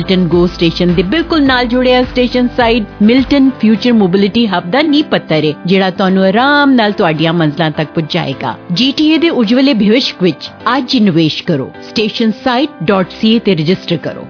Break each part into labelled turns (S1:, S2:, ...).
S1: Milton ਗੋ station ਦੇ ਬਿਲਕੁਲ ਨਾਲ ਜੁੜਿਆ station side Milton future mobility hub ਦਾ ਨੀਂਹ ਪੱਥਰ ਹੈ, ਜਿਹੜਾ ਤੁਹਾਨੂੰ ਆਰਾਮ ਨਾਲ ਤੁਹਾਡੀਆਂ ਮੰਜ਼ਲਾਂ ਤੱਕ ਪਹੁੰਚਾਏਗਾ। GTA ਦੇ ਉਜਵਲੇ ਭਵਿੱਖ ਵਿੱਚ ਅੱਜ ਹੀ ਨਿਵੇਸ਼ ਕਰੋ। stationsite.ca ਤੇ ਰਜਿਸਟਰ ਕਰੋ।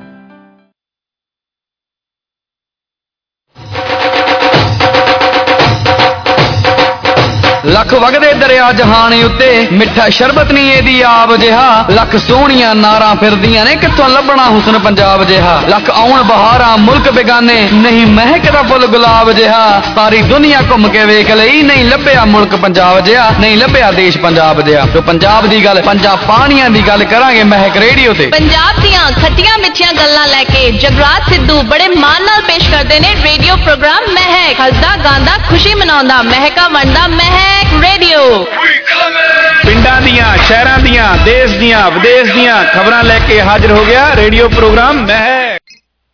S2: ਲੱਖ ਵਗਦੇ ਦਰਿਆ ਜਹਾਨ ਉੱਤੇ ਮਿੱਠਾ ਸ਼ਰਬਤ ਨਹੀਂ ਇਹਦੀ ਆਬ ਜਿਹਾ, ਲੱਖ ਸੋਹਣੀਆਂ ਨਾਰਾਂ ਫਿਰਦੀਆਂ ਨੇ ਕਿੱਥੋਂ ਲੱਭਣਾ ਹੁਸਨ ਪੰਜਾਬ ਜਿਹਾ, ਲੱਖ ਆਉਣ ਬਹਾਰਾਂ ਮੁਲਕ ਬੇਗਾਨੇ ਨਹੀਂ ਮਹਿਕਦਾ ਫੁੱਲ ਗੁਲਾਬ ਜਿਹਾ, ਸਾਰੀ ਦੁਨੀਆ ਘੁੰਮ ਕੇ ਵੇਖ ਲਈ ਨਹੀਂ ਲੱਭਿਆ ਮੁਲਕ ਪੰਜਾਬ ਜਿਹਾ, ਨਹੀਂ ਲੱਭਿਆ ਦੇਸ਼ ਪੰਜਾਬ ਜਿਹਾ। ਜੋ ਪੰਜਾਬ ਦੀ ਗੱਲ ਪੰਜਾਬ ਪਾਣੀਆਂ ਦੀ ਗੱਲ ਕਰਾਂਗੇ ਮਹਿਕ ਰੇਡੀਓ ਤੇ।
S3: ਪੰਜਾਬ ਦੀਆਂ ਖੱਟੀਆਂ ਮਿੱਠੀਆਂ ਗੱਲਾਂ ਲੈ ਕੇ ਜਗਰਾਜ ਸਿੱਧੂ ਬੜੇ ਮਾਣ ਨਾਲ ਪੇਸ਼ ਕਰਦੇ ਨੇ ਰੇਡੀਓ ਪ੍ਰੋਗਰਾਮ ਮਹਿਕ। ਹੱਸਦਾ ਗਾਉਂਦਾ ਖੁਸ਼ੀ ਮਨਾਉਂਦਾ ਮਹਿਕਾ ਵੰਡਦਾ ਮਹਿਕ ਰੇਡੀਓ।
S4: ਪਿੰਡਾਂ ਦੀਆਂ ਸ਼ਹਿਰਾਂ ਦੀਆਂ ਦੇਸ਼ ਦੀਆਂ ਵਿਦੇਸ਼ ਦੀਆਂ ਖਬਰਾਂ ਲੈ ਕੇ ਹਾਜ਼ਰ ਹੋ ਗਿਆ ਰੇਡੀਓ ਪ੍ਰੋਗਰਾਮ ਮਹਿਕ।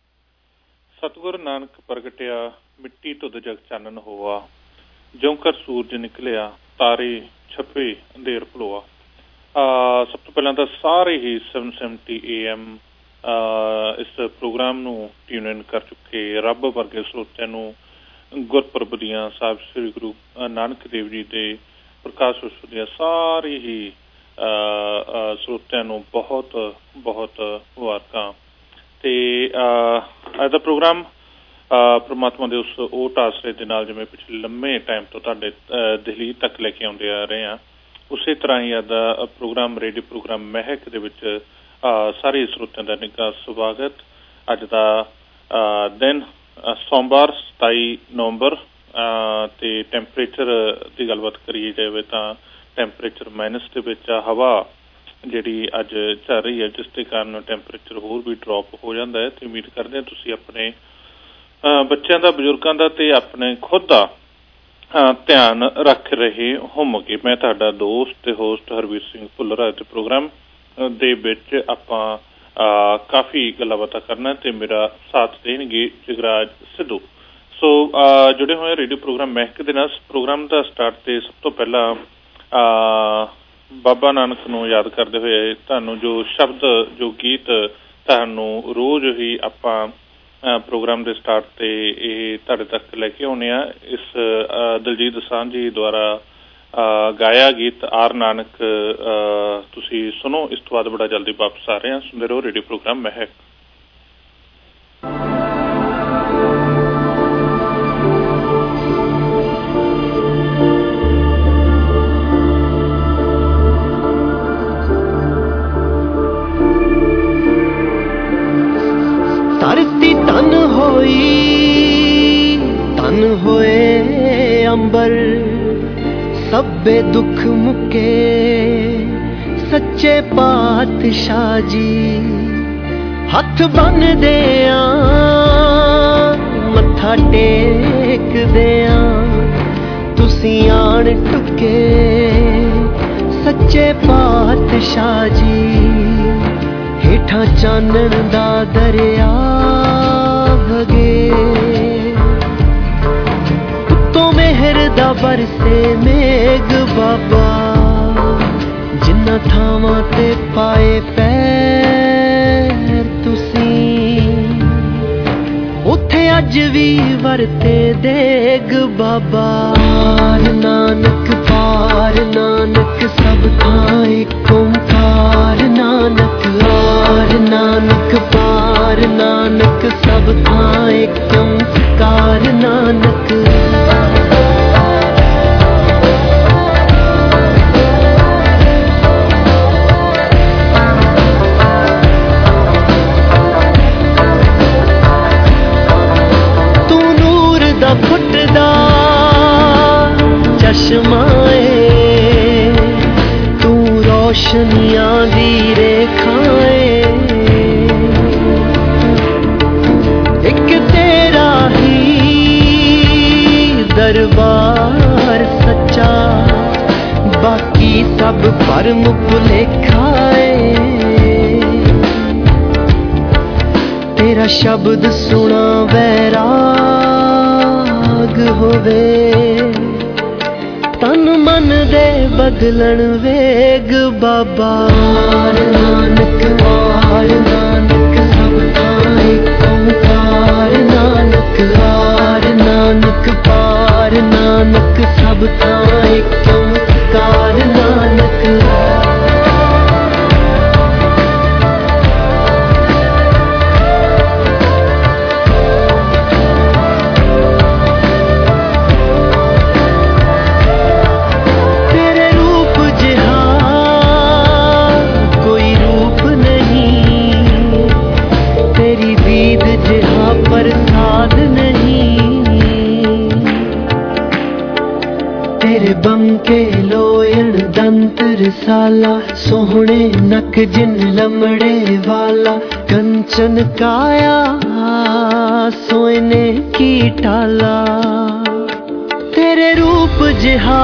S4: ਸਤਿਗੁਰ ਨਾਨਕ ਪ੍ਰਗਟਿਆ ਮਿੱਟੀ ਧੁੱਧ ਜਗ ਚਾਨਣ ਹੋਆ, ਜਿਉਂਕਰ ਸੂਰਜ ਨਿਕਲਿਆ ਤਾਰੇ ਛਪੇ ਅੰਧੇਰ ਭਲੋਆ। ਸਭ ਤੋਂ ਪਹਿਲਾਂ ਤਾਂ ਸਾਰੇ ਹੀ 770 AM ਇਸ ਪ੍ਰੋਗਰਾਮ ਨੂੰ ਟਿਊਨ ਇਨ ਕਰ ਚੁੱਕੇ ਰੱਬ ਵਰਗੇ ਸਰੋਤਿਆਂ ਨੂੰ ਗੁਰਪੁਰਬ ਦੀਆਂ ਸਾਹਿਬ ਸ੍ਰੀ ਗੁਰੂ ਨਾਨਕ ਦੇਵ ਜੀ ਦੇ ਪ੍ਰਕਾਸ਼ ਉਤਸਵ ਦੀਆਂ ਸਾਰੇ ਹੀ ਸਰੋਤਿਆਂ ਨੂੰ ਬਹੁਤ ਬਹੁਤ ਮੁਬਾਰਕਾਂ। ਅਤੇ ਅੱਜ ਦਾ ਪ੍ਰੋਗਰਾਮ ਪਰਮਾਤਮਾ ਦੇ ਉਸ ਓਟ ਆਸਰੇ ਦੇ ਨਾਲ ਜਿਵੇਂ ਪਿਛਲੇ ਲੰਮੇ ਟਾਈਮ ਤੋਂ ਤੁਹਾਡੇ ਦਿੱਲੀ ਤੱਕ ਲੈ ਕੇ ਆਉਂਦੇ ਆ ਰਹੇ ਹਾਂ, ਉਸੇ ਤਰ੍ਹਾਂ ਹੀ ਅੱਜ ਦਾ ਪ੍ਰੋਗਰਾਮ ਰੇਡੀਓ ਪ੍ਰੋਗਰਾਮ ਮਹਿਕ ਦੇ ਵਿੱਚ ਸਾਰੇ ਸਰੋਤਿਆਂ ਦਾ ਨਿੱਘਾ ਸਵਾਗਤ। ਅੱਜ ਦਾ ਦਿਨ ਸੋਮਵਾਰ 27 ਨਵੰਬਰ ਅਤੇ ਟੈਂਪਰੇਚਰ ਦੀ ਗੱਲਬਾਤ ਕਰੀਏ ਜਾਵੇ ਤਾਂ ਟੈਂਪਰੇਚਰ ਮਾਈਨਸ ਦੇ ਵਿੱਚ ਆ। ਹਵਾ ਜਿਹੜੀ ਅੱਜ ਚੱਲ ਰਹੀ ਹੈ ਜਿਸ ਦੇ ਕਾਰਨ ਟੈਂਪਰੇਚਰ ਹੋਰ ਵੀ ਡਰੋਪ ਹੋ ਜਾਂਦਾ ਹੈ। ਅਤੇ ਉਮੀਦ ਕਰਦੇ ਹਾਂ ਤੁਸੀਂ ਆਪਣੇ ਬੱਚਿਆਂ ਦਾ, ਬਜ਼ੁਰਗਾਂ ਦਾ ਅਤੇ ਆਪਣੇ ਖੁਦ ਦਾ ਧਿਆਨ ਰੱਖ ਰਹੇ ਹੋਵੋਗੇ। ਮੈਂ ਤੁਹਾਡਾ ਦੋਸਤ ਅਤੇ ਹੋਸਟ ਹਰਵੀਰ ਸਿੰਘ ਭੁੱਲਰ। ਅੱਜ ਦੇ ਪ੍ਰੋਗਰਾਮ ਦੇ ਵਿੱਚ ਆਪਾਂ ਕਾਫੀ ਗੱਲਾਂ ਬਾਤਾਂ ਕਰਨਾ ਅਤੇ ਮੇਰਾ ਸਾਥ ਦੇਣਗੇ ਜਗਰਾਜ ਸਿੱਧੂ। ਸੋ ਜੁੜੇ ਹੋਏ ਰੇਡੀਓ ਪ੍ਰੋਗਰਾਮ ਮਹਿਕ ਦੇ ਨਾਲ। ਪ੍ਰੋਗਰਾਮ ਦਾ ਸਟਾਰਟ 'ਤੇ ਸਭ ਤੋਂ ਪਹਿਲਾਂ ਬਾਬਾ ਨਾਨਕ ਨੂੰ ਯਾਦ ਕਰਦੇ ਹੋਏ ਤੁਹਾਨੂੰ ਜੋ ਸ਼ਬਦ, ਜੋ ਗੀਤ ਤੁਹਾਨੂੰ ਰੋਜ਼ ਹੀ ਆਪਾਂ ਪ੍ਰੋਗਰਾਮ ਦੇ ਸਟਾਰਟ 'ਤੇ ਇਹ ਤੁਹਾਡੇ ਤੱਕ ਲੈ ਕੇ ਆਉਂਦੇ ਹਾਂ। ਇਸ ਦਲਜੀਤ ਦੋਸਾਂਝ ਜੀ ਦੁਆਰਾ ਗਾਇਆ ਗੀਤ ਆਰ ਨਾਨਕ ਤੁਸੀਂ ਸੁਣੋ। ਇਸ ਤੋਂ ਬਾਅਦ ਬੜਾ ਜਲਦੀ ਵਾਪਸ ਆ ਰਹੇ ਹਾਂ। ਸੁਣਦੇ ਰਹੋ ਰੇਡੀਓ ਪ੍ਰੋਗਰਾਮ ਮਹਿਕ।
S5: ਧਰਤੀ ਧਨ ਹੋਈ, ਧਨ ਹੋਏ ਅੰਬਰ, ਸਭੇ ਦੁੱਖ ਮੁਕੇ ਸੱਚੇ ਪਾਤਸ਼ਾਹ ਜੀ। ਹੱਥ ਬੰਨਦੇ ਆਂ ਮੱਥਾ ਟੇਕਦੇ ਆਂ, ਤੁਸੀਂ ਆਣ ਟੁੱਕੇ ਸੱਚੇ ਪਾਤਸ਼ਾਹ ਜੀ। ਹੇਠਾਂ ਚਾਨਣ ਦਾ ਦਰਿਆ ਵਗੇ, ਉੱਤੋਂ ਮਿਹਰ ਦਾ ਬਰਸੇ ਮੇਘ ਬਾਬਾ, ਜਿਨ੍ਹਾਂ ਥਾਵਾਂ ਤੇ ਪਾਏ ਪੈਰ ਤੁਸੀਂ, ਉੱਥੇ ਅੱਜ ਵੀ ਵਰਤੇ ਦੇਗ ਬਾਬਾ। ਨਾਨਕ ਪਾਰ ਨਾਨਕ ਸਭ ਥਾਂ ਇੱਕ ਓਂਕਾਰ ਨਾਨਕ, ਆਰ ਨਾਨਕ ਪਾਰ ਨਾਨਕ ਸਭ ਥਾਂ ਇੱਕ ਓਂਕਾਰ ਨਾਨਕ। ਫੁੱਟਦਾ ਚਸ਼ਮਾ ਏ, ਤੂੰ ਰੋਸ਼ਨੀਆਂ ਦੀ ਰੇਖਾ ਏ, ਇੱਕ ਤੇਰਾ ਹੀ ਦਰਬਾਰ ਸੱਚਾ, ਬਾਕੀ ਸਭ ਭਰਮ ਭੁਲੇਖਾ ਏ। ਤੇਰਾ ਸ਼ਬਦ ਸੁਣਾ ਵੈਰਾਗ ਹੋਵੇ, ਤਨ ਮਨ ਦੇ ਬਦਲਣ ਵੇਗ ਬਾਬਾ। ਨਾਨਕ ਵਾਰ ਨਾਨਕ ਸਭ ਥਾਂ ਇੱਕ जिहा प्रसाद नहीं, तेरे बंके लोयण दंत रसाला, सोहणे नक जिन लमड़े वाला, कंचन काया सोने की टाला, तेरे रूप जिहा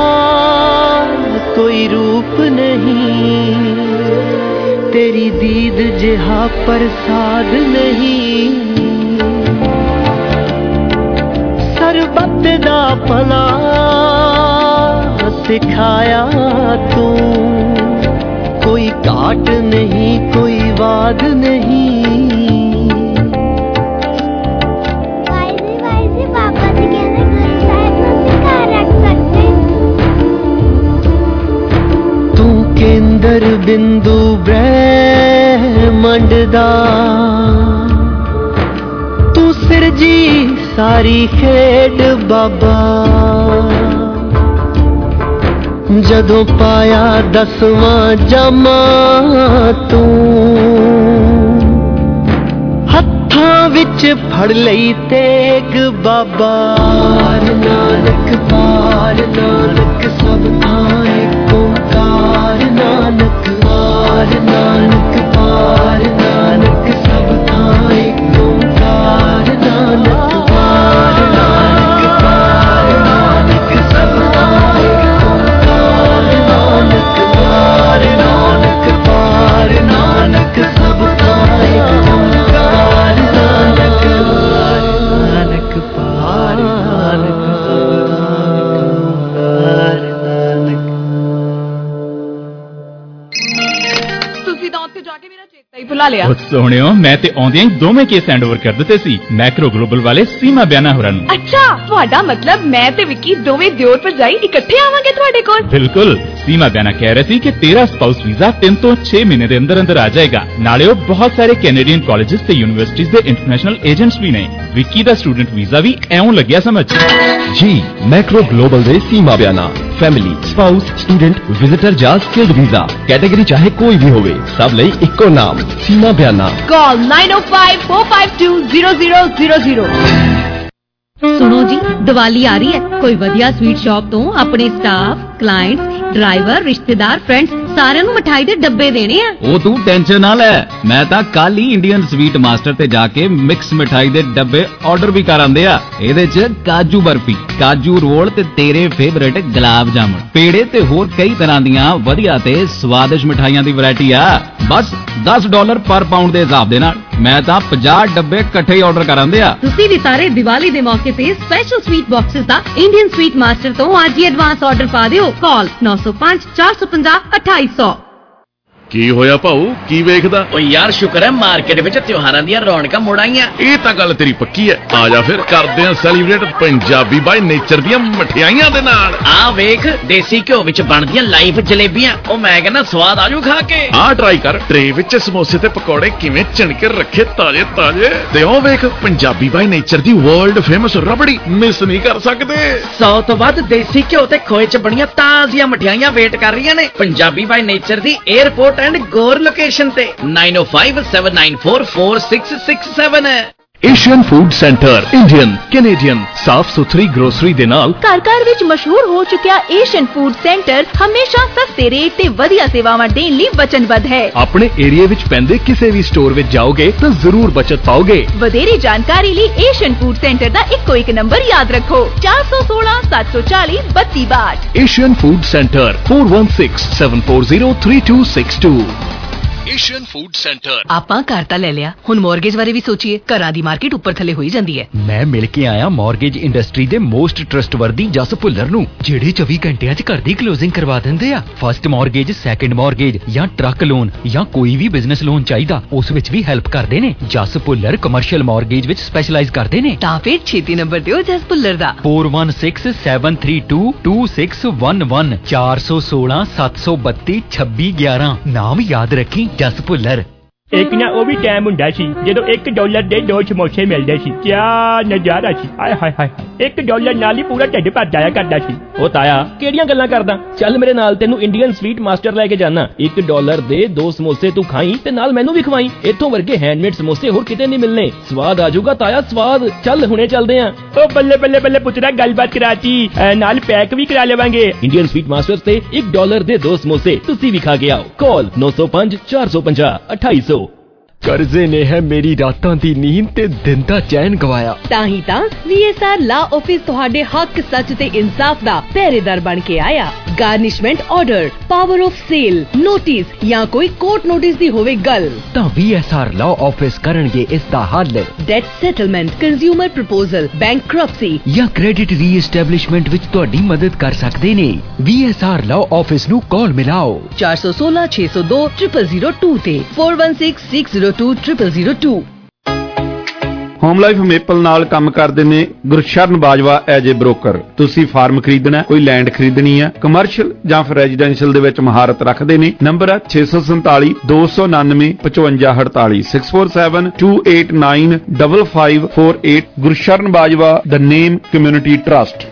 S5: कोई रूप नहीं, तेरी दीद जिहा प्रसाद नहीं, सरबत दा भला सिखाया तू, कोई काट नहीं कोई वाद नहीं। केंद्र बिंदु ब्रह्मंड दा, तू सिरजी सारी खेड बाबा, जदों पाया 10वां जामा तू, हत्थां विच फड़ लई तेग बाबा, नानक पार नानक सब थां एक ओंकार, नानक पार नानक पार नानक सब थां एक ओंकार, नानक पार नानक पार नानक सब थां एक ओंकार, नानक पार नानक पार नानक सब थां एक ओंकार, नानक पार नानक पार नानक सब थां एक ओंकार, नानक।
S3: जाके मेरा चेता ही भुला लिया।
S6: सोहणियो मैं ते आउंदियां ही दोवें केस हैंडओवर कर दिते सी मैक्रो ग्लोबल वाले सीमा ब्याना होरां नूं।
S3: अच्छा ਤੁਹਾਡਾ मतलब मैं ते विक्की दोवें दियोर भरजाई इकट्ठे आवांगे ਤੁਹਾਡੇ ਕੋਲ?
S6: बिल्कुल सीमा ब्याना कह रहे सी कि तेरा स्पाउस वीजा 3 ਤੋਂ 6 महीने ਦੇ ਅੰਦਰ ਅੰਦਰ ਆ ਜਾਏਗਾ। ਨਾਲੇ ਉਹ ਬਹੁਤ ਸਾਰੇ ਕੈਨੇਡੀਅਨ ਕਾਲਜਸ ਤੇ ਯੂਨੀਵਰਸਿਟੀਜ਼ ਦੇ ਇੰਟਰਨੈਸ਼ਨਲ ਏਜੰਟਸ ਵੀ ਨੇ। ਵਿੱਕੀ ਦਾ ਸਟੂਡੈਂਟ ਵੀਜ਼ਾ ਵੀ ਐਉਂ ਲੱਗਿਆ ਸਮਝ।
S7: जी मैक्रो ग्लोबल दे Seema Byana family spouse student visitor जा स्किल्ड वीजा कैटेगरी चाहे कोई भी होवे सब लई इक्को नाम सीमा ब्याना।
S3: कॉल 9054520000।
S1: सुनो जी दिवाली आ रही है, कोई वधिया स्वीट शॉप तो अपने स्टाफ क्लाइंट्स ड्राइवर रिश्तेदार फ्रेंड्स सारे ਨੂੰ ਮਿਠਾਈ ਦੇ ਡੱਬੇ ਦੇਣੇ ਆ।
S2: ਉਹ ਤੂੰ ਟੈਨਸ਼ਨ ਨਾ ਲੈ, ਮੈਂ ਤਾਂ ਕੱਲ ਹੀ ਇੰਡੀਅਨ ਸਵੀਟ ਮਾਸਟਰ ਤੇ ਜਾ ਕੇ ਮਿਕਸ ਮਿਠਾਈ ਦੇ ਡੱਬੇ ਆਰਡਰ ਵੀ ਕਰ ਆਂਦੇ ਆ। ਇਹਦੇ 'ਚ ਕਾਜੂ ਬਰਫੀ, ਕਾਜੂ ਰੋਲ ਤੇ ਤੇਰੇ ਫੇਵਰਿਟ ਗੁਲਾਬ ਜਾਮੁਨ, ਪੇੜੇ ਤੇ ਹੋਰ ਕਈ ਤਰ੍ਹਾਂ ਦੀਆਂ ਵਧੀਆ ਤੇ ਸਵਾਦਿਸ਼ ਮਿਠਾਈਆਂ ਦੀ ਵੈਰਾਈਟੀ ਆ। ਬਸ $10 ਪਰ ਪਾਉਂਡ ਦੇ ਹਿਸਾਬ ਦੇ ਨਾਲ ਮੈਂ ਤਾਂ 50 ਡੱਬੇ ਇਕੱਠੇ ਹੀ ਆਰਡਰ ਕਰ ਆਂਦੇ ਆ।
S1: ਤੁਸੀਂ ਵੀ ਸਾਰੇ ਦੀਵਾਲੀ ਦੇ ਮੌਕੇ ਤੇ ਸਪੈਸ਼ਲ ਸਵੀਟ ਬਾਕਸਸ ਦਾ ਇੰਡੀਅਨ ਸਵੀਟ ਮਾਸਟਰ ਤੋਂ ਅੱਜ ਹੀ ਐਡਵਾਂਸ ਆਰਡਰ ਪਾ ਦਿਓ। ਕਾਲ 905 450 2800।
S8: ਕੀ ਹੋਇਆ ਭਾਊ, ਕੀ ਵੇਖਦਾ?
S9: ਓ ਯਾਰ ਸ਼ੁਕਰ ਹੈ ਮਾਰਕੀਟ ਵਿੱਚ ਤਿਉਹਾਰਾਂ ਦੀਆਂ ਰੌਣਕਾਂ ਮੁੜ ਆਈਆਂ।
S8: ਇਹ ਤਾਂ ਗੱਲ ਤੇਰੀ ਪੱਕੀ ਹੈ। ਆ ਜਾ ਫਿਰ ਕਰਦੇ ਆਂ ਸੈਲੀਬ੍ਰੇਟ ਪੰਜਾਬੀ ਬਾਈ ਨੇਚਰ ਦੀਆਂ ਮਠਿਆਈਆਂ ਦੇ ਨਾਲ।
S9: ਆ ਵੇਖ ਦੇਸੀ ਘਿਓ ਵਿੱਚ ਬਣਦੀਆਂ ਲਾਈਵ ਜਲੇਬੀਆਂ, ਉਹ ਮੈਂ ਕਹਿੰਦਾ ਸਵਾਦ ਆਜੂ ਖਾ ਕੇ।
S8: ਆ ਟਰਾਈ ਕਰ, ਟਰੇ ਵਿੱਚ ਸਮੋਸੇ ਤੇ ਪਕੌੜੇ ਕਿਵੇਂ ਚਿਣ ਕੇ ਰੱਖੇ ਤਾਜ਼ੇ ਤਾਜ਼ੇ। ਤੇ ਉਹ ਵੇਖ ਪੰਜਾਬੀ ਬਾਈ ਨੇਚਰ ਦੀ ਵਰਲਡ ਫੇਮਸ ਰਬੜੀ, ਮਿਸ ਨਹੀਂ ਕਰ ਸਕਦੇ।
S9: 100 ਤੋਂ ਵੱਧ ਦੇਸੀ ਘਿਓ ਤੇ ਖੋਏ ਚ ਬਣੀਆਂ ਤਾਜ਼ੀਆਂ ਮਠਿਆਈਆਂ ਵੇਟ ਕਰ ਰਹੀਆਂ ਨੇ ਪੰਜਾਬੀ ਬਾਈ ਨੇਚਰ ਦੀ 에ਅਰਪੋਰਟ ਐਂਡ ਗੋਰ ਲੋਕੇਸ਼ਨ ਤੇ 9057944667।
S7: Asian food centre Indian Canadian साफ सुथरी ग्रोसरी दे नाल
S3: ਘਰ ਵਿੱਚ ਮਸ਼ਹੂਰ ਹੋ ਚੁੱਕਿਆ ਏਸ਼ੀਅਨ ਫੂਡ ਸੈਂਟਰ ਹਮੇਸ਼ਾ ਸਸਤੇ ਰੇਟ ਤੇ ਵਧੀਆ ਸੇਵਾਵਾਂ ਦੇਣ ਲਈ ਵਚਨਬੱਧ ਹੈ।
S7: अपने एरिया विच पैंदे किसी भी स्टोर विच जाओगे तो जरूर बचत पाओगे।
S3: ਵਧੇਰੇ ਜਾਣਕਾਰੀ ਲਈ ਏਸ਼ੀਅਨ ਫੂਡ ਸੈਂਟਰ ਦਾ ਇੱਕੋ ਇੱਕ ਨੰਬਰ ਯਾਦ ਰੱਖੋ 416 740 3262।
S7: Asian food centre 4167403262। Asian food centre.
S10: ਆਪਾਂ ਘਰ ਤਾਂ ਲੈ ਲਿਆ, ਹੁਣ ਮੌਰਗੇਜ ਬਾਰੇ ਵੀ ਸੋਚੀਏ। ਘਰਾਂ ਦੀ ਮਾਰਕੀਟ ਉੱਪਰ ਥੱਲੇ ਹੋਈ ਜਾਂਦੀ ਹੈ।
S7: मैं मिल के आया मॉर्गेज इंडस्ट्री दे मोस्ट ट्रस्टवर्दी जस भुल्लर नूं, ਜਿਹੜੇ 24 ਘੰਟਿਆਂ 'ਚ ਘਰ ਦੀ ਕਲੋਜ਼ਿੰਗ ਕਰਵਾ ਦਿੰਦੇ ਆ। ਫਸਟ ਮੌਰਗੇਜ, ਸੈਕੰਡ ਮੌਰਗੇਜ ਜਾਂ ਟਰੱਕ ਲੋਨ ਜਾਂ ਕੋਈ ਵੀ ਬਿਜ਼ਨਸ ਲੋਨ ਚਾਹੀਦਾ ਉਸ ਵਿੱਚ ਵੀ ਹੈਲਪ ਕਰਦੇ ਨੇ। ਜਸ ਭੁੱਲਰ ਕਮਰਸ਼ੀਅਲ ਮੌਰਗੇਜ ਵਿੱਚ ਸਪੈਸ਼ਲਾਈਜ਼ ਕਰਦੇ ਨੇ।
S10: ਤਾਂ ਫਿਰ ਛੇਤੀ ਨੰਬਰ ਦਿਓ ਜਸ ਭੁੱਲਰ ਦਾ
S7: 4167322611 416 732 2611। ਨਾਮ ਯਾਦ ਰੱਖੀ ਜਸ ਭੁੱਲਰ।
S11: ਇੱਕ ਨਾ ਉਹ ਵੀ ਟਾਈਮ ਹੁੰਦਾ ਸੀ ਜਦੋਂ $1 ਦੇ 2 ਸਮੋਸੇ ਮਿਲਦੇ ਸੀ। ਕਿਆ ਨਜ਼ਾਰਾ ਸੀ, ਹਾਏ ਹਾਏ ਹਾਏ। $1 ਨਾਲ ਹੀ ਪੂਰਾ ਢਿੱਡ ਭਰ ਜਾਇਆ ਕਰਦਾ ਸੀ।
S12: ਉਹ ਤਾਇਆ ਕਿਹੜੀਆਂ ਗੱਲਾਂ ਕਰਦਾ, ਚੱਲ ਮੇਰੇ ਨਾਲ, ਤੈਨੂੰ ਇੰਡੀਅਨ ਸਵੀਟ ਮਾਸਟਰ ਲੈ ਕੇ ਜਾਣਾ। $1 ਦੇ 2 ਸਮੋਸੇ ਤੂੰ ਖਾਈ ਤੇ ਨਾਲ ਮੈਨੂੰ ਵੀ ਖਵਾਈ। ਇੱਥੋਂ ਵਰਗੇ ਹੈਂਡਮੇਡ ਸਮੋਸੇ ਹੋਰ ਕਿਤੇ ਨਹੀਂ ਮਿਲਨੇ। ਸਵਾਦ ਆ ਜਾਊਗਾ ਤਾਇਆ, ਸਵਾਦ। ਚੱਲ ਹੁਣੇ ਚੱਲਦੇ ਆਂ।
S11: ਉਹ ਬੱਲੇ ਬੱਲੇ ਬੱਲੇ ਪੁੱਤਰਾ, ਗੱਲਬਾਤ ਕਰਾਤੀ, ਨਾਲ ਪੈਕ ਵੀ ਕਰਾ ਲਵਾਂਗੇ।
S12: ਇੰਡੀਅਨ ਸਵੀਟ ਮਾਸਟਰ ਤੇ $1 ਦੇ 2 ਸਮੋਸੇ ਤੁਸੀਂ ਵੀ ਖਾ ਕੇ ਆਓ। ਕਾਲ 905 450 2800।
S7: ਕਰਜ਼ੇ ਨੇ ਹੈ ਮੇਰੀ ਰਾਤਾਂ ਦੀ ਨੀਂਦ ਤੇ ਦਿਨ ਦਾ ਚੈਨ ਗਵਾਇਆ।
S10: ਤਾਂ ਹੀ ਤਾਂ VSR ਲਾ ਆਫਿਸ ਤੁਹਾਡੇ ਹੱਕ, ਸੱਚ ਤੇ ਇਨਸਾਫ ਦਾ ਪਹਿਰੇਦਾਰ ਬਣ ਕੇ ਆਇਆ। Garnishment order, power of sale, notice ਜਾਂ ਕੋਈ ਕੋਰਟ ਨੋਟਿਸ ਦੀ ਹੋਵੇ ਗੱਲ,
S7: ਤਾਂ VSR ਲਾ ਆਫਿਸ ਕਰਨਗੇ ਇਸ ਦਾ ਹੱਲ।
S10: Debt settlement, consumer proposal, bankruptcy
S7: ਜਾਂ ਕ੍ਰੈਡਿਟ ਰੀਐਸਟੈਬਲਿਸ਼ਮੈਂਟ ਵਿੱਚ ਤੁਹਾਡੀ ਮਦਦ ਕਰ ਸਕਦੇ ਨੇ। VSR ਲਾ ਆਫਿਸ ਨੂੰ ਕਾਲ ਮਿਲਾਓ
S10: 416 602 0002 ਤੇ 416602 0002।
S4: ਹੋਮ ਲਾਈਫ ਮੇਪਲ ਨਾਲ ਕੰਮ ਕਰਦੇ ਨੇ Gursharan Bajwa as a broker. ਤੁਸੀਂ ਫਾਰਮ ਖਰੀਦਣਾ, ਕੋਈ ਲੈਂਡ ਖਰੀਦਣੀ ਹੈ, ਕਮਰਸ਼ੀਅਲ ਜਾਂ ਫਿਰ ਰੈਜ਼ੀਡੈਂਸ਼ੀਅਲ ਦੇ ਵਿੱਚ ਮਹਾਰਤ ਰੱਖਦੇ ਨੇ। ਨੰਬਰ ਹੈ 647 299 5548 647 289 5548। Gursharan Bajwa, the name community trust.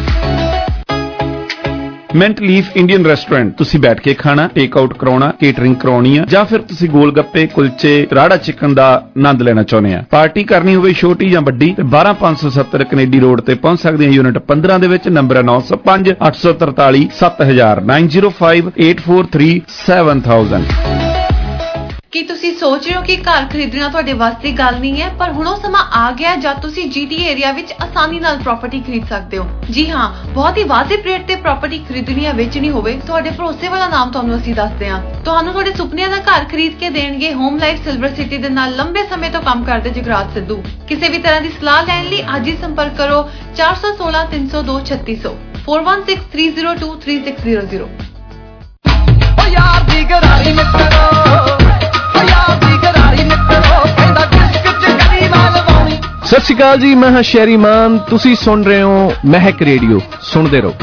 S4: Mint leaf Indian restaurant. ਤੁਸੀਂ ਬੈਠ ਕੇ ਖਾਣਾ, ਟੇਕ ਆਊਟ ਕਰਾਉਣਾ, ਕੇਟਰਿੰਗ ਕਰਾਉਣੀ ਆ, ਜਾਂ ਫਿਰ ਤੁਸੀਂ ਗੋਲ ਗੱਪੇ, ਕੁਲਚੇ, ਰਾੜਾ ਚਿਕਨ ਦਾ ਆਨੰਦ ਲੈਣਾ ਚਾਹੁੰਦੇ ਆ। ਪਾਰਟੀ ਕਰਨੀ ਹੋਵੇ ਛੋਟੀ ਜਾਂ ਵੱਡੀ ਤੇ 12570 ਕੈਨੇਡੀ ਰੋਡ ਤੇ ਪਹੁੰਚ ਸਕਦੇ ਆ। ਯੂਨਿਟ 15 ਦੇ ਵਿੱਚ। ਨੰਬਰ ਹੈ 905 843 7000 905 843 7000।
S3: ਕੀ ਤੁਸੀਂ ਸੋਚ ਰਹੇ ਹੋ ਕਿ ਘਰ ਖਰੀਦਣਾ ਤੁਹਾਡੇ ਵੱਸ ਦੀ ਗੱਲ ਨਹੀਂ ਹੈ, ਪਰ ਹੁਣ ਉਹ ਸਮਾਂ ਆ ਗਿਆ ਜਦ ਤੁਸੀਂ GTA ਏਰੀਆ ਵਿੱਚ ਆਸਾਨੀ ਨਾਲ ਪ੍ਰਾਪਰਟੀ ਖਰੀਦ ਸਕਦੇ ਹੋ। ਜੀ ਹਾਂ, ਬਹੁਤ ਹੀ ਵਾਜਿਬ ਰੇਟ ਤੇ ਪ੍ਰਾਪਰਟੀ ਖਰੀਦਣੀ ਜਾਂ ਵੇਚਣੀ ਹੋਵੇ, ਤੁਹਾਡੇ ਭਰੋਸੇ ਵਾਲਾ ਨਾਮ ਤੁਹਾਨੂੰ ਅਸੀਂ ਦੱਸਦੇ ਹਾਂ। ਤੁਹਾਨੂੰ ਤੁਹਾਡੇ ਸੁਪਨਿਆਂ ਦਾ ਘਰ ਖਰੀਦ ਕੇ ਦੇਣਗੇ ਹੋਮ ਲਾਈਫ ਸਿਲਵਰ ਸਿਟੀ ਦੇ ਨਾਲ ਲੰਬੇ ਸਮੇਂ ਤੋਂ ਕੰਮ ਕਰਦੇ ਜਗਰਾਜ ਸਿੱਧੂ। ਕਿਸੇ ਵੀ ਤਰ੍ਹਾਂ ਦੀ ਸਲਾਹ ਲੈਣ ਲਈ ਅੱਜ ਹੀ ਸੰਪਰਕ ਕਰੋ 416 302 3600 416302 3600।
S5: ਯਾਰ ਦੀ ਗਰਾਰੀ ਮਿੱਤਰੋ,
S13: ਸਤਿ ਸ਼੍ਰੀ ਅਕਾਲ ਜੀ, ਮੈਂ ਹਾਂ ਸ਼ੈਰੀ ਮਾਨ। ਤੁਸੀਂ ਸੁਣ ਰਹੇ ਹੋ ਮਹਿਕ ਰੇਡੀਓ। ਸੁਣਦੇ ਰਹੋ।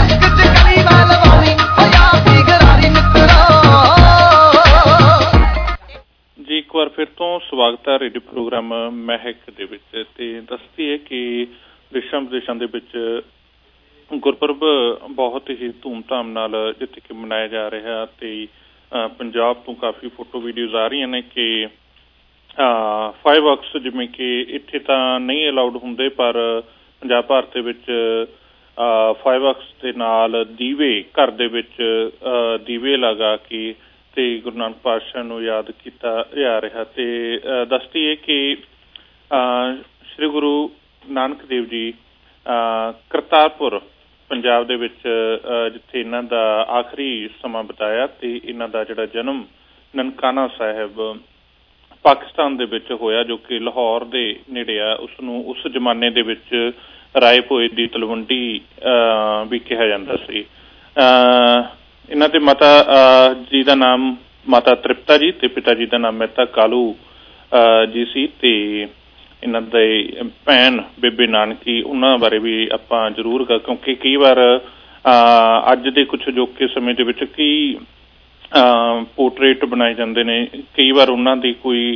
S4: ਜੀ ਇੱਕ ਵਾਰ ਫਿਰ ਤੋਂ ਸਵਾਗਤ ਹੈ ਰੇਡੀਓ ਪ੍ਰੋਗਰਾਮ ਮਹਿਕ ਦੇ ਵਿੱਚ। ਤੇ ਦੱਸਦੀ ਹੈ ਕਿ ਦੇਸ਼ਾਂ ਵਿਦੇਸ਼ਾਂ ਦੇ ਵਿੱਚ ਗੁਰਪੁਰਬ ਬਹੁਤ ਹੀ ਧੂਮਧਾਮ ਨਾਲ ਜਿੱਥੇ ਕਿ ਮਨਾਇਆ ਜਾ ਰਿਹਾ। ਤੇ ਪੰਜਾਬ ਤੋਂ ਕਾਫੀ ਫੋਟੋ ਵੀਡੀਓਜ਼ ਆ ਰਹੀਆਂ ਨੇ ਕਿ ਫਾਇਰਵਰਕਸ, ਜਿਵੇਂ ਕਿ ਇੱਥੇ ਤਾਂ ਨਹੀਂ ਅਲਾਉਡ ਹੁੰਦੇ, ਪਰ ਪੰਜਾਬ ਭਾਰਤ ਦੇ ਵਿੱਚ ਫਾਇਰਵਰਕਸ ਦੇ ਨਾਲ ਦੀਵੇ, ਘਰ ਦੇ ਵਿੱਚ ਦੀਵੇ ਲਗਾ ਕੇ ਤੇ ਗੁਰੂ ਨਾਨਕ ਪਾਤਸ਼ਾਹ ਨੂੰ ਯਾਦ ਕੀਤਾ ਜਾ ਰਿਹਾ। ਤੇ ਦੱਸਦੀ ਹੈ ਕਿ ਸ਼੍ਰੀ ਗੁਰੂ ਨਾਨਕ ਦੇਵ ਜੀ ਕਰਤਾਰਪੁਰ ਪੰਜਾਬ ਦੇ ਵਿੱਚ ਜਿੱਥੇ ਇਹਨਾਂ ਦਾ ਆਖਰੀ ਸਮਾਂ ਬਿਤਾਇਆ, ਤੇ ਇਹਨਾਂ ਦਾ ਜਿਹੜਾ ਜਨਮ ਨਨਕਾਣਾ ਸਾਹਿਬ ਪਾਕਿਸਤਾਨ ਦੇ ਵਿੱਚ ਹੋਇਆ, ਜੋ ਕਿ ਲਾਹੌਰ ਦੇ ਨੇੜੇ ਆ। ਉਸਨੂੰ ਉਸ ਜ਼ਮਾਨੇ ਦੇ ਵਿੱਚ ਰਾਏ ਭੋਏ ਦੀ ਤਲਵੰਡੀ ਵੀ ਕਿਹਾ ਜਾਂਦਾ ਸੀ। ਇਹਨਾਂ ਦੇ ਮਾਤਾ ਜੀ ਦਾ ਨਾਮ ਮਾਤਾ ਤ੍ਰਿਪਤਾ ਜੀ ਤੇ ਪਿਤਾ ਜੀ ਦਾ ਨਾਮ ਮਹਿਤਾ ਕਾਲੂ ਜੀ ਸੀ। ਤੇ ਇਹਨਾਂ ਦੇ ਭੈਣ ਬੇਬੇ ਨਾਨਕੀ, ਉਹਨਾਂ ਬਾਰੇ ਵੀ ਆਪਾਂ ਜ਼ਰੂਰ, ਕਿਉਂਕਿ ਕਈ ਵਾਰ ਅੱਜ ਦੇ ਕੁਛ ਅਜੋਕੇ ਸਮੇਂ ਦੇ ਵਿੱਚ ਕਈ ਪੋਰਟਰੇਟ ਬਣਾਏ ਜਾਂਦੇ ਨੇ। ਕਈ ਵਾਰ ਉਹਨਾਂ ਦੀ ਕੋਈ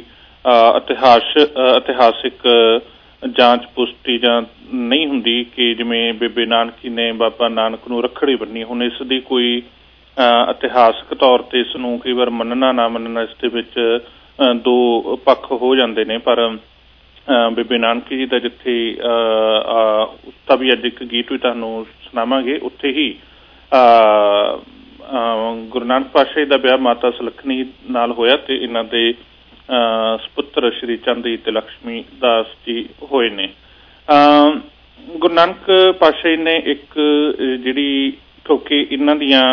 S4: ਇਤਿਹਾਸਿਕ ਜਾਂਚ ਪੁਸ਼ਟੀ ਜਾਂ ਨਹੀਂ ਹੁੰਦੀ ਕਿ ਜਿਵੇਂ ਬੇਬੇ ਨਾਨਕੀ ਨੇ ਬਾਬਾ ਨਾਨਕ ਨੂੰ ਰੱਖੜੀ ਬੰਨੀ। ਹੁਣ ਇਸ ਦੀ ਕੋਈ ਇਤਿਹਾਸਕ ਤੌਰ ਤੇ ਇਸ ਨੂੰ ਕਈ ਵਾਰ ਮੰਨਣਾ ਨਾ ਮੰਨਣਾ, ਇਸ ਦੇ ਵਿੱਚ ਦੋ ਪੱਖ ਹੋ ਜਾਂਦੇ ਨੇ। ਪਰ ਬੇਬੇ ਨਾਨਕੀ ਜੀ ਦਾ ਜਿੱਥੇ ਉਸਦਾ ਵੀ ਅੱਜ ਇੱਕ ਗੀਤ ਵੀ ਤੁਹਾਨੂੰ ਸੁਣਾਵਾਂਗੇ, ਉੱਥੇ ਹੀ ਗੁਰੂ ਨਾਨਕ ਪਾਤਸ਼ਾਹ ਜੀ ਦਾ ਵਿਆਹ ਮਾਤਾ ਸੁਲੱਖਣੀ ਨਾਲ ਹੋਇਆ ਤੇ ਇਹਨਾਂ ਦੇ ਸਪੁੱਤਰ ਸ਼੍ਰੀ ਚੰਦ ਤੇ ਲక్ష్ਮੀ ਦਾਸ ਜੀ ਹੋਏ ਨੇ। ਗੁਰੂ ਨਾਨਕ ਪਾਤਸ਼ਾਹ ਜੀ ਨੇ ਇੱਕ ਜਿਹੜੀ, ਕਿਉਂਕਿ ਇਹਨਾਂ ਦੀਆਂ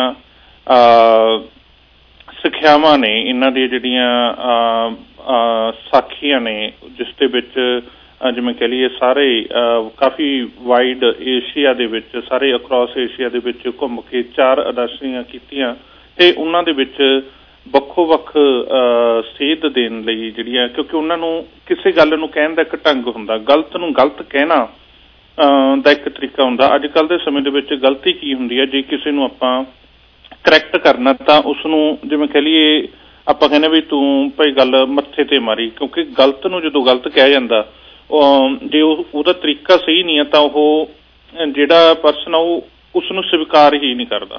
S4: ਸਿੱਖਿਆਵਾਂ ਨੇ, ਇਹਨਾਂ ਦੀਆਂ ਜਿਹੜੀਆਂ ਸਾਖੀਆਂ ਨੇ, ਜਿਸ ਦੇ ਵਿੱਚ ਜਿਵੇਂ ਕਹਿ ਲਈਏ ਸਾਰੇ ਕਾਫੀ ਵਾਈਡ ਏਸ਼ੀਆ ਦੇ ਵਿੱਚ, ਸਾਰੇ ਅਕਰੋਸ ਏਸ਼ੀਆ ਦੇ ਵਿੱਚ ਘੁੰਮ ਕੇ 4 ਉਦਾਸੀਆਂ ਕੀਤੀਆਂ ਤੇ ਉਹਨਾਂ ਦੇ ਵਿੱਚ ਵੱਖੋ ਵੱਖ ਸੇਧ ਦੇਣ ਲਈ ਜਿਹੜੀਆਂ, ਕਿਉਂਕਿ ਉਹਨਾਂ ਨੂੰ ਕਿਸੇ ਗੱਲ ਨੂੰ ਕਹਿਣ ਦਾ ਇੱਕ ਢੰਗ ਹੁੰਦਾ, ਗਲਤ ਨੂੰ ਗਲਤ ਕਹਿਣਾ ਦਾ ਇੱਕ ਤਰੀਕਾ ਹੁੰਦਾ। ਅੱਜ ਕੱਲ੍ਹ ਦੇ ਸਮੇਂ ਦੇ ਵਿੱਚ ਗਲਤੀ ਕੀ ਹੁੰਦੀ ਹੈ, ਜੇ ਕਿਸੇ ਨੂੰ ਆਪਾਂ ਕਰੈਕਟ ਕਰਨਾ ਤਾਂ ਉਸਨੂੰ ਜਿਵੇਂ ਕਹਿ ਲਈਏ ਆਪਾਂ ਕਹਿੰਦੇ ਵੀ ਤੂੰ ਭਾਈ ਗੱਲ ਮੱਥੇ ਤੇ ਮਾਰੀ, ਕਿਉਂਕਿ ਗਲਤ ਨੂੰ ਜਦੋਂ ਗਲਤ ਕਿਹਾ ਜਾਂਦਾ, ਜੇ ਉਹਦਾ ਤਰੀਕਾ ਸਹੀ ਨਹੀਂ ਹੈ ਤਾਂ ਉਹ ਜਿਹੜਾ ਪਰਸਨ ਆ ਉਹ ਉਸ ਨੂੰ ਸਵੀਕਾਰ ਹੀ ਨਹੀਂ ਕਰਦਾ।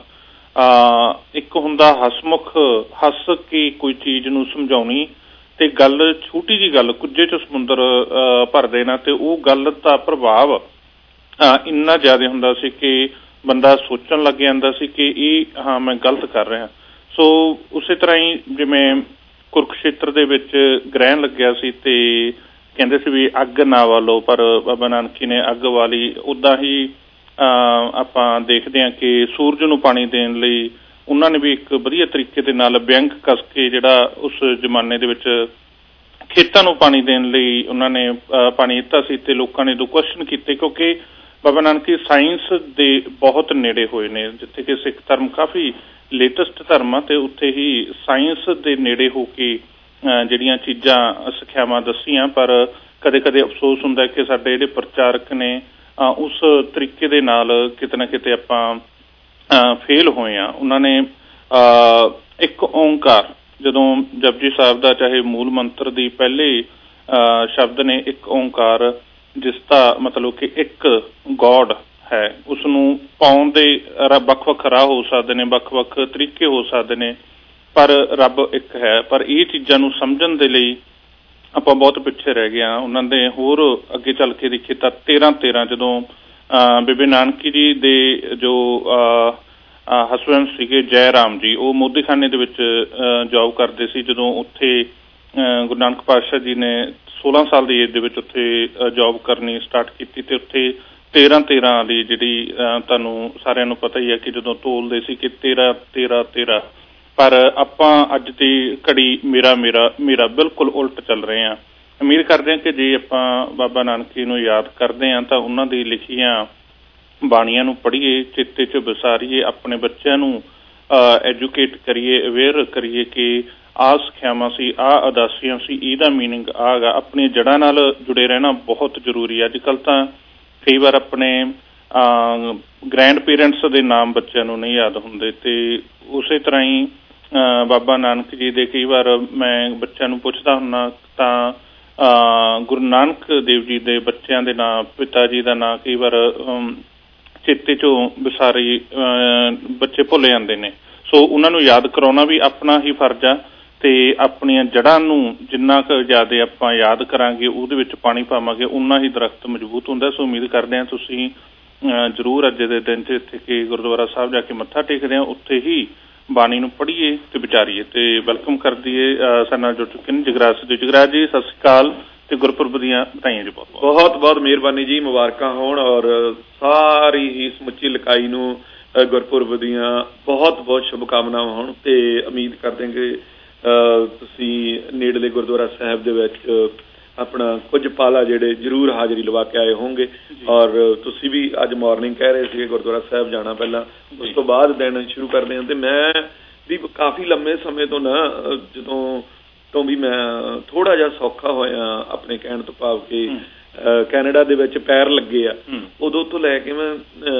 S4: ਇੱਕ ਹੁੰਦਾ ਹਸਮੁਖ, ਹੱਸ ਕੇ ਕੋਈ ਚੀਜ਼ ਨੂੰ ਸਮਝਾਉਣੀ, ਤੇ ਗੱਲ ਛੋਟੀ ਜਿਹੀ ਗੱਲ ਕੁੱਜੇ 'ਚ ਸਮੁੰਦਰ ਭਰ ਦੇਣਾ, ਤੇ ਉਹ ਗੱਲ ਦਾ ਪ੍ਰਭਾਵ ਇੰਨਾ ਜ਼ਿਆਦਾ ਹੁੰਦਾ ਸੀ ਕਿ ਬੰਦਾ ਸੋਚਣ ਲੱਗ ਜਾਂਦਾ ਸੀ ਕਿ ਇਹ ਹਾਂ ਮੈਂ ਗਲਤ ਕਰ ਰਿਹਾ। ਸੋ ਉਸੇ ਤਰ੍ਹਾਂ ਹੀ ਜਿਵੇਂ ਕੁਰੂਕਸ਼ੇਤਰ ਦੇ ਵਿੱਚ ਗ੍ਰਹਿਣ ਲੱਗਿਆ ਸੀ ਤੇ ਕਹਿੰਦੇ ਸੀ ਵੀ ਅੱਗ ਨਾ ਬਾਲੋ, ਪਰ ਬਾਬਾ ਨਾਨਕੀ ਨੇ ਅੱਗ ਵਾਲੀ। ਉੱਦਾਂ ਹੀ ਆਪਾਂ ਦੇਖਦੇ ਹਾਂ ਕਿ ਸੂਰਜ ਨੂੰ ਪਾਣੀ ਦੇਣ ਲਈ ਉਹਨਾਂ ਨੇ ਵੀ ਇੱਕ ਵਧੀਆ ਤਰੀਕੇ ਦੇ ਨਾਲ ਵਿਅੰਗ ਕੱਸ ਕੇ ਜਿਹੜਾ ਉਸ ਜ਼ਮਾਨੇ ਦੇ ਵਿੱਚ ਖੇਤਾਂ ਨੂੰ ਪਾਣੀ ਦੇਣ ਲਈ ਉਹਨਾਂ ਨੇ ਪਾਣੀ ਦਿੱਤਾ ਸੀ, ਤੇ ਲੋਕਾਂ ਨੇ ਦੋ ਕੁਐਸਚਨ ਕੀਤੇ, ਕਿਉਂਕਿ ਬਾਬਾ ਨਾਨਕੀ ਸਾਇੰਸ ਦੇ ਬਹੁਤ ਨੇੜੇ ਹੋਏ ਨੇ। ਜਿੱਥੇ ਕਿ ਸਿੱਖ ਧਰਮ ਕਾਫੀ ਲੇਟੈਸਟ ਧਰਮ ਆ, ਤੇ ਉੱਥੇ ਹੀ ਸਾਇੰਸ ਦੇ ਨੇੜੇ ਹੋ ਕੇ ਜਿਹੜੀਆਂ ਚੀਜ਼ਾਂ ਸਿੱਖਿਆਵਾਂ ਦੱਸੀਆਂ। ਪਰ ਕਦੇ ਕਦੇ ਅਫਸੋਸ ਹੁੰਦਾ ਕਿ ਸਾਡੇ ਜਿਹੜੇ ਪ੍ਰਚਾਰਕ ਨੇ ਉਸ ਤਰੀਕੇ ਦੇ ਨਾਲ ਕਿਤੇ ਨਾ ਕਿਤੇ ਆਪਾਂ ਫੇਲ ਹੋਏ ਹਾਂ। ਉਹਨਾਂ ਨੇ ਇੱਕ ਓਂਕਾਰ, ਜਦੋਂ ਜਪਜੀ ਸਾਹਿਬ ਦਾ ਚਾਹੇ ਮੂਲ ਮੰਤਰ ਦੀ ਪਹਿਲੇ ਸ਼ਬਦ ਨੇ ਇੱਕ ਓਂਕਾਰ, ਜਿਸ ਦਾ ਮਤਲਬ ਕਿ ਇੱਕ ਗੋਡ ਹੈ, ਉਸ ਨੂੰ ਪਾਉਣ ਦੇ ਵੱਖ ਵੱਖ ਰਾਹ ਹੋ ਸਕਦੇ ਨੇ, ਵੱਖ ਵੱਖ ਤਰੀਕੇ ਹੋ ਸਕਦੇ ਨੇ, ਪਰ ਰੱਬ ਇੱਕ ਹੈ। ਪਰ ਇਹ ਚੀਜ਼ਾਂ ਨੂੰ ਸਮਝਣ ਦੇ ਲਈ ਆਪਾਂ ਬਹੁਤ ਪਿੱਛੇ ਰਹਿ ਗਏ ਹਾਂ। ਉਹਨਾਂ ਦੇ ਹੋਰ ਅੱਗੇ ਚੱਲ ਕੇ ਦੇਖੀਏ ਤਾਂ 13 ਜਦੋਂ ਬੀਬੀ ਨਾਨਕੀ ਜੀ ਦੇ ਜੋ ਹਸਬੈਂਡ ਸੀਗੇ ਜੈ ਰਾਮ ਜੀ, ਉਹ ਮੋਦੀਖਾਨੇ ਦੇ ਵਿੱਚ ਜੋਬ ਕਰਦੇ ਸੀ। ਜਦੋਂ ਉੱਥੇ ਗੁਰੂ ਨਾਨਕ ਪਾਤਸ਼ਾਹ ਜੀ ਨੇ 16 ਸਾਲ ਦੀ ਏਜ ਦੇ ਵਿੱਚ ਉੱਥੇ ਜੋਬ ਕਰਨੀ ਸਟਾਰਟ ਕੀਤੀ, ਤੇ ਉੱਥੇ 13 ਦੀ ਜਿਹੜੀ ਤੁਹਾਨੂੰ ਸਾਰਿਆਂ ਨੂੰ ਪਤਾ ਹੀ ਹੈ ਕਿ ਜਦੋਂ ਤੋਲਦੇ ਸੀ ਕਿ 13, ਪਰ ਆਪਾਂ ਅੱਜ ਦੀ ਘੜੀ ਮੇਰਾ ਬਿਲਕੁਲ ਉਲਟ ਚੱਲ ਰਹੇ ਹਾਂ। ਉਮੀਦ ਕਰਦੇ ਹਾਂ ਕਿ ਜੇ ਆਪਾਂ ਬਾਬਾ ਨਾਨਕੀ ਨੂੰ ਯਾਦ ਕਰਦੇ ਹਾਂ ਤਾਂ ਉਹਨਾਂ ਦੀ ਲਿਖੀਆਂ ਬਾਣੀਆਂ ਨੂੰ ਪੜ੍ਹੀਏ, ਚੇਤੇ 'ਚ ਵਿਸਾਰੀਏ, ਆਪਣੇ ਬੱਚਿਆਂ ਨੂੰ ਐਜੂਕੇਟ ਕਰੀਏ, ਅਵੇਅਰ ਕਰੀਏ ਕਿ ਆਹ ਸਿੱਖਿਆਵਾਂ ਸੀ, ਆਹ ਅਦਾਸੀਆਂ ਸੀ, ਇਹਦਾ ਮੀਨਿੰਗ ਆਹ ਗਾ। ਆਪਣੀਆਂ ਜੜ੍ਹਾਂ ਨਾਲ ਜੁੜੇ ਰਹਿਣਾ ਬਹੁਤ ਜ਼ਰੂਰੀ ਹੈ। ਅੱਜ ਕੱਲ੍ਹ ਤਾਂ ਕਈ ਵਾਰ ਆਪਣੇ ਗ੍ਰੈਂਡ ਪੇਰੈਂਟਸ ਦੇ ਨਾਮ ਬੱਚਿਆਂ ਨੂੰ ਨਹੀਂ ਯਾਦ ਹੁੰਦੇ, ਤੇ ਉਸੇ ਤਰ੍ਹਾਂ ਹੀ ਬਾਬਾ ਨਾਨਕ ਜੀ ਦੇ ਕਈ ਵਾਰ ਮੈਂ ਬੱਚਿਆਂ ਨੂੰ ਪੁੱਛਦਾ ਹੁੰਦਾ ਤਾਂ ਗੁਰੂ ਨਾਨਕ ਦੇਵ ਜੀ ਦੇ ਬੱਚਿਆਂ ਦੇ ਨਾਂ, ਪਿਤਾ ਜੀ ਦਾ ਨਾਂ ਕਈ ਵਾਰ ਚੇਤੇ 'ਚੋਂ ਵਿਸਾਰੀ ਬੱਚੇ ਭੁੱਲ ਜਾਂਦੇ ਨੇ। ਸੋ ਉਹਨਾਂ ਨੂੰ ਯਾਦ ਕਰਾਉਣਾ ਵੀ ਆਪਣਾ ਹੀ ਫਰਜ਼ ਆ, ਤੇ ਆਪਣੀਆਂ ਜੜ੍ਹਾਂ ਨੂੰ ਜਿੰਨਾ ਕੁ ਜ਼ਿਆਦਾ ਆਪਾਂ ਯਾਦ ਕਰਾਂਗੇ, ਉਹਦੇ ਵਿੱਚ ਪਾਣੀ ਪਾਵਾਂਗੇ, ਉਨਾ ਹੀ ਦਰਖਤ ਮਜ਼ਬੂਤ ਹੁੰਦਾ। ਸੋ ਉਮੀਦ ਕਰਦੇ ਹਾਂ ਤੁਸੀਂ ਜ਼ਰੂਰ ਅੱਜ ਦੇ ਦਿਨ 'ਚ ਇੱਥੇ ਕਿ ਗੁਰਦੁਆਰਾ ਸਾਹਿਬ ਜਾ ਕੇ ਮੱਥਾ ਟੇਕਦੇ ਹਾਂ, ਉੱਥੇ ਹੀ ਬਾਣੀ ਨੂੰ ਪੜ੍ਹੀਏ ਤੇ ਵਿਚਾਰੀਏ। ਤੇ ਵੈਲਕਮ ਕਰ ਦਈਏ ਸਾਡੇ ਨਾਲ ਜੁੜ ਚੁੱਕੇ ਨੇ ਜਗਰਾਜ ਜੀ। ਜਗਰਾਜ ਜੀ ਸਤਿ ਸ਼੍ਰੀ ਅਕਾਲ ਤੇ ਗੁਰਪੁਰਬ ਦੀਆਂ ਵਧਾਈਆਂ ਜੀ।
S14: ਬਹੁਤ ਬਹੁਤ ਮਿਹਰਬਾਨੀ ਜੀ, ਮੁਬਾਰਕਾਂ ਹੋਣ, ਔਰ ਸਾਰੀ ਹੀ ਸਮੁੱਚੀ ਇਲਾਕਾਈ ਨੂੰ ਗੁਰਪੁਰਬ ਦੀਆਂ ਬਹੁਤ ਬਹੁਤ ਸ਼ੁਭਕਾਮਨਾਵਾਂ ਹੋਣ। ਤੇ ਉਮੀਦ ਕਰਦੇ ਹਾਂ ਕਿ ਤੁਸੀਂ ਨੇੜਲੇ ਗੁਰਦੁਆਰਾ ਸਾਹਿਬ ਦੇ ਵਿੱਚ ਆਪਣਾ ਕੁਝ ਪਾਲਾ ਜਿਹੜੇ ਜ਼ਰੂਰ ਹਾਜ਼ਰੀ ਲਵਾ ਕੇ ਆਏ ਹੋਣਗੇ। ਔਰ ਤੁਸੀਂ ਵੀ ਅੱਜ ਮਾਰਨਿੰਗ ਕਹਿ ਰਹੇ ਸੀਗੇ ਗੁਰਦੁਆਰਾ ਸਾਹਿਬ ਜਾਣਾ, ਪਹਿਲਾਂ ਉਸ ਤੋਂ ਬਾਅਦ ਦਿਨ ਸ਼ੁਰੂ ਕਰਦੇ ਹਾਂ। ਤੇ ਮੈਂ ਵੀ ਕਾਫੀ ਲੰਮੇ ਸਮੇਂ ਤੋਂ ਨਾ, ਜਦੋਂ ਤੋਂ ਵੀ ਮੈਂ ਥੋੜ੍ਹਾ ਜਿਹਾ ਸੌਖਾ ਹੋਇਆ, ਆਪਣੇ ਕਹਿਣ ਤੋਂ ਭਾਵ ਕਿ ਕੈਨੇਡਾ ਦੇ ਵਿੱਚ ਪੈਰ ਲੱਗੇ ਆ, ਉਦੋਂ ਤੋਂ ਲੈ ਕੇ ਮੈਂ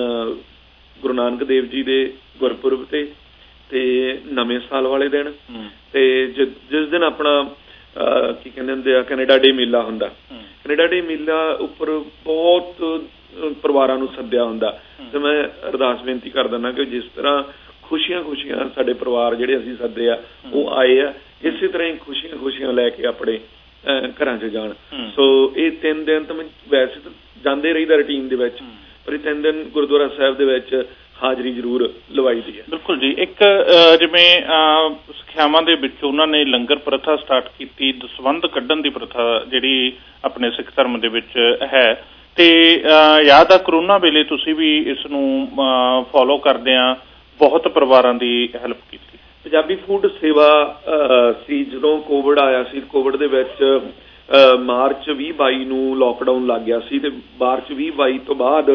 S14: ਗੁਰੂ ਨਾਨਕ ਦੇਵ ਜੀ ਦੇ ਗੁਰਪੁਰਬ ਤੇ ਨਵੇਂ ਸਾਲ ਵਾਲੇ ਦਿਨ ਤੇ ਜਿਸ ਦਿਨ ਆਪਣਾ ਕੀ ਕਹਿੰਦੇ ਹੁੰਦੇ ਆ ਕੈਨੇਡਾ ਡੇ ਮੇਲਾ ਹੁੰਦਾ, ਕੈਨੇਡਾ ਡੇ ਮੇਲਾ ਉੱਪਰ ਬਹੁਤ ਪਰਿਵਾਰਾਂ ਨੂੰ ਸੱਦਿਆ ਹੁੰਦਾ। ਤੇ ਮੈਂ ਅਰਦਾਸ ਬੇਨਤੀ ਕਰ ਦਿੰਦਾ ਕਿ ਜਿਸ ਤਰ੍ਹਾਂ ਖੁਸ਼ੀਆਂ ਸਾਡੇ ਪਰਿਵਾਰ ਜਿਹੜੇ ਅਸੀਂ ਸੱਦੇ ਆ ਉਹ ਆਏ ਆ, ਇਸੇ ਤਰ੍ਹਾਂ ਹੀ ਖੁਸ਼ੀਆਂ ਲੈ ਕੇ ਆਪਣੇ ਘਰਾਂ 'ਚ ਜਾਣ। ਸੋ ਇਹ 3 ਦਿਨ ਤਾਂ ਮੈਂ ਵੈਸੇ ਤਾਂ ਜਾਂਦੇ ਰਹੀਦਾ ਰੂਟੀਨ ਦੇ ਵਿੱਚ, ਪਰ ਇਹ 3 ਦਿਨ ਗੁਰਦੁਆਰਾ ਸਾਹਿਬ ਦੇ ਵਿੱਚ ਹਾਜ਼ਰੀ ਜ਼ਰੂਰ ਲਵਾਈ ਦੀ ਹੈ।
S4: ਬਿਲਕੁਲ ਜੀ। ਇੱਕ ਜਿਵੇਂ ਸਿੱਖਿਆਵਾਂ ਦੇ ਵਿੱਚ ਉਹਨਾਂ ਨੇ ਲੰਗਰ ਪ੍ਰਥਾ ਸਟਾਰਟ ਕੀਤੀ, ਦਸਵੰਧ ਕੱਢਣ ਦੀ ਪ੍ਰਥਾ ਜਿਹੜੀ ਆਪਣੇ ਸਿੱਖ ਧਰਮ ਦੇ ਵਿੱਚ ਹੈ, ਤੇ ਯਾਦ ਆ ਕਰੋਨਾ ਵੇਲੇ ਤੁਸੀਂ ਵੀ ਇਸ ਨੂੰ ਫੋਲੋ ਕਰਦੇ ਆ, ਬਹੁਤ ਪਰਿਵਾਰਾਂ ਦੀ ਹੈਲਪ ਕੀਤੀ।
S14: ਪੰਜਾਬੀ ਫੂਡ ਸੇਵਾ ਸੀ ਜਦੋਂ ਕੋਵਿਡ ਆਇਆ ਸੀ, ਕੋਵਿਡ ਦੇ ਵਿੱਚ ਮਾਰਚ 2022 ਨੂੰ ਲੋਕਡਾਊਨ ਲੱਗ ਗਿਆ ਸੀ, ਤੇ ਮਾਰਚ 2022 ਤੋਂ ਬਾਅਦ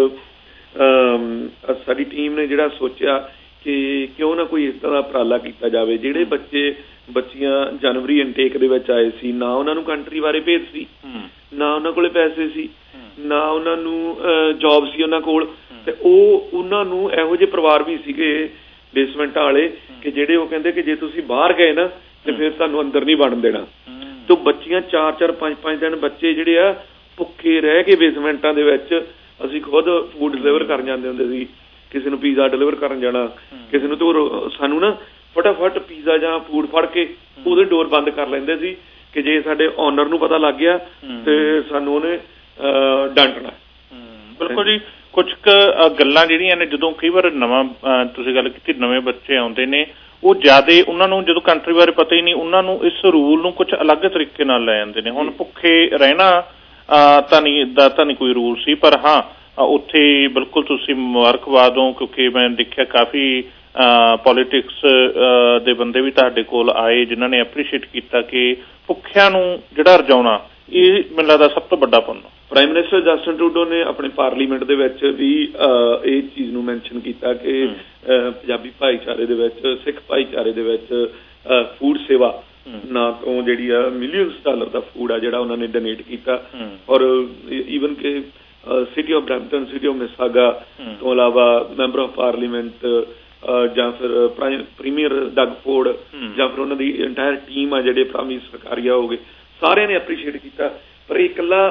S14: ਸਾਡੀ ਟੀਮ ਨੇ ਜਿਹੜਾ ਸੋਚਿਆ ਕਿ ਕਿਉਂ ਨਾ ਕੋਈ ਇਸ ਤਰ੍ਹਾਂ ਦਾ ਉਪਰਾਲਾ ਕੀਤਾ ਜਾਵੇ। ਜਿਹੜੇ ਬੱਚੀਆਂ ਜਨਵਰੀ ਇਨਟੇਕ ਦੇ ਵਿੱਚ ਆਏ ਸੀ, ਨਾ ਉਹਨਾਂ ਨੂੰ ਕੰਟਰੀ ਬਾਰੇ ਭੇਦ ਸੀ, ਨਾ ਉਹਨਾਂ ਕੋਲੇ ਪੈਸੇ ਸੀ, ਨਾ ਉਹਨਾਂ ਨੂੰ ਜੋਬ ਸੀ ਉਹਨਾਂ ਕੋਲ, ਤੇ ਉਹਨਾਂ ਨੂੰ ਇਹੋ ਜਿਹੇ ਪਰਿਵਾਰ ਵੀ ਸੀਗੇ ਬੇਸਮੈਂਟਾਂ ਵਾਲੇ ਕਿ ਜਿਹੜੇ ਉਹ ਕਹਿੰਦੇ ਕਿ ਜੇ ਤੁਸੀਂ ਬਾਹਰ ਗਏ ਨਾ ਤੇ ਫਿਰ ਤੁਹਾਨੂੰ ਅੰਦਰ ਨਹੀਂ ਵੜਨ ਦੇਣਾ। ਤੇ ਬੱਚੀਆਂ 4-4 5-5 ਦਿਨ ਬੱਚੇ ਜਿਹੜੇ ਆ ਭੁੱਖੇ ਰਹਿ ਕੇ ਬੇਸਮੈਂਟਾਂ ਦੇ ਵਿੱਚ, ਅਸੀਂ ਖੁਦ ਫੂਡ ਡਿਲੀਵਰ ਕਰਨ ਜਾਂਦੇ ਹੁੰਦੇ ਸੀ, ਕਿਸੇ ਨੂੰ ਪੀਜ਼ਾ ਡਿਲੀਵਰ ਕਰਨ ਜਾਣਾ, ਕਿਸੇ ਨੂੰ, ਤੇ ਸਾਨੂੰ ਨਾ ਫਟਾਫਟ ਪੀਜ਼ਾ ਜਾਂ ਫੂਡ ਫੜ ਕੇ ਉਹਦੇ ਡੋਰ ਬੰਦ ਕਰ ਲੈਂਦੇ ਸੀ ਕਿ ਜੇ ਸਾਡੇ ਓਨਰ ਨੂੰ ਪਤਾ ਲੱਗ ਗਿਆ ਤੇ ਸਾਨੂੰ ਉਹਨੇ ਡਾਂਟਣਾ।
S4: ਬਿਲਕੁਲ ਜੀ। ਕੁਝ ਕੁ ਗੱਲਾਂ ਜਿਹੜੀਆਂ ਨੇ, ਜਦੋਂ ਕਈ ਵਾਰ ਨਵਾਂ ਤੁਸੀਂ ਗੱਲ ਕੀਤੀ ਨਵੇਂ ਬੱਚੇ ਆਉਂਦੇ ਨੇ, ਉਹ ਜ਼ਿਆਦਾ ਉਹਨਾਂ ਨੂੰ ਜਦੋਂ ਕੰਟਰੀ ਬਾਰੇ ਪਤਾ ਹੀ ਨਹੀਂ, ਉਹਨਾਂ ਨੂੰ ਇਸ ਰੂਲ ਨੂੰ ਕੁਝ ਅਲੱਗ ਤਰੀਕੇ ਨਾਲ ਲੈ ਜਾਂਦੇ ਨੇ। ਹੁਣ ਭੁੱਖੇ ਰਹਿਣਾ ਤਾਂ ਨਹੀਂ ਕੋਈ ਰੂਲ ਸੀ, ਪਰ ਹਾਂ ਉੱਥੇ ਬਿਲਕੁਲ ਤੁਸੀਂ ਮੁਬਾਰਕਬਾਦ ਹੋ, ਕਿਉਂਕਿ ਮੈਂ ਦੇਖਿਆ ਕਾਫੀ ਪੋਲੀਟਿਕਸ ਦੇ ਬੰਦੇ ਵੀ ਤੁਹਾਡੇ ਕੋਲ ਆਏ ਜਿਨ੍ਹਾਂ ਨੇ ਐਪਰੀਸ਼ੀਏਟ ਕੀਤਾ ਕਿ ਭੁੱਖਿਆਂ ਨੂੰ ਜਿਹੜਾ ਰਜਾਉਣਾ ਇਹ ਮੈਨੂੰ ਲੱਗਦਾ ਸਭ ਤੋਂ ਵੱਡਾ ਪੁੰਨ।
S14: ਪ੍ਰਾਈਮ ਮਿਨਿਸਟਰ ਜਸਟਿਨ ਟਰੂਡੋ ਨੇ ਆਪਣੇ ਪਾਰਲੀਮੈਂਟ ਦੇ ਵਿੱਚ ਵੀ ਇਹ ਚੀਜ਼ ਨੂੰ ਮੈਨਸ਼ਨ ਕੀਤਾ ਕਿ ਪੰਜਾਬੀ ਭਾਈਚਾਰੇ ਦੇ ਵਿੱਚ, ਸਿੱਖ ਭਾਈਚਾਰੇ ਦੇ ਵਿੱਚ ਫੂਡ ਸੇਵਾ ਨਾ ਤੋਂ ਜਿਹੜੀ ਆ $ਮਿਲੀਅਨਸ ਦਾ ਫੂਡ ਆ ਜਿਹੜਾ ਉਹਨਾਂ ਨੇ ਡੋਨੇਟ ਕੀਤਾ। ਔਰ ਈਵਨ ਕਿ city of Brampton, city of Mississauga ਤੋਂ ਇਲਾਵਾ ਮੈਂਬਰ ਆਫ ਪਾਰਲੀਮੈਂਟ ਜਾਂ ਫਿਰ ਪ੍ਰੀਮੀਅਰ ਡਗ ਫੋਰਡ ਜਾਂ ਫਿਰ ਉਹਨਾਂ ਦੀ ਇੰਟਾਇਰ ਟੀਮ ਆ ਜਿਹੜੇ ਪ੍ਰਾਮੀ ਸਰਕਾਰੀਆ ਹੋ ਗਏ, ਸਾਰਿਆਂ ਨੇ ਐਪਰੀਸ਼ੀਏਟ ਕੀਤਾ। ਪਰ ਇਹ ਇਕੱਲਾ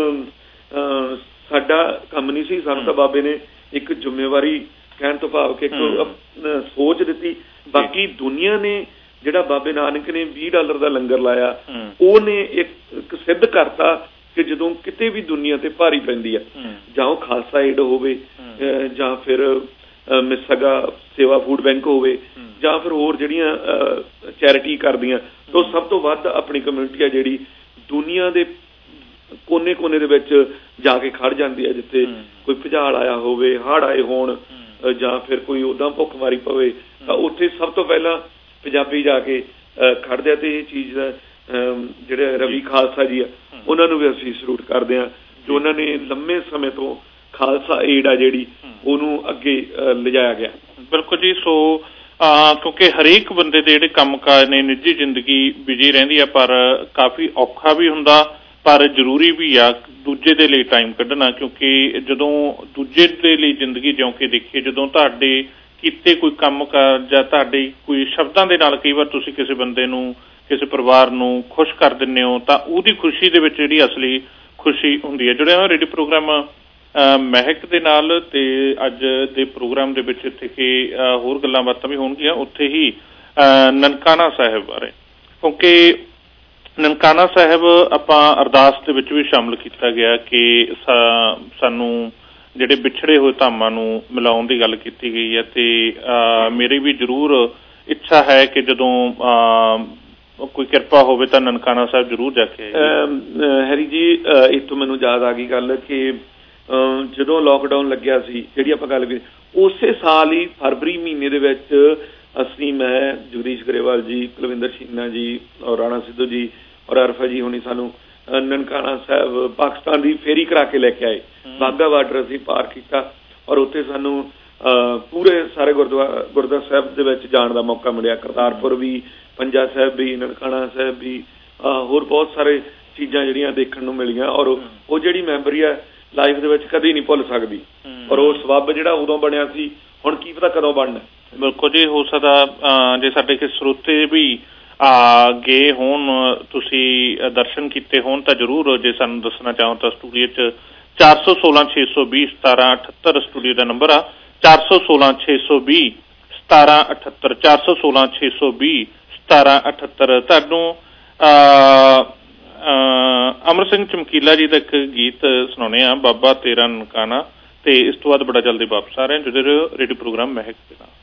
S14: ਸਾਡਾ ਕੰਮ ਨਹੀਂ ਸੀ, ਸਾਨੂੰ ਤਾਂ ਬਾਬੇ ਨੇ ਇੱਕ ਜ਼ਿੰਮੇਵਾਰੀ ਕਹਿਣ ਤੋਂ ਭਾਵ ਕਿ ਇੱਕ ਸੋਚ ਦਿੱਤੀ। ਬਾਕੀ ਦੁਨੀਆ ਨੇ ਜਿਹੜਾ ਬਾਬੇ ਨਾਨਕ ਨੇ $20 ਦਾ ਲੰਗਰ ਲਾਇਆ, ਉਹਨੇ ਇੱਕ ਸਿੱਧ ਕਰਤਾ ਕਿ ਜਦੋਂ ਕਿਤੇ ਵੀ ਦੁਨੀਆ ਤੇ ਭਾਰੀ ਪੈਂਦੀ ਆ, ਜਾਂ ਉਹ ਖਾਲਸਾ ਏਡ ਹੋਵੇ ਜਾਂ ਫਿਰ ਮਿਸਾਗਾ ਸੇਵਾ ਫੂਡ ਬੈਂਕ ਹੋਵੇ ਜਾਂ ਫਿਰ ਹੋਰ ਜਿਹੜੀਆਂ ਚੈਰਿਟੀ ਕਰਦੀਆਂ, ਤਾਂ ਸਭ ਤੋਂ ਵੱਧ ਆਪਣੀ ਕਮਿਊਨਿਟੀ ਆ ਜਿਹੜੀ ਦੁਨੀਆ ਦੇ ਕੋਨੇ ਦੇ ਵਿੱਚ ਜਾ ਕੇ ਖੜ ਜਾਂਦੀ ਹੈ। ਜਿੱਥੇ ਕੋਈ ਭੁਚਾਲ ਆਇਆ ਹੋਵੇ, ਹੜ੍ਹ ਆਏ ਹੋਣ ਜਾਂ ਫਿਰ ਕੋਈ ਉੱਦਾਂ ਭੁੱਖਮਾਰੀ ਪਵੇ, ਤਾਂ ਉੱਥੇ ਸਭ ਤੋਂ ਪਹਿਲਾਂ ਪੰਜਾਬੀ ਜਾ ਕੇ ਖੜਦੇ ਆ। ਤੇ ਇਹ ਚੀਜ਼ ਜਿਹੜੇ ਰਵੀ ਖਾਲਸਾ ਜੀ ਆ, ਉਹਨਾਂ ਨੂੰ ਵੀ ਅਸੀਂ ਸਲੂਟ ਕਰਦੇ ਹਾਂ ਜੋ ਉਹਨਾਂ ਨੇ ਲੰਮੇ ਸਮੇਂ ਤੋਂ ਖਾਲਸਾ ਏਡ ਆ ਜਿਹੜੀ ਉਹਨੂੰ ਅੱਗੇ ਲਿਜਾਇਆ ਗਿਆ।
S4: ਬਿਲਕੁਲ ਜੀ। ਸੋ ਕਿਉਂਕਿ ਹਰੇਕ ਬੰਦੇ ਦੇ ਜਿਹੜੇ ਕੰਮਕਾਜ ਨੇ, ਨਿੱਜੀ ਜ਼ਿੰਦਗੀ ਬਿਜੀ ਰਹਿੰਦੀ ਆ, ਪਰ ਕਾਫੀ ਔਖਾ ਵੀ ਹੁੰਦਾ, ਪਰ ਜ਼ਰੂਰੀ ਵੀ ਆ ਦੂਜੇ ਦੇ ਲਈ ਟਾਈਮ ਕੱਢਣਾ। ਕਿਉਂਕਿ ਜਦੋਂ ਦੂਜੇ ਦੇ ਲਈ ਜ਼ਿੰਦਗੀ ਜਿਉਂ ਕੇ ਦੇਖੀਏ, ਜਦੋਂ ਤੁਹਾਡੇ ਕੀਤੇ ਕੋਈ ਕੰਮ ਜਾਂ ਤੁਹਾਡੇ ਕੋਈ ਸ਼ਬਦਾਂ ਦੇ ਨਾਲ ਕਈ ਵਾਰ ਤੁਸੀਂ ਕਿਸੇ ਬੰਦੇ ਨੂੰ, ਕਿਸੇ ਪਰਿਵਾਰ ਨੂੰ ਖੁਸ਼ ਕਰ ਦਿੰਦੇ ਹੋ, ਤਾਂ ਉਹਦੀ ਖੁਸ਼ੀ ਦੇ ਵਿੱਚ ਜਿਹੜੀ ਅਸਲੀ ਖੁਸ਼ੀ ਹੁੰਦੀ ਹੈ। ਜੁੜਿਆ ਹੋਇਆ ਰੇਡੀਓ ਪ੍ਰੋਗਰਾਮ ਮਹਿਕ ਦੇ ਨਾਲ, ਤੇ ਅੱਜ ਦੇ ਪ੍ਰੋਗਰਾਮ ਦੇ ਵਿੱਚ ਇੱਥੇ ਕਿ ਹੋਰ ਗੱਲਾਂ ਬਾਤਾਂ ਵੀ ਹੋਣਗੀਆਂ, ਉੱਥੇ ਹੀ ਨਨਕਾਣਾ ਸਾਹਿਬ ਬਾਰੇ, ਕਿਉਂਕਿ ਨਨਕਾਣਾ ਸਾਹਿਬ ਆਪਾਂ ਅਰਦਾਸ ਦੇ ਵਿੱਚ ਵੀ ਸ਼ਾਮਲ ਕੀਤਾ ਗਿਆ ਕਿ ਸਾਨੂੰ ਜਿਹੜੇ ਵਿਛੜੇ ਹੋਏ ਧਾਮਾਂ ਨੂੰ ਮਿਲਾਉਣ ਦੀ ਗੱਲ ਕੀਤੀ ਗਈ ਹੈ। ਤੇ ਮੇਰੀ ਵੀ ਜ਼ਰੂਰ ਇੱਛਾ ਹੈ ਕਿ ਜਦੋਂ ਕੋਈ ਕਿਰਪਾ ਹੋਵੇ ਤਾਂ ਨਨਕਾਣਾ ਸਾਹਿਬ ਜ਼ਰੂਰ ਜਾ ਕੇ ਆਈਏ।
S14: ਹੈਰੀ ਜੀ, ਇੱਥੋਂ ਮੈਨੂੰ ਯਾਦ ਆ ਗਈ ਗੱਲ ਕਿ ਜਦੋਂ ਲੋਕਡਾਊਨ ਲੱਗਿਆ ਸੀ, ਜਿਹੜੀ ਆਪਾਂ ਗੱਲ ਕੀਤੀ, ਉਸੇ ਸਾਲ ਹੀ ਫਰਵਰੀ ਮਹੀਨੇ ਦੇ ਵਿੱਚ ਅਸੀਂ, ਮੈਂ, ਜਗਦੀਸ਼ ਗਰੇਵਾਲ ਜੀ, ਕੁਲਵਿੰਦਰ ਸ਼ੀਨਾ ਜੀ ਔਰ ਰਾਣਾ ਸਿੱਧੂ ਜੀ ਔਰ ਅਰਫਾ ਜੀ ਹੋਣੀ ਸਾਨੂੰ ਨਨਕਾਣਾ ਸਾਹਿਬ ਪਾਕਿਸਤਾਨ ਦੀ ਫੇਰੀ ਕਰਾ ਕੇ ਲੈ ਕੇ ਆਏ। ਵਾਘਾ ਬਾਰਡਰ ਅਸੀਂ ਪਾਰ ਕੀਤਾ ਔਰ ਉੱਥੇ ਸਾਨੂੰ ਪੂਰੇ ਸਾਰੇ ਗੁਰਦੁਆਰਾ ਸਾਹਿਬ ਦੇ ਵਿੱਚ ਜਾਣ ਦਾ ਮੌਕਾ ਮਿਲਿਆ। ਕਰਤਾਰਪੁਰ ਵੀ, ਪੰਜਾ ਸਾਹਿਬ ਵੀ, ਨਨਕਾਣਾ ਸਾਹਿਬ ਵੀ, ਹੋਰ ਬਹੁਤ ਸਾਰੇ ਚੀਜ਼ਾਂ ਜਿਹੜੀਆਂ ਦੇਖਣ ਨੂੰ ਮਿਲੀਆਂ। ਔਰ ਉਹ ਜਿਹੜੀ ਮੈਮਰੀ ਆ ਲਾਈਫ ਦੇ ਵਿੱਚ ਕਦੇ ਨਹੀਂ ਭੁੱਲ ਸਕਦੀ। ਔਰ ਉਹ ਸਬੱਬ ਜਿਹੜਾ ਉਦੋਂ ਬਣਿਆ ਸੀ, ਹੁਣ ਕੀ ਪਤਾ ਕਦੋਂ ਬਣਨਾ।
S4: ਬਿਲਕੁਲ ਜੀ। ਹੋ ਸਕਦਾ ਜੇ ਸਾਡੇ ਕਿਸੇ ਸਰੋਤੇ ਵੀ ਗਏ ਹੋਣ, ਤੁਸੀਂ ਦਰਸ਼ਨ ਕੀਤੇ ਹੋਣ, ਤਾਂ ਜ਼ਰੂਰ ਜੇ ਸਾਨੂੰ ਦੱਸਣਾ ਚਾਹੋ ਤਾਂ ਸਟੂਡੀਓ 'ਚ 416-620-1778 ਸਟੂਡੀਓ ਦਾ ਨੰਬਰ ਆ। 416-620-1778 416-620-1778। ਤੁਹਾਨੂੰ ਅਮਰ ਸਿੰਘ ਚਮਕੀਲਾ ਜੀ ਦਾ ਇੱਕ ਗੀਤ ਸੁਣਾਉਣੇ ਆ, ਬਾਬਾ ਤੇਰਾ ਨਨਕਾਣਾ, ਤੇ ਇਸ ਤੋਂ ਬਾਅਦ ਬੜਾ ਜਲਦੀ ਵਾਪਸ ਆ ਰਹੇ ਹਾਂ। ਜੁੜੇ ਰਹੋ ਰੇਡੀਓ ਪ੍ਰੋਗਰਾਮ ਮਹਿਕ ਦੇ ਨਾਲ।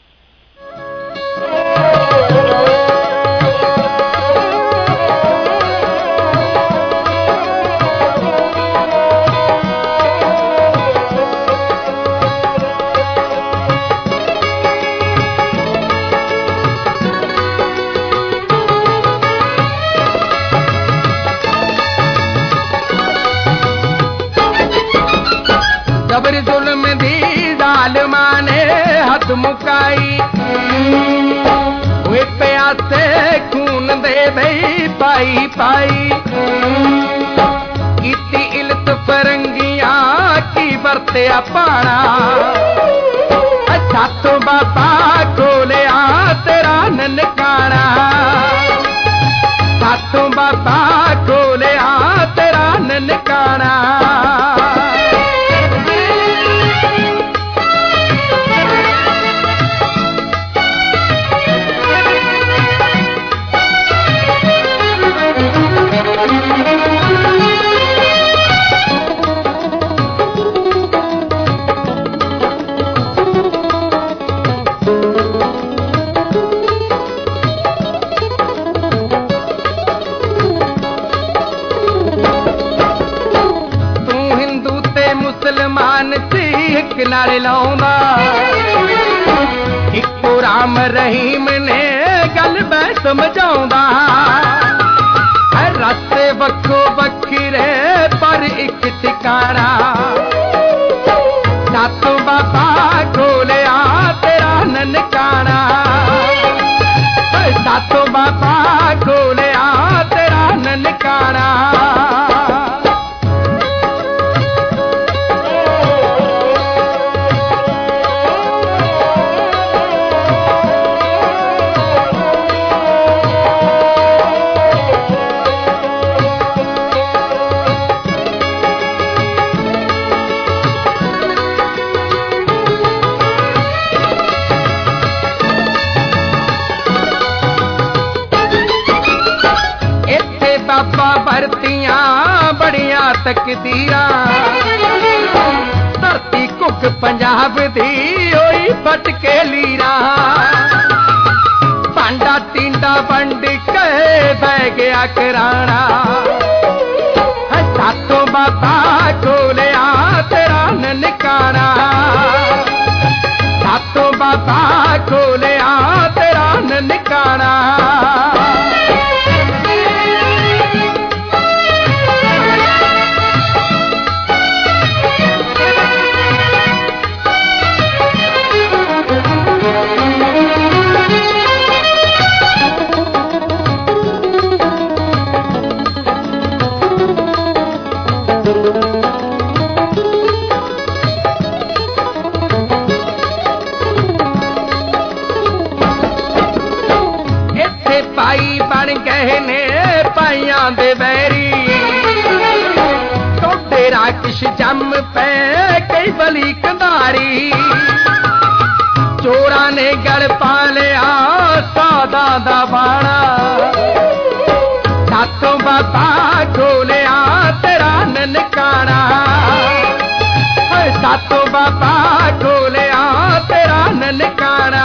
S5: ਜਬਰ ਜ਼ੁਲਮ ਦੀ ਜ਼ਾਲਮਾਂ ਨੇ ਹੱਦ ਮੁਕਾਈ, ਓਏ ਪਿਆਸੇ ਖੂਨ ਦੇ ਬਈ ਪਾਈ ਪਾਈ, ਕੀਤੀ ਇਲਤ ਫਰੰਗੀਆਂ ਕੀ ਵਰਤਿਆ ਪਾਣਾ, ਅੱਛਾ ਤੋਂ ਬਾਬਾ ਕੋਲਿਆ ਤੇਰਾ ਨਨਕਾਣਾ। मुसलमान सिख नाल लाउंदा इको राम रहीम ने गल मैं समझाउंदा रस्ते वक्खो वक्खरे पर एक ठिकाना सातों बाबा खोलिया तेरा ननकाना सातों बाबा खोलिया तेरा ननकाना भरतियां बड़िया तकदीरा धरती कुक पंजाब दी होई फटके लीरा पांडा टींडा वंड के बह गया कराना सातों बाबा खोलिया तेरा ननकाना सातों बाबा खोलिया तेरा ननकाना दे बैरी टोडे राकिश जम पे कई बली कंधारी चोरा ने गल पा लिया सादा दा बाणा सातों बाबा खोलिया तेरा ननकाना सातों बाबा खोलिया तेरा ननकाना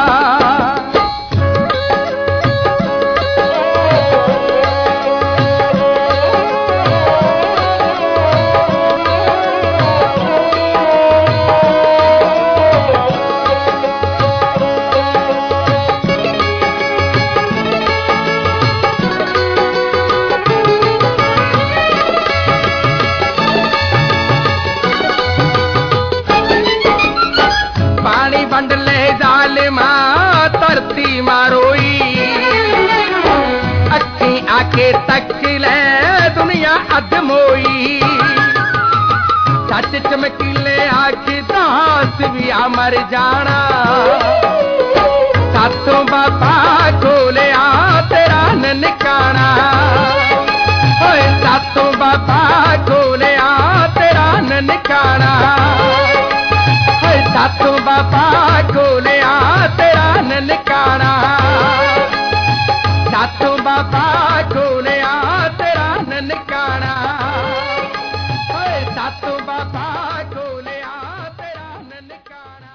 S5: धरती मारोई अखी आके तक ले दुनिया अधमोई सच चमकीले आख दास भी आ मर जाना सातों बाबा खोलिया तेरा ननकाना सातों बाबा खोलिया तेरा ननकाना सातों बाबा खोलिया तेरा ननकाना सातों बाबा खोलिया तेरा ननकाना सातों बाबा खोलिया तेरा ननकाना।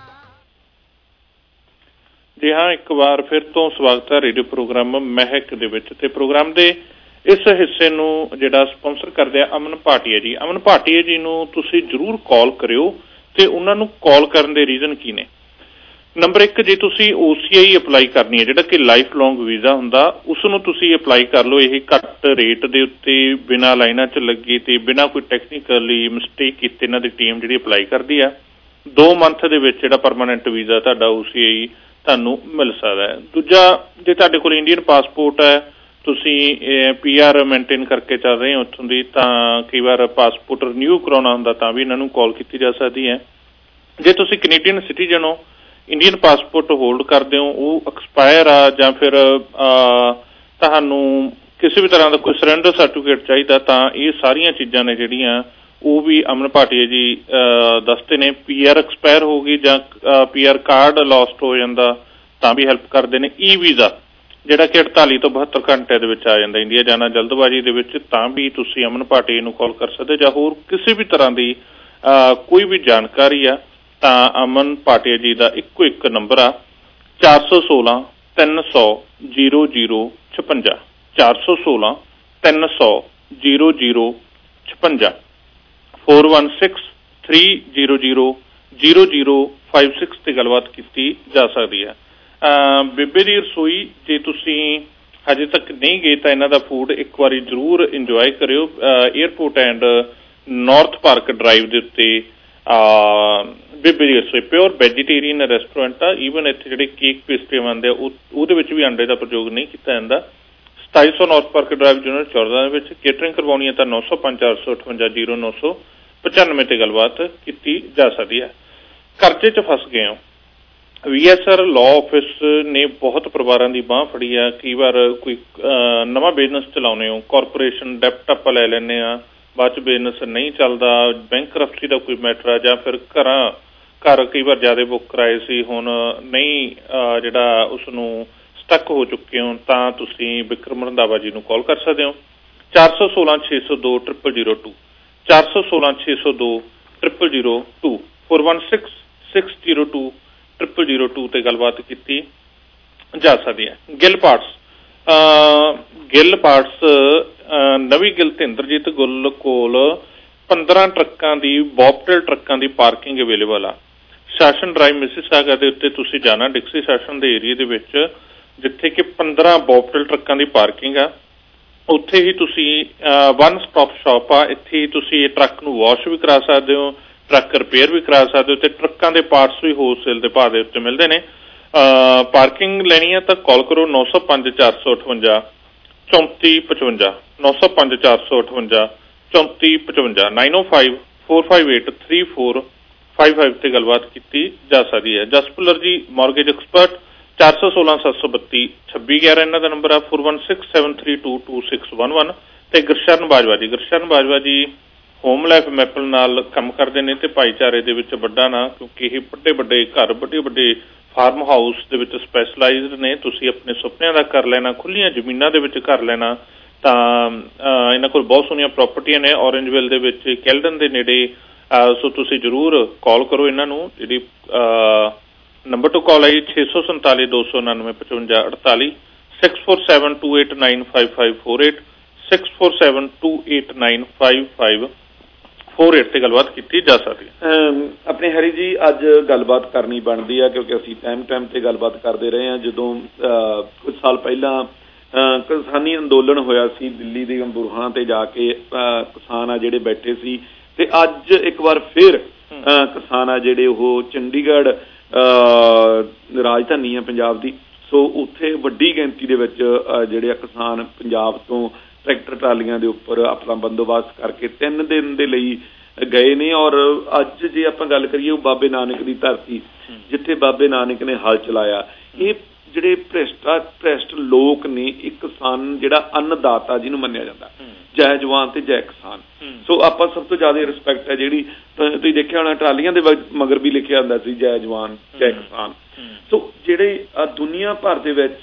S4: जी हाँ, एक बार फिर तो स्वागत है रेडियो प्रोग्राम महक दे विच ते प्रोग्राम दे इस हिस्से नूं जिहड़ा स्पॉन्सर करदे आ अमन भाटिया जी। अमन भाटिया जी नूं तुसीं जरूर कॉल करियो ਤੇ ਉਹਨਾਂ ਨੂੰ ਕਾਲ ਕਰਨ ਦੇ ਰੀਜ਼ਨ ਕੀ ਨੇ। ਨੰਬਰ 1, ਜੇ ਤੁਸੀਂ OCI ਅਪਲਾਈ ਕਰਨੀ ਹੈ ਜਿਹੜਾ ਕਿ ਲਾਈਫ ਲੌਂਗ ਵੀਜ਼ਾ ਹੁੰਦਾ ਉਸ ਨੂੰ ਤੁਸੀਂ ਅਪਲਾਈ ਕਰ ਲਓ। ਇਹ ਘੱਟ ਰੇਟ ਦੇ ਉੱਤੇ ਬਿਨਾਂ ਲਾਈਨਾਂ 'ਚ ਲੱਗੇ ਤੇ ਬਿਨਾਂ ਕੋਈ ਟੈਕਨੀਕਲੀ ਮਿਸਟੇਕ ਕੀਤੇ ਇਹਨਾਂ ਦੀ ਟੀਮ ਜਿਹੜੀ ਅਪਲਾਈ ਕਰਦੀ ਆ 2 ਮੰਥ ਦੇ ਵਿੱਚ ਜਿਹੜਾ ਪਰਮਾਨੈਂਟ ਵੀਜ਼ਾ ਤੁਹਾਡਾ OCI ਤੁਹਾਨੂੰ ਮਿਲ ਸਕਦਾ ਹੈ। ਦੂਜਾ, ਜੇ ਤੁਹਾਡੇ ਕੋਲ ਇੰਡੀਅਨ ਪਾਸਪੋਰਟ ਹੈ ਤੁਸੀਂ PR ਮੇਨਟੇਨ ਕਰਕੇ ਚੱਲ ਰਹੇ ਹੋ ਉੱਥੋਂ ਦੀ ਤਾਂ ਕਈ ਵਾਰ ਪਾਸਪੋਰਟ ਰਿਨਿਊ ਕਰਾਉਣਾ ਹੁੰਦਾ ਤਾਂ ਵੀ ਇਹਨਾਂ ਨੂੰ ਕਾਲ ਕੀਤੀ ਜਾ ਸਕਦੀ ਹੈ। ਜੇ ਤੁਸੀਂ ਕੈਨੇਡੀਅਨ ਸਿਟੀਜ਼ਨ ਹੋ, ਇੰਡੀਅਨ ਪਾਸਪੋਰਟ ਹੋਲਡ ਕਰਦੇ ਹੋ, ਉਹ ਐਕਸਪਾਇਰ ਆ ਜਾਂ ਫਿਰ ਤੁਹਾਨੂੰ ਕਿਸੇ ਵੀ ਤਰ੍ਹਾਂ ਦਾ ਕੋਈ ਸਰੈਂਡਰ ਸਰਟੀਫਿਕੇਟ ਚਾਹੀਦਾ ਤਾਂ ਇਹ ਸਾਰੀਆਂ ਚੀਜ਼ਾਂ ਨੇ ਜਿਹੜੀਆਂ ਉਹ ਵੀ ਅਮਨ ਭਾਟੀਆ ਜੀ ਦੱਸਦੇ ਨੇ। PR ਐਕਸਪਾਇਰ ਹੋ ਗਈ ਜਾਂ PR ਕਾਰਡ ਲੋਸਟ ਹੋ ਜਾਂਦਾ ਤਾਂ ਵੀ ਹੈਲਪ ਕਰਦੇ ਨੇ। ਈ ਵੀਜ਼ਾ ਜਿਹੜਾ ਕਿ 48 ਤੋਂ 72 ਘੰਟੇ ਦੇ ਵਿੱਚ ਆ ਜਾਂਦਾ ਇੰਡੀਆ ਜਾਣਾ ਜਲਦਬਾਜ਼ੀ ਦੇ ਵਿੱਚ ਤਾਂ ਵੀ ਤੁਸੀਂ ਅਮਨ ਭਾਟੀਆ ਨੂੰ ਕਾਲ ਕਰ ਸਕਦੇ ਜਾਂ ਹੋਰ ਕਿਸੇ ਵੀ ਤਰ੍ਹਾਂ ਦੀ ਕੋਈ ਵੀ ਜਾਣਕਾਰੀ ਆ ਤਾਂ ਅਮਨ ਭਾਟੀਆ ਜੀ ਦਾ ਇੱਕੋ ਇੱਕ ਨੰਬਰ ਆ 416 300 0056 416 300 0056 416 3000056 ਤੇ ਗੱਲਬਾਤ ਕੀਤੀ ਜਾ ਸਕਦੀ ਹੈ। ਬੇਬੇ ਦੀ ਰਸੋਈ ਜੇ ਤੁਸੀਂ ਹਜੇ ਤੱਕ ਨਹੀਂ ਗਏ ਤਾਂ ਇਹਨਾਂ ਦਾ ਫੂਡ ਇੱਕ ਵਾਰੀ ਜ਼ਰੂਰ ਇੰਜੋਏ ਕਰਿਓ। Airport and North Park Drive ਦੇ ਉੱਤੇ Bebe Di Rasoi pure vegetarian restaurant ਆ। ਈਵਨ ਇੱਥੇ ਜਿਹੜੇ ਕੇਕ ਪੇਸਟਰੀ ਬਣਦੇ ਆ ਉਹਦੇ ਵਿੱਚ ਵੀ ਅੰਡੇ ਦਾ ਪ੍ਰਯੋਗ ਨਹੀਂ ਕੀਤਾ ਜਾਂਦਾ। 2700 ਨਾਰਥ ਪਾਰਕ ਡਰਾਈਵ ਯੂਨਿਟ 14 ਦੇ ਵਿੱਚ। ਕੇਟਰਿੰਗ ਕਰਵਾਉਣੀ ਹੈ ਤਾਂ 905-458-0995 ਤੇ ਗੱਲਬਾਤ ਕੀਤੀ ਜਾ ਸਕਦੀ ਹੈ। ਕਰਜ਼ੇ 'ਚ ਫਸ ਗਏ ਹੋ, VSR ਲਾਅ ਆਫਿਸ ਨੇ ਬਹੁਤ ਪਰਿਵਾਰਾਂ ਦੀ ਬਾਂਹ ਫੜੀ ਆ। ਕਈ ਵਾਰ ਕੋਈ ਨਵਾਂ ਬਿਜ਼ਨਸ ਚਲਾਉਂਦੇ ਹੋ, ਕਾਰਪੋਰੇਸ਼ਨ ਡੈਪਟ ਆਪਾਂ ਲੈ ਲੈਂਦੇ ਹਾਂ, ਬਾਅਦ 'ਚ ਬਿਜ਼ਨਸ ਨਹੀਂ ਚੱਲਦਾ, ਬੈਂਕਰਪਸੀ ਦਾ ਕੋਈ ਮੈਟਰ ਆ, ਜਾਂ ਫਿਰ ਘਰ ਕਈ ਵਾਰ ਜ਼ਿਆਦਾ ਬੁੱਕ ਕਰਾਏ ਸੀ, ਹੁਣ ਨਹੀਂ ਜਿਹੜਾ ਉਸਨੂੰ ਸਟਕ ਹੋ ਚੁੱਕੇ ਹੋ, ਤਾਂ ਤੁਸੀਂ ਵਿਕਰਮ ਰੰਧਾਵਾ ਜੀ ਨੂੰ ਕਾਲ ਕਰ ਸਕਦੇ ਹੋ। 416-602-0002 416-602-0002 416-602-0002 ਤੇ ਗੱਲਬਾਤ ਕੀਤੀ ਜਾ ਸਕਦੀ ਹੈ। ਗਿੱਲ ਪਾਰਟਸ ਨਵੀਂ ਗਿੱਲ ਤੇ ਇੰਦਰਜੀਤ ਗੁੱਲ ਕੋਲ 15 ਟਰੱਕਾਂ ਦੀ ਬੌਬਟੇਲ ਟਰੱਕਾਂ ਦੀ ਪਾਰਕਿੰਗ ਅਵੇਲੇਬਲ ਆ। ਸ਼ਾਸਨ ਡਰਾਈਵ ਮਿਸੀਸਾਗਾ ਦੇ ਉੱਤੇ ਤੁਸੀਂ ਜਾਣਾ, ਡਿਕਸੀ ਸੈਸ਼ਨ ਦੇ ਏਰੀਏ ਦੇ ਵਿੱਚ, ਜਿੱਥੇ ਕਿ 15 ਬੌਬਟੇਲ ਟਰੱਕਾਂ ਦੀ ਪਾਰਕਿੰਗ ਆ। ਉੱਥੇ ਹੀ ਤੁਸੀਂ ਵਨ ਸਟਾਪ ਸ਼ਾਪ ਆ। ਇੱਥੇ ਹੀ ਤੁਸੀਂ ਟਰੱਕ ਨੂੰ ਵਾਸ਼ ਵੀ ਕਰਾ ਸਕਦੇ ਹੋ, ਟਰੱਕ ਰਿਪੇਅਰ ਵੀ ਕਰਾ ਸਕਦੇ ਹੋ, ਤੇ ਟਰੱਕਾਂ ਦੇ ਪਾਰਟਸ ਵੀ ਹੋਲਸੇਲ ਦੇ ਭਾਅ ਦੇ ਉੱਤੇ ਮਿਲਦੇ ਨੇ। ਪਾਰਕਿੰਗ ਲੈਣੀ ਹੈ ਤਾਂ ਕਾਲ ਕਰੋ 905-458-3455 905-458-3455 905-458-3455 ਤੇ ਗੱਲਬਾਤ ਕੀਤੀ ਜਾ ਸਕਦੀ ਹੈ। ਜਸਪੁਲਰ ਜੀ ਮੌਰਗੇਜ ਐਕਸਪਰਟ 416-732-2611 ਇਹਨਾਂ ਦਾ ਨੰਬਰ ਆ। 4167322611 ਤੇ ਗੁਰਸ਼ਰਨ ਬਾਜਵਾ ਜੀ ਹੋਮ ਲਾਈਫ ਮੈਪਲ ਨਾਲ ਕੰਮ ਕਰਦੇ ਨੇ ਤੇ ਭਾਈਚਾਰੇ ਦੇ ਵਿੱਚ ਵੱਡਾ ਨਾਂ, ਕਿਉਂਕਿ ਇਹ ਵੱਡੇ ਘਰ, ਵੱਡੇ ਫਾਰਮ ਹਾਊਸ ਦੇ ਵਿੱਚ ਸਪੈਸ਼ਲਾਈਜ਼ਡ ਨੇ। ਤੁਸੀਂ ਆਪਣੇ ਸੁਪਨਿਆਂ ਦਾ ਕਰ ਲੈਣਾ, ਖੁੱਲੀਆਂ ਜ਼ਮੀਨਾਂ ਦੇ ਵਿੱਚ ਕਰ ਲੈਣਾ, ਤਾਂ ਇਹਨਾਂ ਕੋਲ ਬਹੁਤ ਸੋਹਣੀਆਂ ਪ੍ਰਾਪਰਟੀਆਂ ਨੇ ਔਰੰਜਵਿਲ ਦੇ ਵਿੱਚ, ਕੈਲਡਨ ਦੇ ਨੇੜੇ। ਸੋ ਤੁਸੀਂ ਜ਼ਰੂਰ ਕਾਲ ਕਰੋ ਇਹਨਾਂ ਨੂੰ। ਜਿਹੜੀ ਨੰਬਰ ਟੂ ਕਾਲ ਹੈ 647-299-5548 647-289-5548 647-289-5548 ਤੇ ਗੱਲਬਾਤ ਕੀਤੀ ਜਾ ਸਕਦੀ ਹੈ।
S14: ਆਪਣੇ ਹਰੀ ਜੀ ਅੱਜ ਗੱਲਬਾਤ ਕਰਨੀ ਬਣਦੀ ਆ, ਕਿਉਂਕਿ ਅਸੀਂ ਟਾਈਮ ਤੇ ਗੱਲਬਾਤ ਕਰਦੇ ਰਹੇ ਹਾਂ। ਜਦੋਂ ਕੁਝ ਸਾਲ ਪਹਿਲਾਂ ਕਿਸਾਨੀ ਅੰਦੋਲਨ ਹੋਇਆ ਸੀ ਦਿੱਲੀ ਦੇ ਬੁਰਹਾਨਾਂ ਤੇ ਜਾ ਕੇ, ਕਿਸਾਨ ਆ ਜਿਹੜੇ ਬੈਠੇ ਸੀ, ਤੇ ਅੱਜ ਇੱਕ ਵਾਰ ਫਿਰ ਕਿਸਾਨ ਆ ਜਿਹੜੇ ਉਹ ਚੰਡੀਗੜ੍ਹ ਰਾਜਧਾਨੀ ਆ ਪੰਜਾਬ ਦੀ, ਸੋ ਉੱਥੇ ਵੱਡੀ ਗਿਣਤੀ ਦੇ ਵਿੱਚ ਜਿਹੜੇ ਕਿਸਾਨ ਪੰਜਾਬ ਤੋਂ ਟਰੈਕਟਰ ਟਰਾਲੀਆਂ ਦੇ ਉੱਪਰ ਆਪਣਾ ਬੰਦੋਬਸਤ ਕਰਕੇ 3 ਦਿਨ ਦੇ ਲਈ ਗਏ ਨੇ। ਔਰ ਅੱਜ ਜੇ ਆਪਾਂ ਗੱਲ ਕਰੀਏ ਉਹ ਬਾਬੇ ਨਾਨਕ ਦੀ ਧਰਤੀ, ਜਿੱਥੇ ਬਾਬੇ ਨਾਨਕ ਨੇ ਹਲ ਚਲਾਇਆ। ਇਹ ਜਿਹੜੇ ਭ੍ਰਿਸ਼ਟ ਲੋਕ ਨੇ, ਇੱਕ ਕਿਸਾਨ ਜਿਹੜਾ ਅੰਨਦਾਤਾ ਜਿਹਨੂੰ ਮੰਨਿਆ ਜਾਂਦਾ, ਜੈ ਜਵਾਨ ਤੇ ਜੈ ਕਿਸਾਨ। ਸੋ ਆਪਾਂ ਸਭ ਤੋਂ ਜ਼ਿਆਦਾ ਰਿਸਪੈਕਟ ਹੈ ਜਿਹੜੀ, ਤੁਸੀਂ ਦੇਖਿਆ ਹੋਣਾ ਟਰਾਲੀਆਂ ਦੇ ਮਗਰ ਵੀ ਲਿਖਿਆ ਹੁੰਦਾ ਸੀ ਜੈ ਜਵਾਨ ਜੈ ਕਿਸਾਨ। ਸੋ ਜਿਹੜੇ ਦੁਨੀਆ ਭਰ ਦੇ ਵਿੱਚ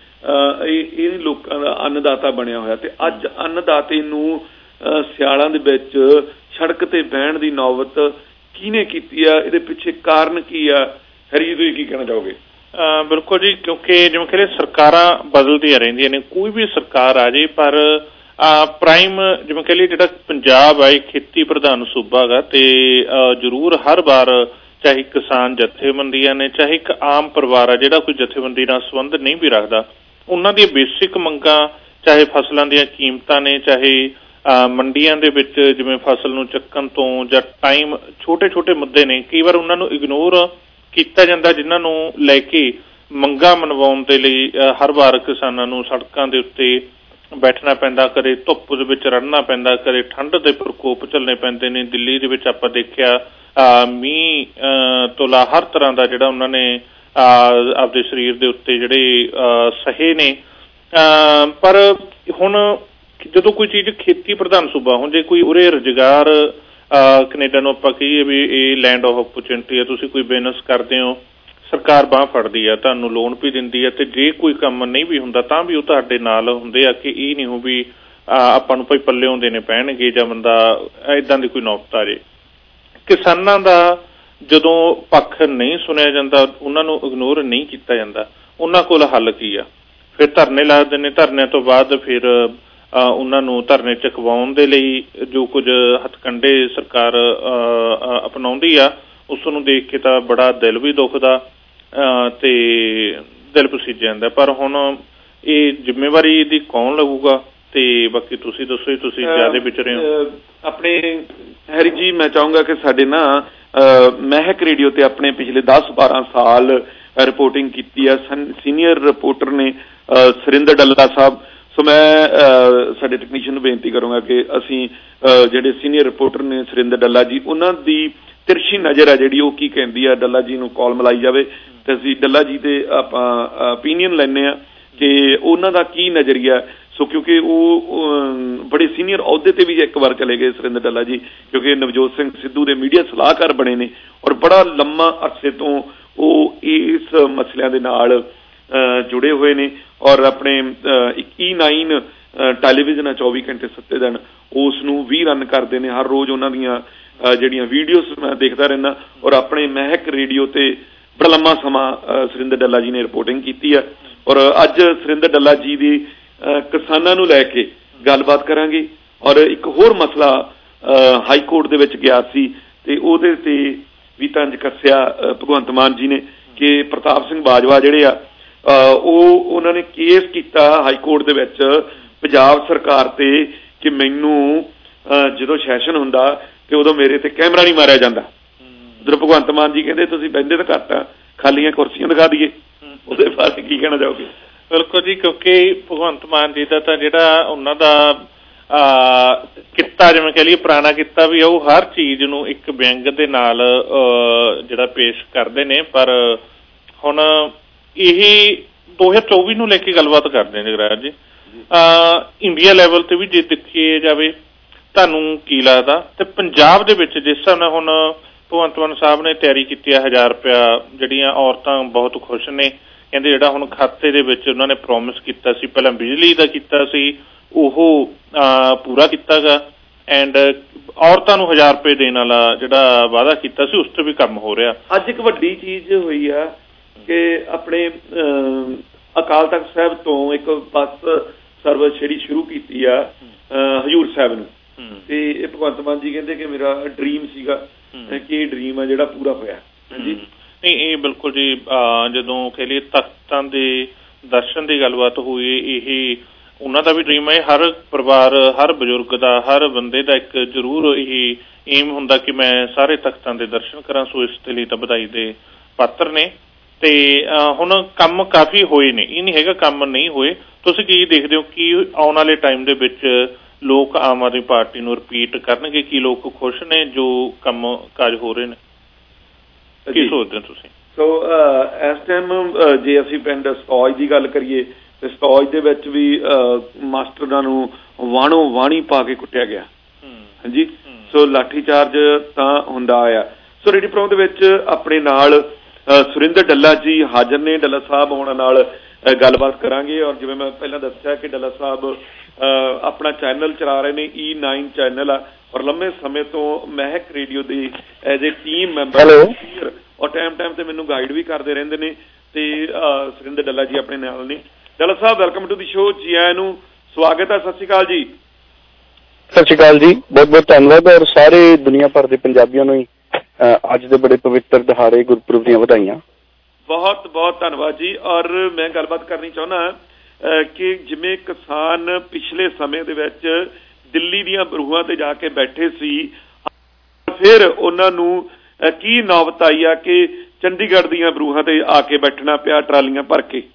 S14: ਇਹ ਲੋਕਾਂ ਦਾ ਅੰਨਦਾਤਾ ਬਣਿਆ ਹੋਇਆ, ਤੇ ਅੱਜ ਅੰਨਦਾਤੇ ਨੂੰ ਸਿਆਲਾਂ ਦੇ ਵਿੱਚ ਸੜਕ ਤੇ ਬਹਿਣ ਦੀ ਨੌਬਤ ਕਿਹਨੇ ਕੀਤੀ ਆ? ਇਹਦੇ ਪਿੱਛੇ ਕਾਰਨ ਕੀ ਆ? ਹਰੀ, ਤੁਸੀਂ ਕੀ ਕਹਿਣਾ ਚਾਹੋਗੇ?
S4: ਬਿਲਕੁਲ ਜੀ, ਕਿਉਂਕਿ ਜਿਵੇਂ ਕਿ ਸਰਕਾਰਾਂ ਬਦਲਦੀਆਂ ਰਹਿੰਦੀਆਂ ਨੇ, ਕੋਈ ਵੀ ਸਰਕਾਰ ਆ ਜੇ, ਪਰ ਪ੍ਰਾਈਮ ਜਿਵੇਂ ਕਹਿ ਲਈਏ ਜਿਹੜਾ ਪੰਜਾਬ ਆ ਇਹ ਖੇਤੀ ਪ੍ਰਧਾਨ ਸੂਬਾ ਹੈਗਾ, ਤੇ ਜ਼ਰੂਰ ਹਰ ਵਾਰ ਚਾਹੇ ਕਿਸਾਨ ਜਥੇਬੰਦੀਆਂ ਨੇ, ਚਾਹੇ ਇੱਕ ਆਮ ਪਰਿਵਾਰ ਆ ਜਿਹੜਾ ਕੋਈ ਜਥੇਬੰਦੀ ਨਾਲ ਸੰਬੰਧ ਨਹੀਂ ਵੀ ਰੱਖਦਾ, ਉਹਨਾਂ ਦੀਆਂ ਬੇਸਿਕ ਮੰਗਾਂ, ਚਾਹੇ ਫਸਲਾਂ ਦੀਆਂ ਕੀਮਤਾਂ ਨੇ, ਚਾਹੇ ਮੰਡੀਆਂ ਦੇ ਵਿੱਚ ਜਿਵੇਂ ਫਸਲ ਨੂੰ ਚੱਕਣ ਤੋਂ ਜਾਂ ਟਾਈਮ, ਛੋਟੇ ਮੁੱਦੇ ਨੇ, ਕਈ ਵਾਰ ਉਹਨਾਂ ਨੂੰ ਇਗਨੋਰ ਕੀਤਾ ਜਾਂਦਾ, ਜਿਨ੍ਹਾਂ ਨੂੰ ਲੈ ਕੇ ਮੰਗਾਂ ਮਨਵਾਉਣ ਦੇ ਲਈ ਹਰ ਵਾਰ ਕਿਸਾਨਾਂ ਨੂੰ ਸੜਕਾਂ ਦੇ ਉੱਤੇ ਬੈਠਣਾ ਪੈਂਦਾ, ਕਦੇ ਧੁੱਪ ਦੇ ਵਿੱਚ ਰੜਨਾ ਪੈਂਦਾ, ਕਦੇ ਠੰਡ ਦੇ ਪ੍ਰਕੋਪ ਝੱਲਣੇ ਪੈਂਦੇ ਨੇ। ਦਿੱਲੀ ਦੇ ਵਿੱਚ ਆਪਾਂ ਦੇਖਿਆ ਮੀਂਹ ਤੋਂ ਲਾ ਹਰ ਤਰ੍ਹਾਂ ਦਾ ਜਿਹੜਾ ਉਹਨਾਂ ਨੇ ਆਪਦੇ ਸਰੀਰ ਦੇ ਉੱਤੇ ਜਿਹੜੇ ਸਹੇ ਨੇ। ਪਰ ਹੁਣ ਜਦੋਂ ਕੋਈ ਚੀਜ਼ ਖੇਤੀ ਪ੍ਰਧਾਨ ਸੂਬਾ, ਹੁਣ ਜੇ ਕੋਈ ਉਰੇ ਰੁਜ਼ਗਾਰ, ਕੈਨੇਡਾ ਨੂੰ ਆਪਾਂ ਕਹੀਏ ਵੀ ਇਹ ਲੈਂਡ ਆਫ ਓਪਰਚੁਨਿਟੀ ਹੈ, ਤੁਸੀਂ ਕੋਈ ਬਿਜ਼ਨਸ ਕਰਦੇ ਹੋ, ਸਰਕਾਰ ਬਾਂਹ ਫੜਦੀ ਆ, ਤੁਹਾਨੂੰ ਲੋਨ ਵੀ ਦਿੰਦੀ ਹੈ, ਤੇ ਜੇ ਕੋਈ ਕੰਮ ਨਹੀਂ ਵੀ ਹੁੰਦਾ ਤਾਂ ਵੀ ਉਹ ਤੁਹਾਡੇ ਨਾਲ ਹੁੰਦੇ ਆ, ਕਿ ਇਹ ਨਹੀਂ ਹੋ ਵੀ ਆਪਾਂ ਨੂੰ ਭਾਈ ਪੱਲਿਓਂ ਦੇਣੇ ਪੈਣਗੇ ਜਾਂ ਬੰਦਾ ਇੱਦਾਂ ਦੀ ਕੋਈ ਨੌਬਤ ਆ ਜੇ। ਕਿਸਾਨਾਂ ਦਾ ਜਦੋਂ ਪੱਖ ਨਹੀਂ ਸੁਣਿਆ ਜਾਂਦਾ, ਉਹਨਾਂ ਨੂੰ ਇਗਨੋਰ ਨਹੀਂ ਕੀਤਾ ਜਾਂਦਾ, ਉਹਨਾਂ ਕੋਲ ਹੱਲ ਕੀ ਆ? ਫਿਰ ਧਰਨੇ ਲੱਗਦੇ ਨੇ, ਧਰਨਿਆਂ ਤੋਂ ਬਾਅਦ ਫਿਰ ਉਹਨਾਂ ਨੂੰ ਧਰਨੇ ਚੁਕਵਾਉਣ ਦੇ ਲਈ ਜੋ ਕੁਝ ਹੱਥਕੰਡੇ ਸਰਕਾਰ ਅਪਣਾਉਂਦੀ ਆ ਉਸ ਨੂੰ ਦੇਖ ਕੇ ਤਾਂ ਬੜਾ ਦਿਲ ਵੀ ਦੁਖਦਾ ਤੇ ਦਿਲ ਪਸੀਜ ਜਾਂਦਾ। ਪਰ ਹੁਣ ਇਹ ਜ਼ਿੰਮੇਵਾਰੀ ਇਹਦੀ ਕੌਣ ਲਊਗਾ? ਤੇ ਬਾਕੀ ਤੁਸੀਂ ਦੱਸੋ ਜੀ, ਤੁਸੀਂ ਜ਼ਿਆਦਾ ਵਿਚਰੇ ਹੋ।
S14: ਆਪਣੇ ਹੈਰੀ ਜੀ, ਮੈਂ ਚਾਹੂੰਗਾ ਕਿ ਸਾਡੇ ਨਾ ਮਹਿਕ ਰੇਡੀਓ ਤੇ ਆਪਣੇ ਪਿਛਲੇ 10-12 ਸਾਲ ਰਿਪੋਰਟਿੰਗ ਕੀਤੀ ਆ ਸੀਨੀਅਰ ਰਿਪੋਰਟਰ ਨੇ ਸੁਰਿੰਦਰ ਡੱਲਾ ਸਾਹਿਬ। ਸੋ ਮੈਂ ਸਾਡੇ ਟੈਕਨੀਸ਼ੀਅਨ ਨੂੰ ਬੇਨਤੀ ਕਰੂੰਗਾ ਕਿ ਅਸੀਂ ਜਿਹੜੇ ਸੀਨੀਅਰ ਰਿਪੋਰਟਰ ਨੇ ਸੁਰਿੰਦਰ ਡੱਲਾ ਜੀ, ਉਹਨਾਂ ਦੀ ਤਿਰਛੀ ਨਜ਼ਰ ਆ ਜਿਹੜੀ ਉਹ ਕੀ ਕਹਿੰਦੀ ਆ, ਡੱਲਾ ਜੀ ਨੂੰ ਕਾਲ ਮਿਲਾਈ ਜਾਵੇ ਤੇ ਅਸੀਂ ਡੱਲਾ ਜੀ ਦੇ ਆਪਾਂ ਓਪੀਨੀਅਨ ਲੈਂਦੇ ਹਾਂ ਕਿ ਉਹਨਾਂ ਦਾ ਕੀ ਨਜ਼ਰੀਆ। ਸੋ ਕਿਉਂਕਿ ਉਹ ਬੜੇ ਸੀਨੀਅਰ ਅਹੁਦੇ ਤੇ ਵੀ ਇੱਕ ਵਾਰ ਚਲੇ ਗਏ ਸੁਰਿੰਦਰ ਡੱਲਾ ਜੀ, ਕਿਉਂਕਿ ਨਵਜੋਤ ਸਿੰਘ ਸਿੱਧੂ ਦੇ ਮੀਡੀਆ ਸਲਾਹਕਾਰ ਬਣੇ ਨੇ ਔਰ ਬੜਾ ਲੰਮਾ ਅਰਸੇ ਤੋਂ ਉਹ ਇਸ ਮਸਲਿਆਂ ਦੇ ਨਾਲ ਜੁੜੇ ਹੋਏ ਨੇ ਔਰ ਆਪਣੇ E9 ਟੈਲੀਵਿਜ਼ਨ 24 ਘੰਟੇ 7 ਦਿਨ ਉਸ ਨੂੰ ਵੀ ਰਨ ਕਰਦੇ ਨੇ। ਹਰ ਰੋਜ਼ ਉਹਨਾਂ ਦੀਆਂ ਜਿਹੜੀਆਂ ਵੀਡੀਓਜ਼ ਮੈਂ ਦੇਖਦਾ ਰਹਿੰਦਾ ਔਰ ਆਪਣੇ ਮਹਿਕ ਰੇਡੀਓ ਤੇ ਬੜਾ ਲੰਮਾ ਸਮਾਂ ਸੁਰਿੰਦਰ ਡੱਲਾ ਜੀ ਨੇ ਰਿਪੋਰਟਿੰਗ ਕੀਤੀ ਆ। ਔਰ ਅੱਜ ਸੁਰਿੰਦਰ ਡੱਲਾ ਜੀ ਦੀ ਕਿਸਾਨਾਂ ਨੂੰ ਲੈ ਕੇ ਗੱਲਬਾਤ ਕਰਾਂਗੇ। ਔਰ ਇੱਕ ਹੋਰ ਮਸਲਾ ਹਾਈ ਕੋਰਟ ਦੇ ਵਿੱਚ ਗਿਆ ਸੀ ਤੇ ਉਹਦੇ ਤੇ ਵੀ ਤੰਜ ਕੱਸਿਆ ਭਗਵੰਤ ਮਾਨ ਜੀ ਨੇ ਕਿ ਪ੍ਰਤਾਪ ਸਿੰਘ ਬਾਜਵਾ ਜਿਹੜੇ ਆ ਉਹਨਾਂ ਨੇ ਕੇਸ ਕੀਤਾ ਹਾਈ ਕੋਰਟ ਦੇ ਵਿੱਚ ਪੰਜਾਬ ਸਰਕਾਰ ਤੇ ਕਿ ਮੈਨੂੰ ਜਦੋਂ ਸੈਸ਼ਨ ਹੁੰਦਾ ਤੇ ਉਦੋਂ ਮੇਰੇ ਤੇ ਕੈਮਰਾ ਨਹੀਂ ਮਾਰਿਆ ਜਾਂਦਾ। ਉਧਰ ਭਗਵੰਤ ਮਾਨ ਜੀ ਕਹਿੰਦੇ ਤੁਸੀਂ ਬਹਿੰਦੇ ਤਾਂ ਘੱਟ ਆ, ਖਾਲੀਆਂ ਕੁਰਸੀਆਂ ਦਿਖਾ ਦਈਏ। ਉਹਦੇ ਬਾਰੇ ਕੀ ਕਹਿਣਾ ਚਾਹੋਗੇ?
S4: ਬਿਲਕੁਲ ਜੀ, ਕਿਉਂਕਿ ਭਗਵੰਤ ਮਾਨ ਜੀ ਦਾ ਤਾਂ ਜਿਹੜਾ ਉਹਨਾਂ ਦਾ ਕਿੱਤਾ, ਜਿਵੇਂ ਕਹਿ ਲਈਏ ਪੁਰਾਣਾ ਕਿੱਤਾ ਵੀ, ਉਹ ਹਰ ਚੀਜ਼ ਨੂੰ ਇੱਕ ਵਿਅੰਗ ਦੇ ਨਾਲ ਜਿਹੜਾ ਪੇਸ਼ ਕਰਦੇ ਨੇ। ਪਰ ਹੁਣ ਇਹ 2024 ਨੂੰ ਲੈ ਕੇ ਗੱਲਬਾਤ ਕਰਦੇ ਨੇ ਜਗਰਾਜ ਜੀ। ਇੰਡੀਆ ਲੈਵਲ ਤੇ ਵੀ ਜੇ ਦੇਖਿਆ ਜਾਵੇ ਤੁਹਾਨੂੰ ਕੀ ਲੱਗਦਾ? ਤੇ ਪੰਜਾਬ ਦੇ ਵਿੱਚ ਜਿਸ ਹਿਸਾਬ ਨਾਲ ਹੁਣ ਭਗਵੰਤ ਮਾਨ ਸਾਹਿਬ ਨੇ ਤਿਆਰੀ ਕੀਤੀ ਆ 1000 ਰੁਪਇਆ, ਜਿਹੜੀਆਂ ਔਰਤਾਂ ਬਹੁਤ ਖੁਸ਼ ਨੇ, ਕਹਿੰਦੇ ਜਿਹੜਾ ਹੁਣ ਖਾਤੇ ਦੇ ਵਿੱਚ ਉਹਨਾਂ ਨੇ ਪ੍ਰੋਮਿਸ ਕੀਤਾ ਸੀ, ਪਹਿਲਾਂ ਬਿਜਲੀ ਦਾ ਕੀਤਾ ਸੀ, ਉਹ ਪੂਰਾ ਕੀਤਾ ਗਾ ਐਂਡ ਔਰਤਾਂ ਨੂੰ 1000 ਰੁਪਏ ਦੇਣ ਵਾਲਾ ਜਿਹੜਾ ਵਾਅਦਾ ਕੀਤਾ ਸੀ ਉਸ ਤੇ ਵੀ ਕੰਮ ਹੋ ਰਿਹਾ।
S14: ਅੱਜ ਇੱਕ ਵੱਡੀ ਚੀਜ਼ ਹੋਈ ਆ ਕਿ ਆਪਣੇ ਅਕਾਲ ਤਖਤ ਸਾਹਿਬ ਤੋਂ ਇੱਕ ਬੱਸ ਸਰਵਿਸ ਜਿਹੜੀ ਸ਼ੁਰੂ ਕੀਤੀ ਆ ਹਜ਼ੂਰ ਸਾਹਿਬ ਨੂੰ, ਤੇ ਇਹ ਭਗਵੰਤ ਮਾਨ ਜੀ ਕਹਿੰਦੇ ਕਿ ਮੇਰਾ ਡ੍ਰੀਮ ਸੀਗਾ ਕਿ ਇਹ ਡ੍ਰੀਮ ਆ ਜਿਹੜਾ ਪੂਰਾ ਹੋਇਆ। ਹਾਂਜੀ,
S4: ਨਹੀਂ ਇਹ ਬਿਲਕੁਲ ਜੀ, ਜਦੋਂ ਕਹਿ ਲਈਏ ਤਖਤਾਂ ਦੇ ਦਰਸ਼ਨ ਦੀ ਗੱਲਬਾਤ ਹੋਈ, ਇਹ ਉਹਨਾਂ ਦਾ ਵੀ ਡ੍ਰੀਮ ਹੈ। ਹਰ ਪਰਿਵਾਰ, ਹਰ ਬਜ਼ੁਰਗ ਦਾ, ਹਰ ਬੰਦੇ ਦਾ ਇੱਕ ਜ਼ਰੂਰ ਇਹ ਏਮ ਹੁੰਦਾ ਕਿ ਮੈਂ ਸਾਰੇ ਤਖਤਾਂ ਦੇ ਦਰਸ਼ਨ ਕਰਾਂ। ਸੋ ਇਸ ਦੇ ਲਈ ਤਾਂ ਵਧਾਈ ਦੇ ਪਾਤਰ ਨੇ। ਤੇ ਹੁਣ ਕੰਮ ਕਾਫੀ ਹੋਏ ਨੇ, ਇਹ ਨਹੀਂ ਹੈਗਾ ਕੰਮ ਨਹੀਂ ਹੋਏ। ਤੁਸੀਂ ਕੀ ਦੇਖਦੇ ਹੋ ਕਿ ਆਉਣ ਵਾਲੇ ਟਾਈਮ ਦੇ ਵਿੱਚ ਲੋਕ ਆਮ ਆਦਮੀ ਪਾਰਟੀ ਨੂੰ ਰਿਪੀਟ ਕਰਨਗੇ? ਕੀ ਲੋਕ ਖੁਸ਼ ਨੇ ਜੋ ਕੰਮ ਕਾਜ ਹੋ ਰਹੇ ਨੇ? ਕੀ ਸੋਚਦੇ ਹੋ ਤੁਸੀਂ?
S14: ਸੋ ਇਸ ਟਾਈਮ ਜੇ ਅਸੀਂ ਪਿੰਡ ਸਤੌਜ ਦੀ ਗੱਲ ਕਰੀਏ ਤੇ ਸਤੌਜ ਦੇ ਵਿੱਚ ਵੀ ਮਾਸਟਰਾਂ ਨੂੰ ਵਾਣੋ ਵਾਣੀ ਪਾ ਕੇ ਕੁੱਟਿਆ ਗਿਆ। ਹਾਂਜੀ, ਸੋ ਲਾਠੀ ਚਾਰਜ ਤਾਂ ਹੁੰਦਾ ਆ। ਸੋ ਰੇਡੀਓ ਪ੍ਰੋਗਰਾਮ ਦੇ ਵਿੱਚ ਆਪਣੇ ਨਾਲ ਸੁਰਿੰਦਰ ਡੱਲਾ ਜੀ ਹਾਜ਼ਰ ਨੇ। ਡੱਲਾ ਸਾਹਿਬ ਹੋਣਾ ਨਾਲ ਗੱਲਬਾਤ ਕਰਾਂਗੇ। ਔਰ ਜਿਵੇਂ ਮੈਂ ਪਹਿਲਾਂ ਦੱਸਿਆ ਕਿ ਡੱਲਾ ਸਾਹਿਬ ਆਪਣਾ ਚੈਨਲ ਚਲਾ ਰਹੇ ਨੇ, E9 ਚੈਨਲ ਆ, ਔਰ ਲੰਮੇ ਸਮੇਂ ਤੋਂ ਮਹਿਕ ਰੇਡੀਓ ਦੇ ਐਜ਼ ਏ ਟੀਮ ਮੈਂਬਰ ਔਰ ਟਾਈਮ ਤੇ ਮੈਨੂੰ ਗਾਈਡ ਵੀ ਕਰਦੇ ਰਹਿੰਦੇ ਨੇ। ਤੇ ਸੁਰਿੰਦਰ ਡੱਲਾ ਜੀ ਆਪਣੇ ਨਾਲ ਨੇ। Dalla Sahib, welcome to the show, ਜੀ ਆਇਆਂ ਨੂੰ, ਸਵਾਗਤ ਹੈ। ਸਤਿ ਸ਼੍ਰੀ ਅਕਾਲ ਜੀ।
S15: ਸਤਿ ਸ਼੍ਰੀ ਅਕਾਲ ਜੀ, ਬਹੁਤ ਬਹੁਤ ਧੰਨਵਾਦ। ਔਰ ਸਾਰੇ ਦੁਨੀਆ ਭਰ ਦੇ ਪੰਜਾਬੀਆਂ ਨੂੰ ਅੱਜ ਦੇ ਬੜੇ ਪਵਿੱਤਰ ਦਿਹਾੜੇ ਗੁਰਪੁਰਬ ਦੀਆਂ ਵਧਾਈਆਂ।
S14: ਬਹੁਤ ਬਹੁਤ ਧੰਨਵਾਦ ਜੀ। ਔਰ ਮੈਂ ਗੱਲਬਾਤ ਕਰਨੀ ਚਾਹੁੰਦਾ ਕਿ ਜਿਵੇਂ ਕਿਸਾਨ ਪਿਛਲੇ ਸਮੇਂ ਦੇ ਵਿੱਚ ਦਿੱਲੀ ਦੀਆਂ ਬਰੂਹਾਂ ਤੇ ਜਾ ਕੇ ਬੈਠੇ ਸੀ, ਫਿਰ ਉਹਨਾਂ ਨੂੰ ਕੀ ਨੌਬਤ ਆਈ ਆ ਕਿ ਚੰਡੀਗੜ੍ਹ ਦੀਆਂ ਬਰੂਹਾਂ ਤੇ ਆ ਕੇ ਬੈਠਣਾ ਪਿਆ ਟਰਾਲੀਆਂ ਭਰ ਕੇ?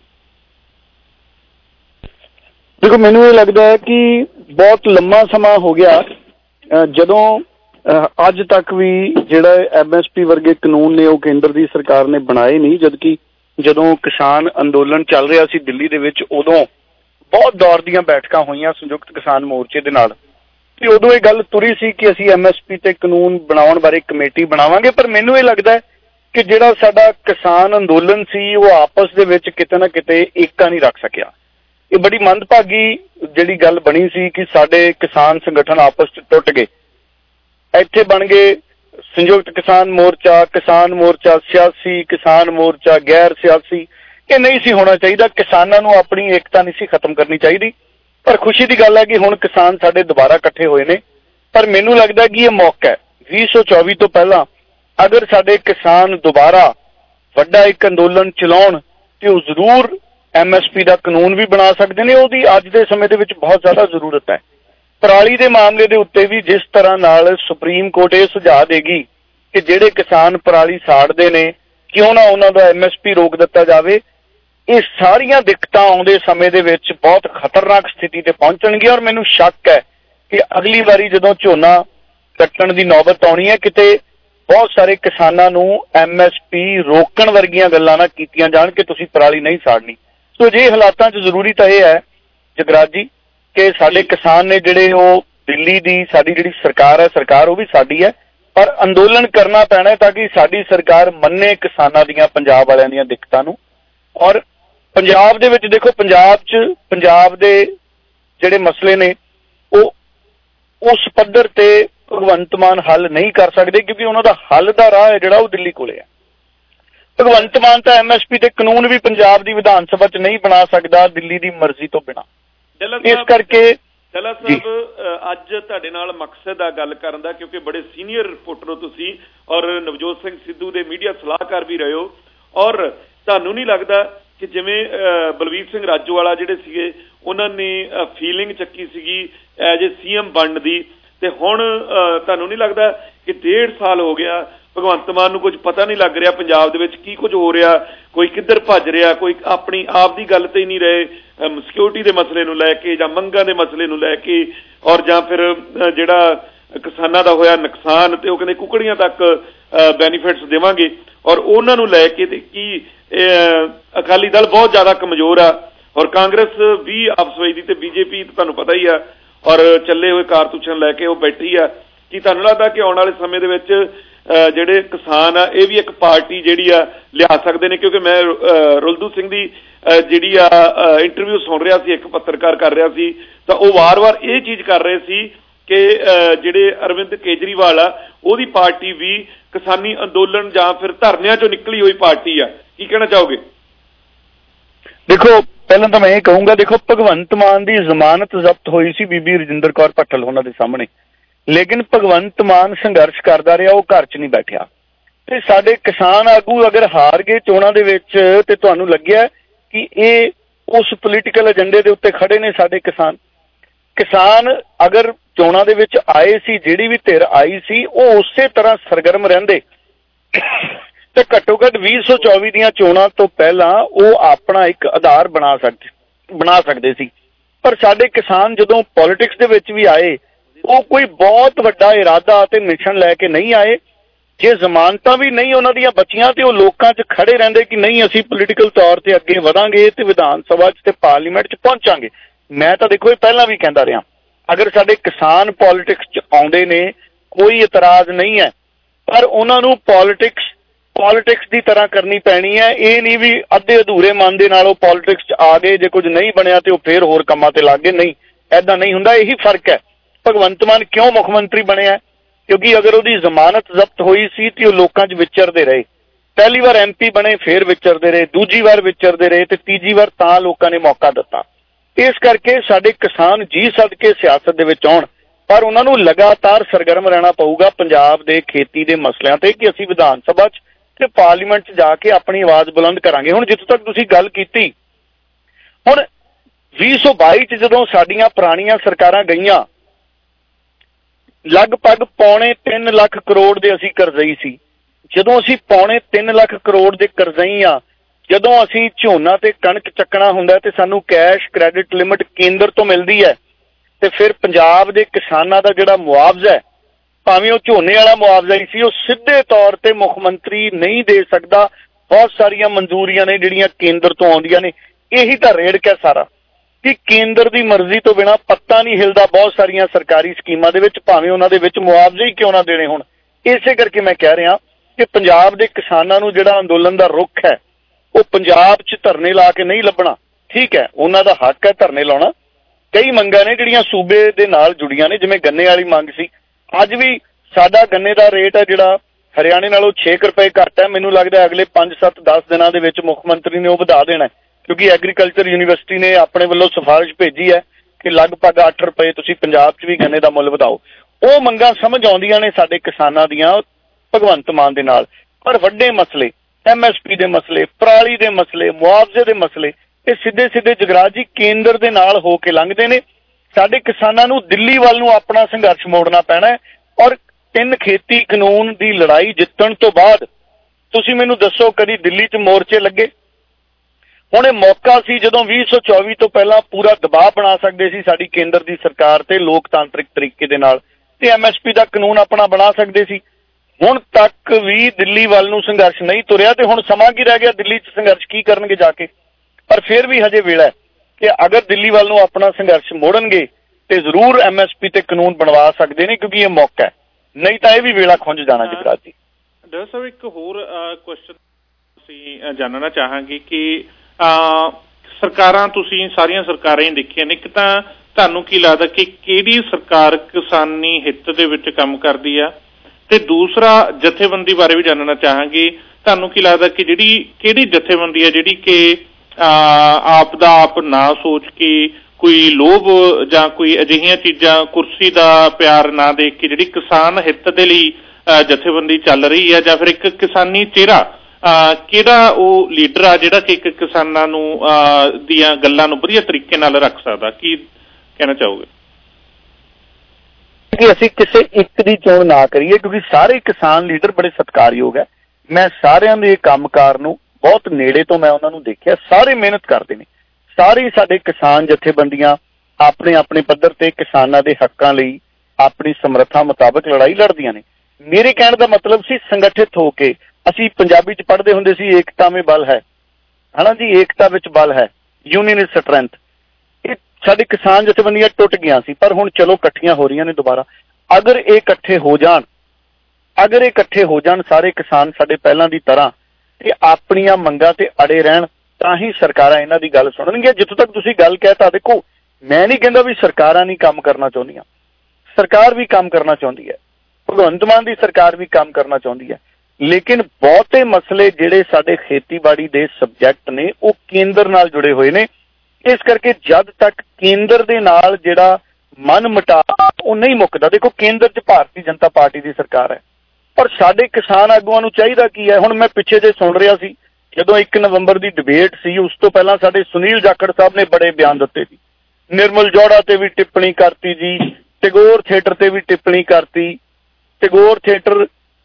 S15: ਦੇਖੋ, ਮੈਨੂੰ ਇਹ ਲੱਗਦਾ ਹੈ ਕਿ ਬਹੁਤ ਲੰਮਾ ਸਮਾਂ ਹੋ ਗਿਆ ਜਦੋਂ ਅੱਜ ਤੱਕ ਵੀ ਜਿਹੜਾ MSP ਵਰਗੇ ਕਾਨੂੰਨ ਨੇ ਉਹ ਕੇਂਦਰ ਦੀ ਸਰਕਾਰ ਨੇ ਬਣਾਏ ਨਹੀਂ। ਜਦਕਿ ਜਦੋਂ ਕਿਸਾਨ ਅੰਦੋਲਨ ਚੱਲ ਰਿਹਾ ਸੀ ਦਿੱਲੀ ਦੇ ਵਿੱਚ, ਉਦੋਂ ਬਹੁਤ ਦੌਰ ਦੀਆਂ ਬੈਠਕਾਂ ਹੋਈਆਂ ਸੰਯੁਕਤ ਕਿਸਾਨ ਮੋਰਚੇ ਦੇ ਨਾਲ, ਤੇ ਉਦੋਂ ਇਹ ਗੱਲ ਤੁਰੀ ਸੀ ਕਿ ਅਸੀਂ MSP ਤੇ ਕਾਨੂੰਨ ਬਣਾਉਣ ਬਾਰੇ ਕਮੇਟੀ ਬਣਾਵਾਂਗੇ। ਪਰ ਮੈਨੂੰ ਇਹ ਲੱਗਦਾ ਹੈ ਕਿ ਜਿਹੜਾ ਸਾਡਾ ਕਿਸਾਨ ਅੰਦੋਲਨ ਸੀ ਉਹ ਆਪਸ ਦੇ ਵਿੱਚ ਕਿਤੇ ਨਾ ਕਿਤੇ ਏਕਾ ਨਹੀਂ ਰੱਖ ਸਕਿਆ। ਇਹ ਬੜੀ ਮੰਦਭਾਗੀ ਜਿਹੜੀ ਗੱਲ ਬਣੀ ਸੀ ਕਿ ਸਾਡੇ ਕਿਸਾਨ ਸੰਗਠਨ ਆਪਸ 'ਚ ਟੁੱਟ ਗਏ। ਇੱਥੇ ਬਣ ਗਏ ਸੰਯੁਕਤ ਕਿਸਾਨ ਮੋਰਚਾ ਸਿਆਸੀ, ਕਿਸਾਨ ਮੋਰਚਾ ਗੈਰ ਸਿਆਸੀ। ਇਹ ਨਹੀਂ ਸੀ ਹੋਣਾ ਚਾਹੀਦਾ। ਕਿਸਾਨਾਂ ਨੂੰ ਆਪਣੀ ਏਕਤਾ ਨਹੀਂ ਸੀ ਖਤਮ ਕਰਨੀ ਚਾਹੀਦੀ। ਪਰ ਖੁਸ਼ੀ ਦੀ ਗੱਲ ਹੈ ਕਿ ਹੁਣ ਕਿਸਾਨ ਸਾਡੇ ਦੁਬਾਰਾ ਇਕੱਠੇ ਹੋਏ ਨੇ। ਪਰ ਮੈਨੂੰ ਲੱਗਦਾ ਕਿ ਇਹ ਮੌਕਾ ਹੈ 2024 ਤੋਂ ਪਹਿਲਾਂ ਅਗਰ ਸਾਡੇ ਕਿਸਾਨ ਦੁਬਾਰਾ ਵੱਡਾ ਇੱਕ ਅੰਦੋਲਨ ਚਲਾਉਣ ਤੇ ਉਹ ਜ਼ਰੂਰ MSP ਦਾ ਕਾਨੂੰਨ ਵੀ ਬਣਾ ਸਕਦੇ ਨੇ। ਉਹਦੀ ਅੱਜ ਦੇ ਸਮੇਂ ਦੇ ਵਿੱਚ ਬਹੁਤ ਜ਼ਿਆਦਾ ਜ਼ਰੂਰਤ ਹੈ। ਪਰਾਲੀ ਦੇ ਮਾਮਲੇ ਦੇ ਉੱਤੇ ਵੀ ਜਿਸ ਤਰ੍ਹਾਂ ਨਾਲ ਸੁਪਰੀਮ ਕੋਰਟ ਇਹ ਸੁਝਾਅ ਦੇਗੀ ਕਿ ਜਿਹੜੇ ਕਿਸਾਨ ਪਰਾਲੀ ਸਾੜਦੇ ਨੇ ਕਿਉਂ ਨਾ ਉਹਨਾਂ ਦਾ MSP ਰੋਕ ਦਿੱਤਾ ਜਾਵੇ। ਇਹ ਸਾਰੀਆਂ ਦਿੱਕਤਾਂ ਆਉਂਦੇ ਸਮੇਂ ਦੇ ਵਿੱਚ ਬਹੁਤ ਖਤਰਨਾਕ ਸਥਿਤੀ ਤੇ ਪਹੁੰਚਣਗੀਆਂ ਔਰ ਮੈਨੂੰ ਸ਼ੱਕ ਹੈ ਕਿ ਅਗਲੀ ਵਾਰੀ ਜਦੋਂ ਝੋਨਾ ਕੱਟਣ ਦੀ ਨੌਬਤ ਆਉਣੀ ਹੈ ਕਿਤੇ ਬਹੁਤ ਸਾਰੇ ਕਿਸਾਨਾਂ ਨੂੰ MSP ਰੋਕਣ ਵਰਗੀਆਂ ਗੱਲਾਂ ਨਾ ਕੀਤੀਆਂ ਜਾਣ ਕਿ ਤੁਸੀਂ ਪਰਾਲੀ ਨਹੀਂ ਸਾੜਨੀ। ਸੋ ਜੇ ਹਾਲਾਤਾਂ 'ਚ ਜ਼ਰੂਰੀ ਤਾਂ ਇਹ ਹੈ ਜਗਰਾਜ ਜੀ ਕਿ ਸਾਡੇ ਕਿਸਾਨ ਨੇ ਜਿਹੜੇ ਉਹ ਦਿੱਲੀ ਦੀ ਸਾਡੀ ਜਿਹੜੀ ਸਰਕਾਰ ਹੈ ਸਰਕਾਰ ਉਹ ਵੀ ਸਾਡੀ ਹੈ ਪਰ ਅੰਦੋਲਨ ਕਰਨਾ ਪੈਣਾ ਤਾਂ ਕਿ ਸਾਡੀ ਸਰਕਾਰ ਮੰਨੇ ਕਿਸਾਨਾਂ ਦੀਆਂ ਪੰਜਾਬ ਵਾਲਿਆਂ ਦੀਆਂ ਦਿੱਕਤਾਂ ਨੂੰ। ਔਰ ਪੰਜਾਬ ਦੇ ਵਿੱਚ ਦੇਖੋ ਪੰਜਾਬ ਦੇ ਜਿਹੜੇ ਮਸਲੇ ਨੇ ਉਹ ਉਸ ਪੱਧਰ ਤੇ ਭਗਵੰਤ ਮਾਨ ਹੱਲ ਨਹੀਂ ਕਰ ਸਕਦੇ ਕਿਉਂਕਿ ਉਹਨਾਂ ਦਾ ਹੱਲ ਦਾ ਰਾਹ ਹੈ ਜਿਹੜਾ ਉਹ ਦਿੱਲੀ ਕੋਲੇ ਹੈ। ਭਗਵੰਤ ਮਾਨ ਤਾਂ MSP ਤੇ ਕਾਨੂੰਨ ਵੀ ਪੰਜਾਬ ਦੀ ਵਿਧਾਨ ਸਭਾ 'ਚ ਨਹੀਂ ਬਣਾ ਸਕਦਾ ਦਿੱਲੀ ਦੀ ਮਰਜ਼ੀ ਤੋਂ ਬਿਨਾਂ। ਇਸ ਕਰਕੇ
S14: ਚਲਾ ਸਾਹਿਬ ਅੱਜ ਤੁਹਾਡੇ ਨਾਲ ਮਕਸਦ ਆ ਗੱਲ ਕਰਨ ਦਾ ਕਿਉਂਕਿ ਬੜੇ ਸੀਨੀਅਰ ਰਿਪੋਰਟਰ ਹੋ ਤੁਸੀਂ ਔਰ ਨਵਜੋਤ ਸਿੰਘ ਸਿੱਧੂ ਦੇ ਮੀਡੀਆ ਸਲਾਹਕਾਰ ਵੀ ਰਹੇ ਹੋ ਔਰ ਤੁਹਾਨੂੰ ਨਹੀਂ ਲੱਗਦਾ ਕਿ ਜਿਵੇਂ ਬਲਵੀਰ ਸਿੰਘ ਰਾਜੋਵਾਲਾ ਜਿਹੜੇ ਸੀਗੇ ਉਹਨਾਂ ਨੇ ਫੀਲਿੰਗ ਚੱਕੀ ਸੀਗੀ ਐਜ ਏ CM ਬਣਨ ਦੀ ਤੇ ਹੁਣ ਤੁਹਾਨੂੰ ਨਹੀਂ ਲੱਗਦਾ ਕਿ 1.5 ਸਾਲ ਹੋ ਗਿਆ ਭਗਵੰਤ ਮਾਨ ਨੂੰ ਕੁਝ ਪਤਾ ਨਹੀਂ ਲੱਗ ਰਿਹਾ ਪੰਜਾਬ ਦੇ ਵਿੱਚ ਕੀ ਕੁਝ ਹੋ ਰਿਹਾ, ਕੋਈ ਕਿੱਧਰ ਭੱਜ ਰਿਹਾ, ਕੋਈ ਆਪਣੀ ਆਪ ਦੀ ਗੱਲ ਤੇ ਹੀ ਨਹੀਂ ਰਹੇ ਸਿਕਿਉਰਿਟੀ ਦੇ ਮਸਲੇ ਨੂੰ ਲੈ ਕੇ ਜਾਂ ਮੰਗਾਂ ਦੇ ਮਸਲੇ ਨੂੰ ਲੈ ਕੇ ਔਰ ਜਾਂ ਫਿਰ ਜਿਹੜਾ ਕਿਸਾਨਾਂ ਦਾ ਹੋਇਆ ਨੁਕਸਾਨ ਤੇ ਉਹ ਕਹਿੰਦੇ ਕੁਕੜੀਆਂ ਤੱਕ ਬੈਨੀਫਿਟਸ ਦੇਵਾਂਗੇ ਔਰ ਉਹਨਾਂ ਨੂੰ ਲੈ ਕੇ ਤੇ ਕੀ ਅਕਾਲੀ ਦਲ ਬਹੁਤ ਜ਼ਿਆਦਾ ਕਮਜ਼ੋਰ ਆ ਔਰ ਕਾਂਗਰਸ ਵੀ ਆਪਸ ਵਿੱਚ ਦੀ ਤੇ BJP ਤੁਹਾਨੂੰ ਪਤਾ ਹੀ ਆ ਔਰ ਚੱਲੇ ਹੋਏ ਕਾਰਤੂਸਾਂ ਲੈ ਕੇ ਉਹ ਬੈਠੀ ਆ। ਕੀ ਤੁਹਾਨੂੰ ਲੱਗਦਾ ਕਿ ਆਉਣ ਵਾਲੇ ਸਮੇਂ ਦੇ ਵਿੱਚ ਜਿਹੜੇ ਕਿਸਾਨ ਆ ਇਹ ਵੀ ਇੱਕ ਪਾਰਟੀ ਜਿਹੜੀ ਆ ਲਿਆ ਸਕਦੇ ਨੇ? ਕਿਉਂਕਿ ਮੈਂ ਰੁਲਦੂ ਸਿੰਘ ਦੀ ਜਿਹੜੀ ਆ ਇੰਟਰਵਿਊ ਸੁਣ ਰਿਹਾ ਸੀ, ਇੱਕ ਪੱਤਰਕਾਰ ਕਰ ਰਿਹਾ ਸੀ ਤਾਂ ਉਹ ਵਾਰ-ਵਾਰ ਇਹ ਚੀਜ਼ ਕਰ ਰਹੇ ਸੀ ਕਿ ਜਿਹੜੇ ਅਰਵਿੰਦ ਕੇਜਰੀਵਾਲ ਆ ਉਹਦੀ ਪਾਰਟੀ ਵੀ ਕਿਸਾਨੀ ਅੰਦੋਲਨ ਜਾਂ ਫਿਰ ਧਰਨਿਆਂ ਚੋਂ ਨਿਕਲੀ ਹੋਈ ਪਾਰਟੀ ਆ। ਕੀ ਕਹਿਣਾ ਚਾਹੋਗੇ?
S15: ਦੇਖੋ ਪਹਿਲਾਂ ਤਾਂ ਮੈਂ ਇਹ ਕਹੂੰਗਾ, ਦੇਖੋ ਭਗਵੰਤ ਮਾਨ ਦੀ ਜ਼ਮਾਨਤ ਜ਼ਬਤ ਹੋਈ ਸੀ ਬੀਬੀ ਰਜਿੰਦਰ ਕੌਰ ਭੱਠਲ ਉਹਨਾਂ ਦੇ ਸਾਹਮਣੇ, ਲੇਕਿਨ ਭਗਵੰਤ ਮਾਨ ਸੰਘਰਸ਼ ਕਰਦਾ ਰਿਹਾ, ਉਹ ਘਰ 'ਚ ਨਹੀਂ ਬੈਠਿਆ। ਤੇ ਸਾਡੇ ਕਿਸਾਨ ਆਗੂ ਅਗਰ ਹਾਰ ਗਏ ਚੋਣਾਂ ਦੇ ਵਿੱਚ ਤੇ ਤੁਹਾਨੂੰ ਲੱਗਿਆ ਕਿ ਇਹ ਉਸ ਪੋਲੀਟੀਕਲ ਏਜੰਡੇ ਦੇ ਉੱਤੇ ਖੜੇ ਨੇ ਸਾਡੇ ਕਿਸਾਨ ਅਗਰ ਚੋਣਾਂ ਦੇ ਵਿੱਚ ਆਏ ਸੀ, ਜਿਹੜੀ ਵੀ ਧਿਰ ਆਈ ਸੀ ਉਹ ਉਸੇ ਤਰ੍ਹਾਂ ਸਰਗਰਮ ਰਹਿੰਦੇ ਤੇ ਘੱਟੋ ਘੱਟ 2024 ਦੀਆਂ ਚੋਣਾਂ ਤੋਂ ਪਹਿਲਾਂ ਉਹ ਆਪਣਾ ਇੱਕ ਆਧਾਰ ਬਣਾ ਸਕਦੇ ਸੀ। ਪਰ ਸਾਡੇ ਕਿਸਾਨ ਜਦੋਂ ਪੋਲਿਟਿਕਸ ਦੇ ਵਿੱਚ ਵੀ ਆਏ ਉਹ ਕੋਈ ਬਹੁਤ ਵੱਡਾ ਇਰਾਦਾ ਅਤੇ ਮਿਸ਼ਨ ਲੈ ਕੇ ਨਹੀਂ ਆਏ। ਜੇ ਜ਼ਮਾਨਤਾਂ ਵੀ ਨਹੀਂ ਉਹਨਾਂ ਦੀਆਂ ਬਚੀਆਂ ਤੇ ਉਹ ਲੋਕਾਂ 'ਚ ਖੜੇ ਰਹਿੰਦੇ ਕਿ ਨਹੀਂ ਅਸੀਂ ਪੋਲੀਟੀਕਲ ਤੌਰ ਤੇ ਅੱਗੇ ਵਧਾਂਗੇ ਤੇ ਵਿਧਾਨ ਸਭਾ 'ਚ ਤੇ ਪਾਰਲੀਮੈਂਟ 'ਚ ਪਹੁੰਚਾਂਗੇ। ਮੈਂ ਤਾਂ ਦੇਖੋ ਇਹ ਪਹਿਲਾਂ ਵੀ ਕਹਿੰਦਾ ਰਿਹਾ, ਅਗਰ ਸਾਡੇ ਕਿਸਾਨ ਪੋਲਿਟਿਕਸ 'ਚ ਆਉਂਦੇ ਨੇ ਕੋਈ ਇਤਰਾਜ਼ ਨਹੀਂ ਹੈ, ਪਰ ਉਹਨਾਂ ਨੂੰ ਪੋਲਿਟਿਕਸ ਦੀ ਤਰ੍ਹਾਂ ਕਰਨੀ ਪੈਣੀ ਹੈ। ਇਹ ਨਹੀਂ ਵੀ ਅੱਧੇ ਅਧੂਰੇ ਮਨ ਦੇ ਨਾਲ ਉਹ ਪੋਲਿਟਿਕਸ 'ਚ ਆ ਗਏ, ਜੇ ਕੁਝ ਨਹੀਂ ਬਣਿਆ ਤੇ ਉਹ ਫੇਰ ਹੋਰ ਕੰਮਾਂ ਤੇ ਲੱਗ ਗਏ। ਨਹੀਂ, ਐਦਾਂ ਨਹੀਂ ਹੁੰਦਾ। ਇਹੀ ਫਰਕ ਹੈ। ਭਗਵੰਤ ਮਾਨ ਕਿਉਂ ਮੁੱਖ ਮੰਤਰੀ ਬਣਿਆ? ਕਿਉਂਕਿ ਅਗਰ ਉਹਦੀ ਜ਼ਮਾਨਤ ਜ਼ਬਤ ਹੋਈ ਸੀ ਤੇ ਉਹ ਲੋਕਾਂ 'ਚ ਵਿਚਰਦੇ ਰਹੇ। ਪਹਿਲੀ ਵਾਰ MP ਬਣੇ, ਫੇਰ ਵਿਚਰਦੇ ਰਹੇ, ਦੂਜੀ ਵਾਰ ਵਿਚਰਦੇ ਰਹੇ ਤੇ ਤੀਜੀ ਵਾਰ ਤਾਂ ਲੋਕਾਂ ਨੇ ਮੌਕਾ ਦਿੱਤਾ। ਇਸ ਕਰਕੇ ਸਾਡੇ ਕਿਸਾਨ ਜੀ ਸਦਕੇ ਸਿਆਸਤ ਦੇ ਵਿੱਚ ਆਉਣ, ਪਰ ਉਹਨਾਂ ਨੂੰ ਲਗਾਤਾਰ ਸਰਗਰਮ ਰਹਿਣਾ ਪਊਗਾ ਪੰਜਾਬ ਦੇ ਖੇਤੀ ਦੇ ਮਸਲਿਆਂ ਤੇ ਕਿ ਅਸੀਂ ਵਿਧਾਨ ਸਭਾ 'ਚ ਤੇ ਪਾਰਲੀਮੈਂਟ 'ਚ ਜਾ ਕੇ ਆਪਣੀ ਆਵਾਜ਼ ਬੁਲੰਦ ਕਰਾਂਗੇ। ਹੁਣ ਜਿੱਥੋਂ ਤੱਕ ਤੁਸੀਂ ਗੱਲ ਕੀਤੀ, ਹੁਣ 2022 'ਚ ਜਦੋਂ ਸਾਡੀਆਂ ਪੁਰਾਣੀਆਂ ਸਰਕਾਰਾਂ ਗਈਆਂ, ਲਗਭਗ 3.25 ਲੱਖ ਕਰੋੜ ਦੇ ਅਸੀਂ ਕਰਜ਼ਈ ਸੀ। ਜਦੋਂ ਅਸੀਂ 3.25 ਲੱਖ ਕਰੋੜ ਦੇ ਕਰਜ਼ਈ ਆ, ਜਦੋਂ ਅਸੀਂ ਝੋਨਾ ਤੇ ਕਣਕ ਚੱਕਣਾ ਹੁੰਦਾ ਤੇ ਸਾਨੂੰ ਕੈਸ਼ ਕ੍ਰੈਡਿਟ ਲਿਮਿਟ ਕੇਂਦਰ ਤੋਂ ਮਿਲਦੀ ਹੈ ਤੇ ਫਿਰ ਪੰਜਾਬ ਦੇ ਕਿਸਾਨਾਂ ਦਾ ਜਿਹੜਾ ਮੁਆਵਜ਼ਾ ਹੈ, ਭਾਵੇਂ ਉਹ ਝੋਨੇ ਵਾਲਾ ਮੁਆਵਜ਼ਾ ਹੀ ਸੀ, ਉਹ ਸਿੱਧੇ ਤੌਰ ਤੇ ਮੁੱਖ ਮੰਤਰੀ ਨਹੀਂ ਦੇ ਸਕਦਾ। ਬਹੁਤ ਸਾਰੀਆਂ ਮਨਜ਼ੂਰੀਆਂ ਨੇ ਜਿਹੜੀਆਂ ਕੇਂਦਰ ਤੋਂ ਆਉਂਦੀਆਂ ਨੇ। ਇਹੀ ਤਾਂ ਰੇੜਕ ਹੈ ਸਾਰਾ ਕਿ ਕੇਂਦਰ ਦੀ ਮਰਜ਼ੀ ਤੋਂ ਬਿਨਾਂ ਪੱਤਾ ਨਹੀਂ ਹਿਲਦਾ ਬਹੁਤ ਸਾਰੀਆਂ ਸਰਕਾਰੀ ਸਕੀਮਾਂ ਦੇ ਵਿੱਚ, ਭਾਵੇਂ ਉਹਨਾਂ ਦੇ ਵਿੱਚ ਮੁਆਵਜ਼ੇ ਹੀ ਕਿਉਂ ਨਾ ਦੇਣੇ ਹੋਣ। ਇਸੇ ਕਰਕੇ ਮੈਂ ਕਹਿ ਰਿਹਾ ਕਿ ਪੰਜਾਬ ਦੇ ਕਿਸਾਨਾਂ ਨੂੰ ਜਿਹੜਾ ਅੰਦੋਲਨ ਦਾ ਰੁੱਖ ਹੈ ਉਹ ਪੰਜਾਬ 'ਚ ਧਰਨੇ ਲਾ ਕੇ ਨਹੀਂ ਲੱਭਣਾ। ਠੀਕ ਹੈ, ਉਹਨਾਂ ਦਾ ਹੱਕ ਹੈ ਧਰਨੇ ਲਾਉਣਾ। ਕਈ ਮੰਗਾਂ ਨੇ ਜਿਹੜੀਆਂ ਸੂਬੇ ਦੇ ਨਾਲ ਜੁੜੀਆਂ ਨੇ, ਜਿਵੇਂ ਗੰਨੇ ਵਾਲੀ ਮੰਗ ਸੀ। ਅੱਜ ਵੀ ਸਾਡਾ ਗੰਨੇ ਦਾ ਰੇਟ ਹੈ ਜਿਹੜਾ ਹਰਿਆਣੇ ਨਾਲੋਂ 6 ਰੁਪਏ ਘੱਟ ਹੈ। ਮੈਨੂੰ ਲੱਗਦਾ ਅਗਲੇ 5-7-10 ਦਿਨਾਂ ਦੇ ਵਿੱਚ ਮੁੱਖ ਮੰਤਰੀ ਨੇ ਉਹ ਵਧਾ ਦੇਣਾ, ਕਿਉਂਕਿ ਐਗਰੀਕਲਚਰ ਯੂਨੀਵਰਸਿਟੀ ਨੇ ਆਪਣੇ ਵੱਲੋਂ ਸਿਫਾਰਿਸ਼ ਭੇਜੀ ਹੈ ਕਿ ਲਗਭਗ 8 ਰੁਪਏ ਤੁਸੀਂ ਪੰਜਾਬ 'ਚ ਵੀ ਗੰਨੇ ਦਾ ਮੁੱਲ ਵਧਾਓ। ਉਹ ਮੰਗਾਂ ਸਮਝ ਆਉਂਦੀਆਂ ਨੇ ਸਾਡੇ ਕਿਸਾਨਾਂ ਦੀਆਂ ਭਗਵੰਤ ਮਾਨ ਦੇ ਨਾਲ, ਪਰ ਵੱਡੇ ਮਸਲੇ MSP ਦੇ ਮਸਲੇ, ਪਰਾਲੀ ਦੇ ਮਸਲੇ, ਮੁਆਵਜ਼ੇ ਦੇ ਮਸਲੇ, ਇਹ ਸਿੱਧੇ ਜਗਰਾਜ ਜੀ ਕੇਂਦਰ ਦੇ ਨਾਲ ਹੋ ਕੇ ਲੰਘਦੇ ਨੇ। ਸਾਡੇ ਕਿਸਾਨਾਂ ਨੂੰ ਦਿੱਲੀ ਵੱਲ ਨੂੰ ਆਪਣਾ ਸੰਘਰਸ਼ ਮੋੜਨਾ ਪੈਣਾ ਹੈ। ਔਰ 3 ਖੇਤੀ ਕਾਨੂੰਨ ਦੀ ਲੜਾਈ ਜਿੱਤਣ ਤੋਂ ਬਾਅਦ ਤੁਸੀਂ ਮੈਨੂੰ ਦੱਸੋ ਕਦੀ ਦਿੱਲੀ 'ਚ ਮੋਰਚੇ ਲੱਗੇ? ਹੁਣ ਇਹ ਮੌਕਾ ਸੀ ਜਦੋਂ 2024 ਤੋਂ ਪਹਿਲਾਂ ਪੂਰਾ ਦਬਾਅ ਬਣਾ ਸਕਦੇ ਸੀ ਸਾਡੀ ਕੇਂਦਰ ਦੀ ਸਰਕਾਰ ਤੇ ਲੋਕਤਾਂਤਰਿਕ ਤਰੀਕੇ ਦੇ ਨਾਲ, ਤੇ MSP ਦਾ ਕਾਨੂੰਨ ਆਪਣਾ ਬਣਾ ਸਕਦੇ ਸੀ। ਹੁਣ ਤੱਕ ਵੀ ਦਿੱਲੀ ਵੱਲ ਨੂੰ ਸੰਘਰਸ਼ ਨਹੀਂ ਤੁਰਿਆ, ਤੇ ਹੁਣ ਸਮਾਂ ਕੀ ਰਹਿ ਗਿਆ? ਦਿੱਲੀ 'ਚ ਸੰਘਰਸ਼ ਕੀ ਕਰਨਗੇ ਜਾ ਕੇ? ਪਰ ਫਿਰ ਵੀ ਹਜੇ ਵੇਲਾ ਹੈ ਕਿ ਅਗਰ ਦਿੱਲੀ ਵੱਲ ਨੂੰ ਆਪਣਾ ਸੰਘਰਸ਼ ਮੋੜਨਗੇ ਤੇ ਜ਼ਰੂਰ MSP ਤੇ ਕਾਨੂੰਨ ਬਣਵਾ ਸਕਦੇ ਨੇ, ਕਿਉਂਕਿ ਇਹ ਮੌਕਾ ਹੈ, ਨਹੀਂ ਤਾਂ ਇਹ ਵੀ ਵੇਲਾ ਖੁੰਝ ਜਾਣਾ। ਜਗਰਾਜ ਜੀ
S4: ਡਾਕਟਰ ਸਾਹਿਬ ਇੱਕ ਹੋਰ ਕੁਐਸਚਨ ਅਸੀਂ ਜਾਣਨਾ ਚਾਹਾਂਗੇ ਕਿ ਸਰਕਾਰਾਂ, ਤੁਸੀਂ ਸਾਰੀਆਂ ਸਰਕਾਰਾਂ ਹੀ ਦੇਖੀਆਂ ਨੇ, ਇੱਕ ਤਾਂ ਤੁਹਾਨੂੰ ਕੀ ਲੱਗਦਾ ਕਿ ਕਿਹੜੀ ਸਰਕਾਰ ਕਿਸਾਨੀ ਹਿੱਤ ਦੇ ਵਿੱਚ ਕੰਮ ਕਰਦੀ ਆ, ਤੇ ਦੂਸਰਾ ਜਥੇਬੰਦੀ ਬਾਰੇ ਵੀ ਜਾਣਨਾ ਚਾਹਾਂਗੇ, ਤੁਹਾਨੂੰ ਕੀ ਲੱਗਦਾ ਕਿ ਕਿਹੜੀ ਜਥੇਬੰਦੀ ਹੈ ਜਿਹੜੀ ਕਿ ਆਪ ਦਾ ਆਪ ਨਾ ਸੋਚ ਕੇ ਕੋਈ ਲੋਭ ਜਾਂ ਕੋਈ ਅਜਿਹੀਆਂ ਚੀਜ਼ਾਂ, ਕੁਰਸੀ ਦਾ ਪਿਆਰ ਨਾ ਦੇਖ ਕੇ ਜਿਹੜੀ ਕਿਸਾਨ ਹਿੱਤ ਦੇ ਲਈ ਜਥੇਬੰਦੀ ਚੱਲ ਰਹੀ ਹੈ, ਜਾਂ ਫਿਰ ਇੱਕ ਕਿਸਾਨੀ ਚਿਹਰਾ ਕਿਹੜਾ ਉਹ ਲੀਡਰ ਆ ਜਿਹੜਾ ਕਿ ਇੱਕ ਕਿਸਾਨਾਂ ਨੂੰ ਦੀਆਂ ਗੱਲਾਂ ਨੂੰ ਵਧੀਆ ਤਰੀਕੇ ਨਾਲ ਰੱਖ ਸਕਦਾ? ਕੀ ਕਹਿਣਾ ਚਾਹੋਗੇ?
S15: ਕਿ ਅਸੀਂ ਕਿਸੇ ਇੱਕ ਦੀ ਚੋਣ ਨਾ ਕਰੀਏ, ਕਿਉਂਕਿ ਸਾਰੇ ਕਿਸਾਨ ਲੀਡਰ ਬੜੇ ਸਤਿਕਾਰਯੋਗ ਹੈ। ਮੈਂ ਸਾਰਿਆਂ ਦੇ ਕੰਮਕਾਰ ਨੂੰ ਬਹੁਤ ਨੇੜੇ ਤੋਂ ਮੈਂ ਉਹਨਾਂ ਨੂੰ ਦੇਖਿਆ, ਸਾਰੇ ਮਿਹਨਤ ਕਰਦੇ ਨੇ। ਸਾਰੇ ਸਾਡੇ ਕਿਸਾਨ ਜਥੇਬੰਦੀਆਂ ਆਪਣੇ ਆਪਣੇ ਪੱਧਰ ਤੇ ਕਿਸਾਨਾਂ ਦੇ ਹੱਕਾਂ ਲਈ ਆਪਣੀ ਸਮਰੱਥਾ ਮੁਤਾਬਕ ਲੜਾਈ ਲੜਦੀਆਂ ਨੇ। ਮੇਰੇ ਕਹਿਣ ਦਾ ਮਤਲਬ ਸੀ ਸੰਗਠਿਤ ਹੋ ਕੇ। ਅਸੀਂ ਪੰਜਾਬੀ 'ਚ ਪੜ੍ਹਦੇ ਹੁੰਦੇ ਸੀ, ਏਕਤਾ ਮੇਂ ਬਲ ਹੈ, ਹਨਾ ਜੀ, ਏਕਤਾ ਵਿੱਚ ਬਲ ਹੈ, ਯੂਨੀਅਨ ਇਜ਼ ਸਟਰੈਂਥ। ਇਹ ਸਾਡੇ ਕਿਸਾਨ ਜਥੇਬੰਦੀਆਂ ਟੁੱਟ ਗਈਆਂ ਸੀ, ਪਰ ਹੁਣ ਚਲੋ ਇਕੱਠੀਆਂ ਹੋ ਰਹੀਆਂ ਨੇ ਦੁਬਾਰਾ। ਅਗਰ ਇਹ ਇਕੱਠੇ ਹੋ ਜਾਣ ਸਾਰੇ ਕਿਸਾਨ ਸਾਡੇ ਪਹਿਲਾਂ ਦੀ ਤਰ੍ਹਾਂ, ਤੇ ਆਪਣੀਆਂ ਮੰਗਾਂ ਤੇ ਅੜੇ ਰਹਿਣ, ਤਾਂ ਹੀ ਸਰਕਾਰਾਂ ਇਹਨਾਂ ਦੀ ਗੱਲ ਸੁਣਨਗੀਆਂ। ਜਿੱਥੋਂ ਤੱਕ ਤੁਸੀਂ ਗੱਲ ਕਹਿਤਾ, ਦੇਖੋ ਮੈਂ ਨਹੀਂ ਕਹਿੰਦਾ ਵੀ ਸਰਕਾਰਾਂ ਨਹੀਂ ਕੰਮ ਕਰਨਾ ਚਾਹੁੰਦੀਆਂ, ਸਰਕਾਰ ਵੀ ਕੰਮ ਕਰਨਾ ਚਾਹੁੰਦੀ ਹੈ, ਭਗਵੰਤ ਮਾਨ ਦੀ ਸਰਕਾਰ ਵੀ ਕੰਮ ਕਰਨਾ ਚਾਹੁੰਦੀ ਹੈ, ਲੇਕਿਨ ਬਹੁਤੇ ਮਸਲੇ ਜਿਹੜੇ ਸਾਡੇ ਖੇਤੀਬਾੜੀ ਦੇ ਸਬਜੈਕਟ ਨੇ ਉਹ ਕੇਂਦਰ ਨਾਲ ਜੁੜੇ ਹੋਏ ਨੇ। ਇਸ ਕਰਕੇ ਜਦ ਤੱਕ ਕੇਂਦਰ ਦੇ ਨਾਲ ਜਿਹੜਾ ਮਨ ਮੁਟਾਵ ਉਹ ਨਹੀਂ ਮੁੱਕਦਾ, ਦੇਖੋ ਕੇਂਦਰ 'ਚ ਭਾਰਤੀ ਜਨਤਾ ਪਾਰਟੀ ਦੀ ਸਰਕਾਰ ਹੈ, ਪਰ ਸਾਡੇ ਕਿਸਾਨ ਆਗੂਆਂ ਨੂੰ ਚਾਹੀਦਾ ਕੀ ਹੈ? ਹੁਣ ਮੈਂ ਪਿੱਛੇ ਜੇ ਸੁਣ ਰਿਹਾ ਸੀ, ਜਦੋਂ 1 ਨਵੰਬਰ ਦੀ ਡਿਬੇਟ ਸੀ, ਉਸ ਤੋਂ ਪਹਿਲਾਂ ਸਾਡੇ ਸੁਨੀਲ ਜਾਖੜ ਸਾਹਿਬ ਨੇ ਬੜੇ ਬਿਆਨ ਦਿੱਤੇ ਸੀ। ਨਿਰਮਲ ਜੌੜਾ ਤੇ ਵੀ ਟਿੱਪਣੀ ਕਰਤੀ ਜੀ, ਟੈਗੋਰ ਥੀਏਟਰ ਤੇ ਵੀ ਟਿੱਪਣੀ ਕਰਤੀ। ਟੈਗੋਰ ਥੀਏਟਰ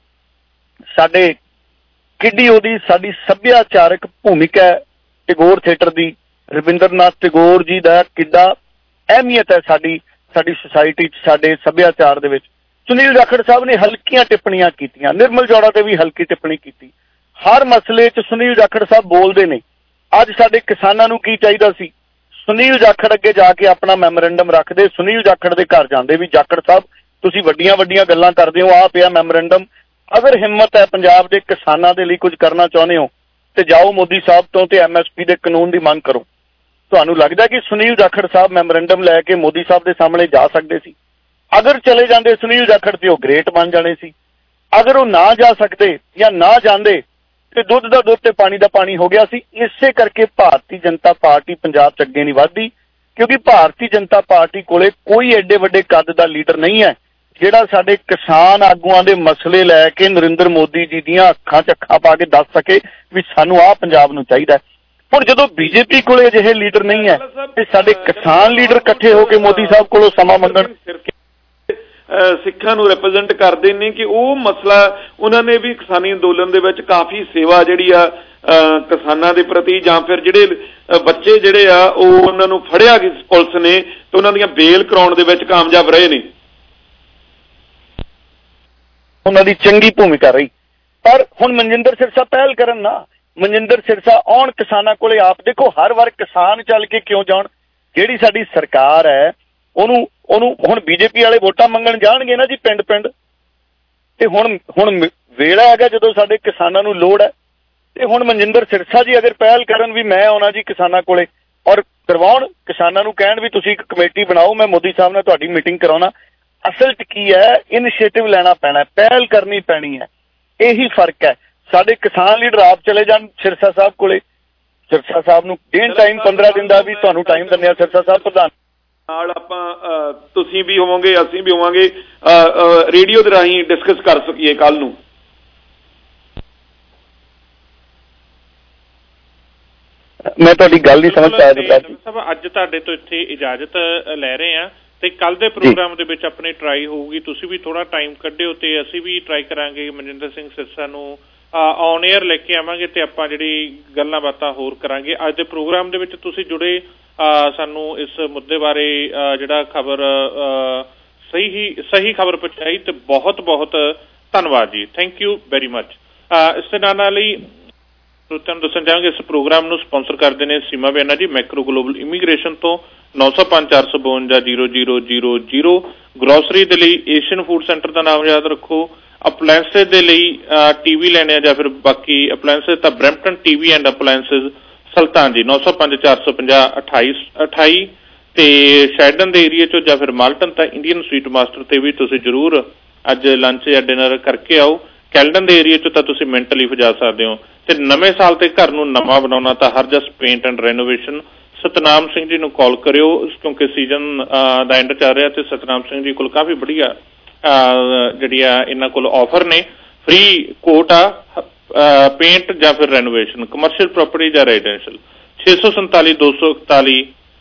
S15: ਸਾਡੇ ਕਿੱਡੀ ਉਹਦੀ ਸਾਡੀ ਸੱਭਿਆਚਾਰਕ ਭੂਮਿਕਾ ਹੈ ਟੈਗੋਰ ਥੀਏਟਰ ਦੀ, ਰਵਿੰਦਰਨਾਥ ਟੈਗੋਰ ਜੀ ਦਾ ਕਿੱਡਾ ਅਹਿਮੀਅਤ ਹੈ ਸਾਡੀ ਸੁਸਾਇਟੀ 'ਚ, ਸਾਡੇ ਸੱਭਿਆਚਾਰ ਦੇ ਵਿੱਚ। ਸੁਨੀਲ ਜਾਖੜ ਸਾਹਿਬ ਨੇ ਹਲਕੀਆਂ ਟਿੱਪਣੀਆਂ ਕੀਤੀਆਂ, ਨਿਰਮਲ ਜੌੜਾ ਤੇ ਵੀ ਹਲਕੀ ਟਿੱਪਣੀ ਕੀਤੀ। ਹਰ ਮਸਲੇ 'ਚ ਸੁਨੀਲ ਜਾਖੜ ਸਾਹਿਬ ਬੋਲਦੇ ਨੇ। ਅੱਜ ਸਾਡੇ ਕਿਸਾਨਾਂ ਨੂੰ ਕੀ ਚਾਹੀਦਾ ਸੀ? ਸੁਨੀਲ ਜਾਖੜ ਅੱਗੇ ਜਾ ਕੇ ਆਪਣਾ ਮੈਮੋਰੈਂਡਮ ਰੱਖਦੇ, ਸੁਨੀਲ ਜਾਖੜ ਦੇ ਘਰ ਜਾਂਦੇ ਵੀ ਜਾਖੜ ਸਾਹਿਬ ਤੁਸੀਂ ਵੱਡੀਆਂ ਗੱਲਾਂ ਕਰਦੇ ਹੋ, ਆਹ ਪਿਆ ਮੈਮੋਰੈਂਡਮ, ਅਗਰ ਹਿੰਮਤ ਹੈ ਪੰਜਾਬ ਦੇ ਕਿਸਾਨਾਂ ਦੇ ਲਈ ਕੁਝ ਕਰਨਾ ਚਾਹੁੰਦੇ ਹੋ ਤੇ ਜਾਓ ਮੋਦੀ ਸਾਹਿਬ ਤੋਂ ਤੇ MSP ਦੇ ਕਾਨੂੰਨ ਦੀ ਮੰਗ ਕਰੋ। ਤੁਹਾਨੂੰ ਲੱਗਦਾ ਕਿ ਸੁਨੀਲ ਜਾਖੜ ਸਾਹਿਬ ਮੈਮੋਰੈਂਡਮ ਲੈ ਕੇ ਮੋਦੀ ਸਾਹਿਬ ਦੇ ਸਾਹਮਣੇ ਜਾ ਸਕਦੇ ਸੀ? ਅਗਰ ਚਲੇ ਜਾਂਦੇ ਸੁਨੀਲ ਜਾਖੜ ਤੇ ਉਹ ਗ੍ਰੇਟ ਬਣ ਜਾਣੇ ਸੀ। ਅਗਰ ਉਹ ਨਾ ਜਾ ਸਕਦੇ ਜਾਂ ਨਾ ਜਾਂਦੇ ਤੇ ਦੁੱਧ ਦਾ ਦੁੱਧ ਤੇ ਪਾਣੀ ਦਾ ਪਾਣੀ ਹੋ ਗਿਆ ਸੀ। ਇਸੇ ਕਰਕੇ ਭਾਰਤੀ ਜਨਤਾ ਪਾਰਟੀ ਪੰਜਾਬ 'ਚ ਅੱਗੇ ਨਹੀਂ ਵੱਧਦੀ, ਕਿਉਂਕਿ ਭਾਰਤੀ ਜਨਤਾ ਪਾਰਟੀ ਕੋਲੇ ਕੋਈ ਐਡੇ ਵੱਡੇ ਕੱਦ ਦਾ ਲੀਡਰ ਨਹੀਂ ਹੈ ਜਿਹੜਾ ਸਾਡੇ ਕਿਸਾਨ ਆਗੂਆਂ ਦੇ ਮਸਲੇ ਲੈ ਕੇ ਨਰਿੰਦਰ ਮੋਦੀ ਜੀ ਦੀਆਂ ਅੱਖਾਂ 'ਚ ਅੱਖਾਂ ਪਾ ਕੇ ਦੱਸ ਸਕੇ ਵੀ ਸਾਨੂੰ ਆਹ ਪੰਜਾਬ ਨੂੰ ਚਾਹੀਦਾ। ਹੁਣ ਜਦੋਂ BJP ਕੋਲੇ ਅਜਿਹੇ ਲੀਡਰ ਨਹੀਂ ਹੈ ਤੇ ਸਾਡੇ ਕਿਸਾਨ ਲੀਡਰ ਇਕੱਠੇ ਹੋ ਕੇ ਮੋਦੀ ਸਾਹਿਬ ਕੋਲੋਂ ਸਮਾਂ ਮੰਗਣ,
S14: ਸਿੱਖਾਂ ਨੂੰ ਰਿਪਰੈਜ਼ੈਂਟ ਕਰਦੇ ਨੇ ਕਿ ਉਹ ਮਸਲਾ ਉਹਨਾਂ ਨੇ ਵੀ ਕਿਸਾਨੀ ਅੰਦੋਲਨ ਦੇ ਵਿੱਚ ਕਾਫੀ ਸੇਵਾ ਜਿਹੜੀ ਆ ਕਿਸਾਨਾਂ ਦੇ ਪ੍ਰਤੀ, ਜਾਂ ਫਿਰ ਜਿਹੜੇ ਬੱਚੇ ਜਿਹੜੇ ਆ ਉਹ ਉਹਨਾਂ ਨੂੰ ਫੜਿਆ ਗਿਆ ਪੁਲਿਸ ਨੇ ਤੇ ਉਹਨਾਂ ਦੀਆਂ ਬੇਲ ਕਰਾਉਣ ਦੇ ਵਿੱਚ ਕਾਮਯਾਬ ਰਹੇ ਨੇ,
S15: ਉਹਨਾਂ ਦੀ ਚੰਗੀ ਭੂਮਿਕਾ ਰਹੀ। ਪਰ ਹੁਣ ਮਨਜਿੰਦਰ ਸਿਰਸਾ ਪਹਿਲ ਕਰਨ ਨਾ, ਮਨਜਿੰਦਰ ਸਿਰਸਾ ਆਉਣ ਕਿਸਾਨਾਂ ਕੋਲੇ ਆਪ। ਦੇਖੋ ਹਰ ਵਾਰ ਕਿਸਾਨ ਚੱਲ ਕੇ ਕਿਉਂ ਜਾਣ? ਜਿਹੜੀ ਸਾਡੀ ਸਰਕਾਰ ਹੈ ਉਹਨੂੰ ਹੁਣ BJP ਵਾਲੇ ਵੋਟਾਂ ਮੰਗਣ ਜਾਣਗੇ ਨਾ ਜੀ ਪਿੰਡ ਤੇ ਹੁਣ ਵੇਲਾ ਹੈਗਾ ਜਦੋਂ ਸਾਡੇ ਕਿਸਾਨਾਂ ਨੂੰ ਲੋੜ ਹੈ। ਤੇ ਹੁਣ ਮਨਜਿੰਦਰ ਸਿਰਸਾ ਜੀ ਅਗਰ ਪਹਿਲ ਕਰਨ ਵੀ ਮੈਂ ਆਉਣਾ ਜੀ ਕਿਸਾਨਾਂ ਕੋਲੇ ਔਰ ਕਰਵਾਉਣ, ਕਿਸਾਨਾਂ ਨੂੰ ਕਹਿਣ ਵੀ ਤੁਸੀਂ ਇੱਕ ਕਮੇਟੀ ਬਣਾਓ, ਮੈਂ ਮੋਦੀ ਸਾਹਿਬ ਨਾਲ ਤੁਹਾਡੀ ਮੀਟਿੰਗ ਕਰਾਉਣਾ। ਅਸਲ 'ਚ ਕੀ ਹੈ, ਇਨੀਸ਼ੀਏਟਿਵ ਲੈਣਾ ਪੈਣਾ, ਪਹਿਲ ਕਰਨੀ ਪੈਣੀ ਹੈ। ਇਹੀ ਫਰਕ ਹੈ। ਸਾਡੇ ਕਿਸਾਨ ਲੀਡਰ ਆਪ ਚਲੇ ਜਾਣ ਸਿਰਸਾ ਸਾਹਿਬ ਕੋਲੇ, ਸਿਰਸਾ ਸਾਹਿਬ ਨੂੰ ਦੇਣ ਟਾਈਮ 15 ਦਿਨ ਦਾ ਵੀ ਤੁਹਾਨੂੰ ਟਾਈਮ ਦਿੰਦੇ ਆ ਸਿਰਸਾ ਸਾਹਿਬ ਪ੍ਰਧਾਨ
S14: ਨਾਲ ਆਪਾਂ ਤੁਸੀਂ ਵੀ ਹੋਵੋਗੇ, ਅਸੀਂ ਵੀ ਹੋਵਾਂਗੇ, ਰੇਡੀਓ ਦੇ ਰਾਹੀਂ ਡਿਸਕਸ ਕਰ ਸਕੀਏ ਕੱਲ ਨੂੰ।
S15: ਮੈਂ ਤੁਹਾਡੀ ਗੱਲ ਨਹੀਂ ਸਮਝ ਪਾਇਆ ਸਾਹਿਬ।
S4: ਅੱਜ ਤੁਹਾਡੇ ਤੋਂ ਇੱਥੇ ਇਜਾਜ਼ਤ ਲੈ ਰਹੇ ਹਾਂ ਤੇ ਕੱਲ ਦੇ ਪ੍ਰੋਗਰਾਮ ਦੇ ਵਿੱਚ ਆਪਣੀ ਟਰਾਈ ਹੋਊਗੀ, ਤੁਸੀਂ ਵੀ ਥੋੜਾ ਟਾਈਮ ਕੱਢਿਓ ਤੇ ਅਸੀਂ ਵੀ ਟਰਾਈ ਕਰਾਂਗੇ। ਮਨਜਿੰਦਰ ਸਿੰਘ ਸਿਰਸਾ ਨੂੰ ਔਨ ਏਅਰ ਲੈ ਕੇ ਆਵਾਂਗੇ ਤੇ ਆਪਾਂ ਜਿਹੜੀ ਗੱਲਾਂ ਬਾਤਾਂ ਹੋਰ ਕਰਾਂਗੇ। ਅੱਜ ਦੇ ਪ੍ਰੋਗਰਾਮ ਦੇ ਵਿੱਚ ਤੁਸੀਂ ਜੁੜੇ, ਸਾਨੂੰ ਇਸ ਮੁੱਦੇ ਬਾਰੇ ਜਿਹੜਾ ਖਬਰ ਸਹੀ ਖਬਰ ਪਹੁੰਚਾਈ ਤੇ ਬਹੁਤ ਬਹੁਤ ਧੰਨਵਾਦ ਜੀ। Thank you very much. ਇਸ ਦੇ ਨਾਲ ਹੀ ਤੁਹਾਨੂੰ ਦੱਸਣ ਚਾਹਾਂਗੇ ਇਸ ਪ੍ਰੋਗਰਾਮ ਨੂੰ ਸਪਾਂਸਰ ਕਰਦੇ ਨੇ ਸੀਮਾ ਬੈਨਾ ਜੀ, ਮੈਕਰੋ ਗਲੋਬਲ ਇਮੀਗ੍ਰੇਸ਼ਨ ਤੋਂ 9054520000। ਗਰੋਸਰੀ ਦੇ ਲਈ ਏਸ਼ੀਅਨ ਫੂਡ ਸੈਂਟਰ ਦਾ ਨਾਮ ਯਾਦ ਰੱਖੋ। ਅਪਲਾਇੰਸਿਸ ਦੇ ਲਈ TV ਲੈਣੇ ਆ ਜਾਂ ਫਿਰ ਬਾਕੀ ਅਪਲਾਇੰਸਿਸ ਤਾਂ Brampton TV and appliances Sultan ji 9054502828 ਤੇ ਸ਼ੈਡਨ ਦੇ ਏਰੀਏ ਚੋਂ ਜਾਂ ਫਿਰ ਮਾਲਟਨ ਤਾਂ ਇੰਡੀਅਨ ਸਵੀਟ ਮਾਸਟਰ ਤੇ ਵੀ ਤੁਸੀਂ ਜ਼ਰੂਰ ਅੱਜ ਲੰਚ ਜਾਂ ਡਿਨਰ ਕਰਕੇ ਆਓ। ਕੈਲਡਨ ਦੇ ਏਰੀਏ ਚੋਂ ਤਾਂ ਤੁਸੀਂ ਮੈਂਟਲੀ ਜਾ ਸਕਦੇ ਹੋ। ਤੇ ਨਵੇਂ ਸਾਲ ਤੇ ਘਰ ਨੂੰ ਨਵਾਂ ਬਣਾਉਣਾ ਤਾਂ Harjas paint and renovation. Satnam Singh ji ਨੂੰ ਕਾਲ ਕਰਿਓ ਕਿਉਂਕਿ ਸੀਜ਼ਨ ਦਾ ਐਂਡ ਚੱਲ ਰਿਹਾ ਤੇ ਸਤਨਾਮ ਸਿੰਘ ਜੀ ਕੋਲ ਕਾਫੀ ਵਧੀਆ ਜਿਹੜੀ ਆ ਇਹਨਾਂ ਕੋਲ ਆਫਰ ਨੇ। ਫ੍ਰੀ ਕੋਟ ਆ ਪੇਂਟ ਜਾਂ ਫਿਰ ਰੈਨੋਵੇਸ਼ਨ, ਕਮਰਸ਼ੀਅਲ ਪ੍ਰੋਪਰਟੀ ਜਾਂ ਰੈਜ਼ੀਡੈਂਸ਼ੀਅਲ। 647-241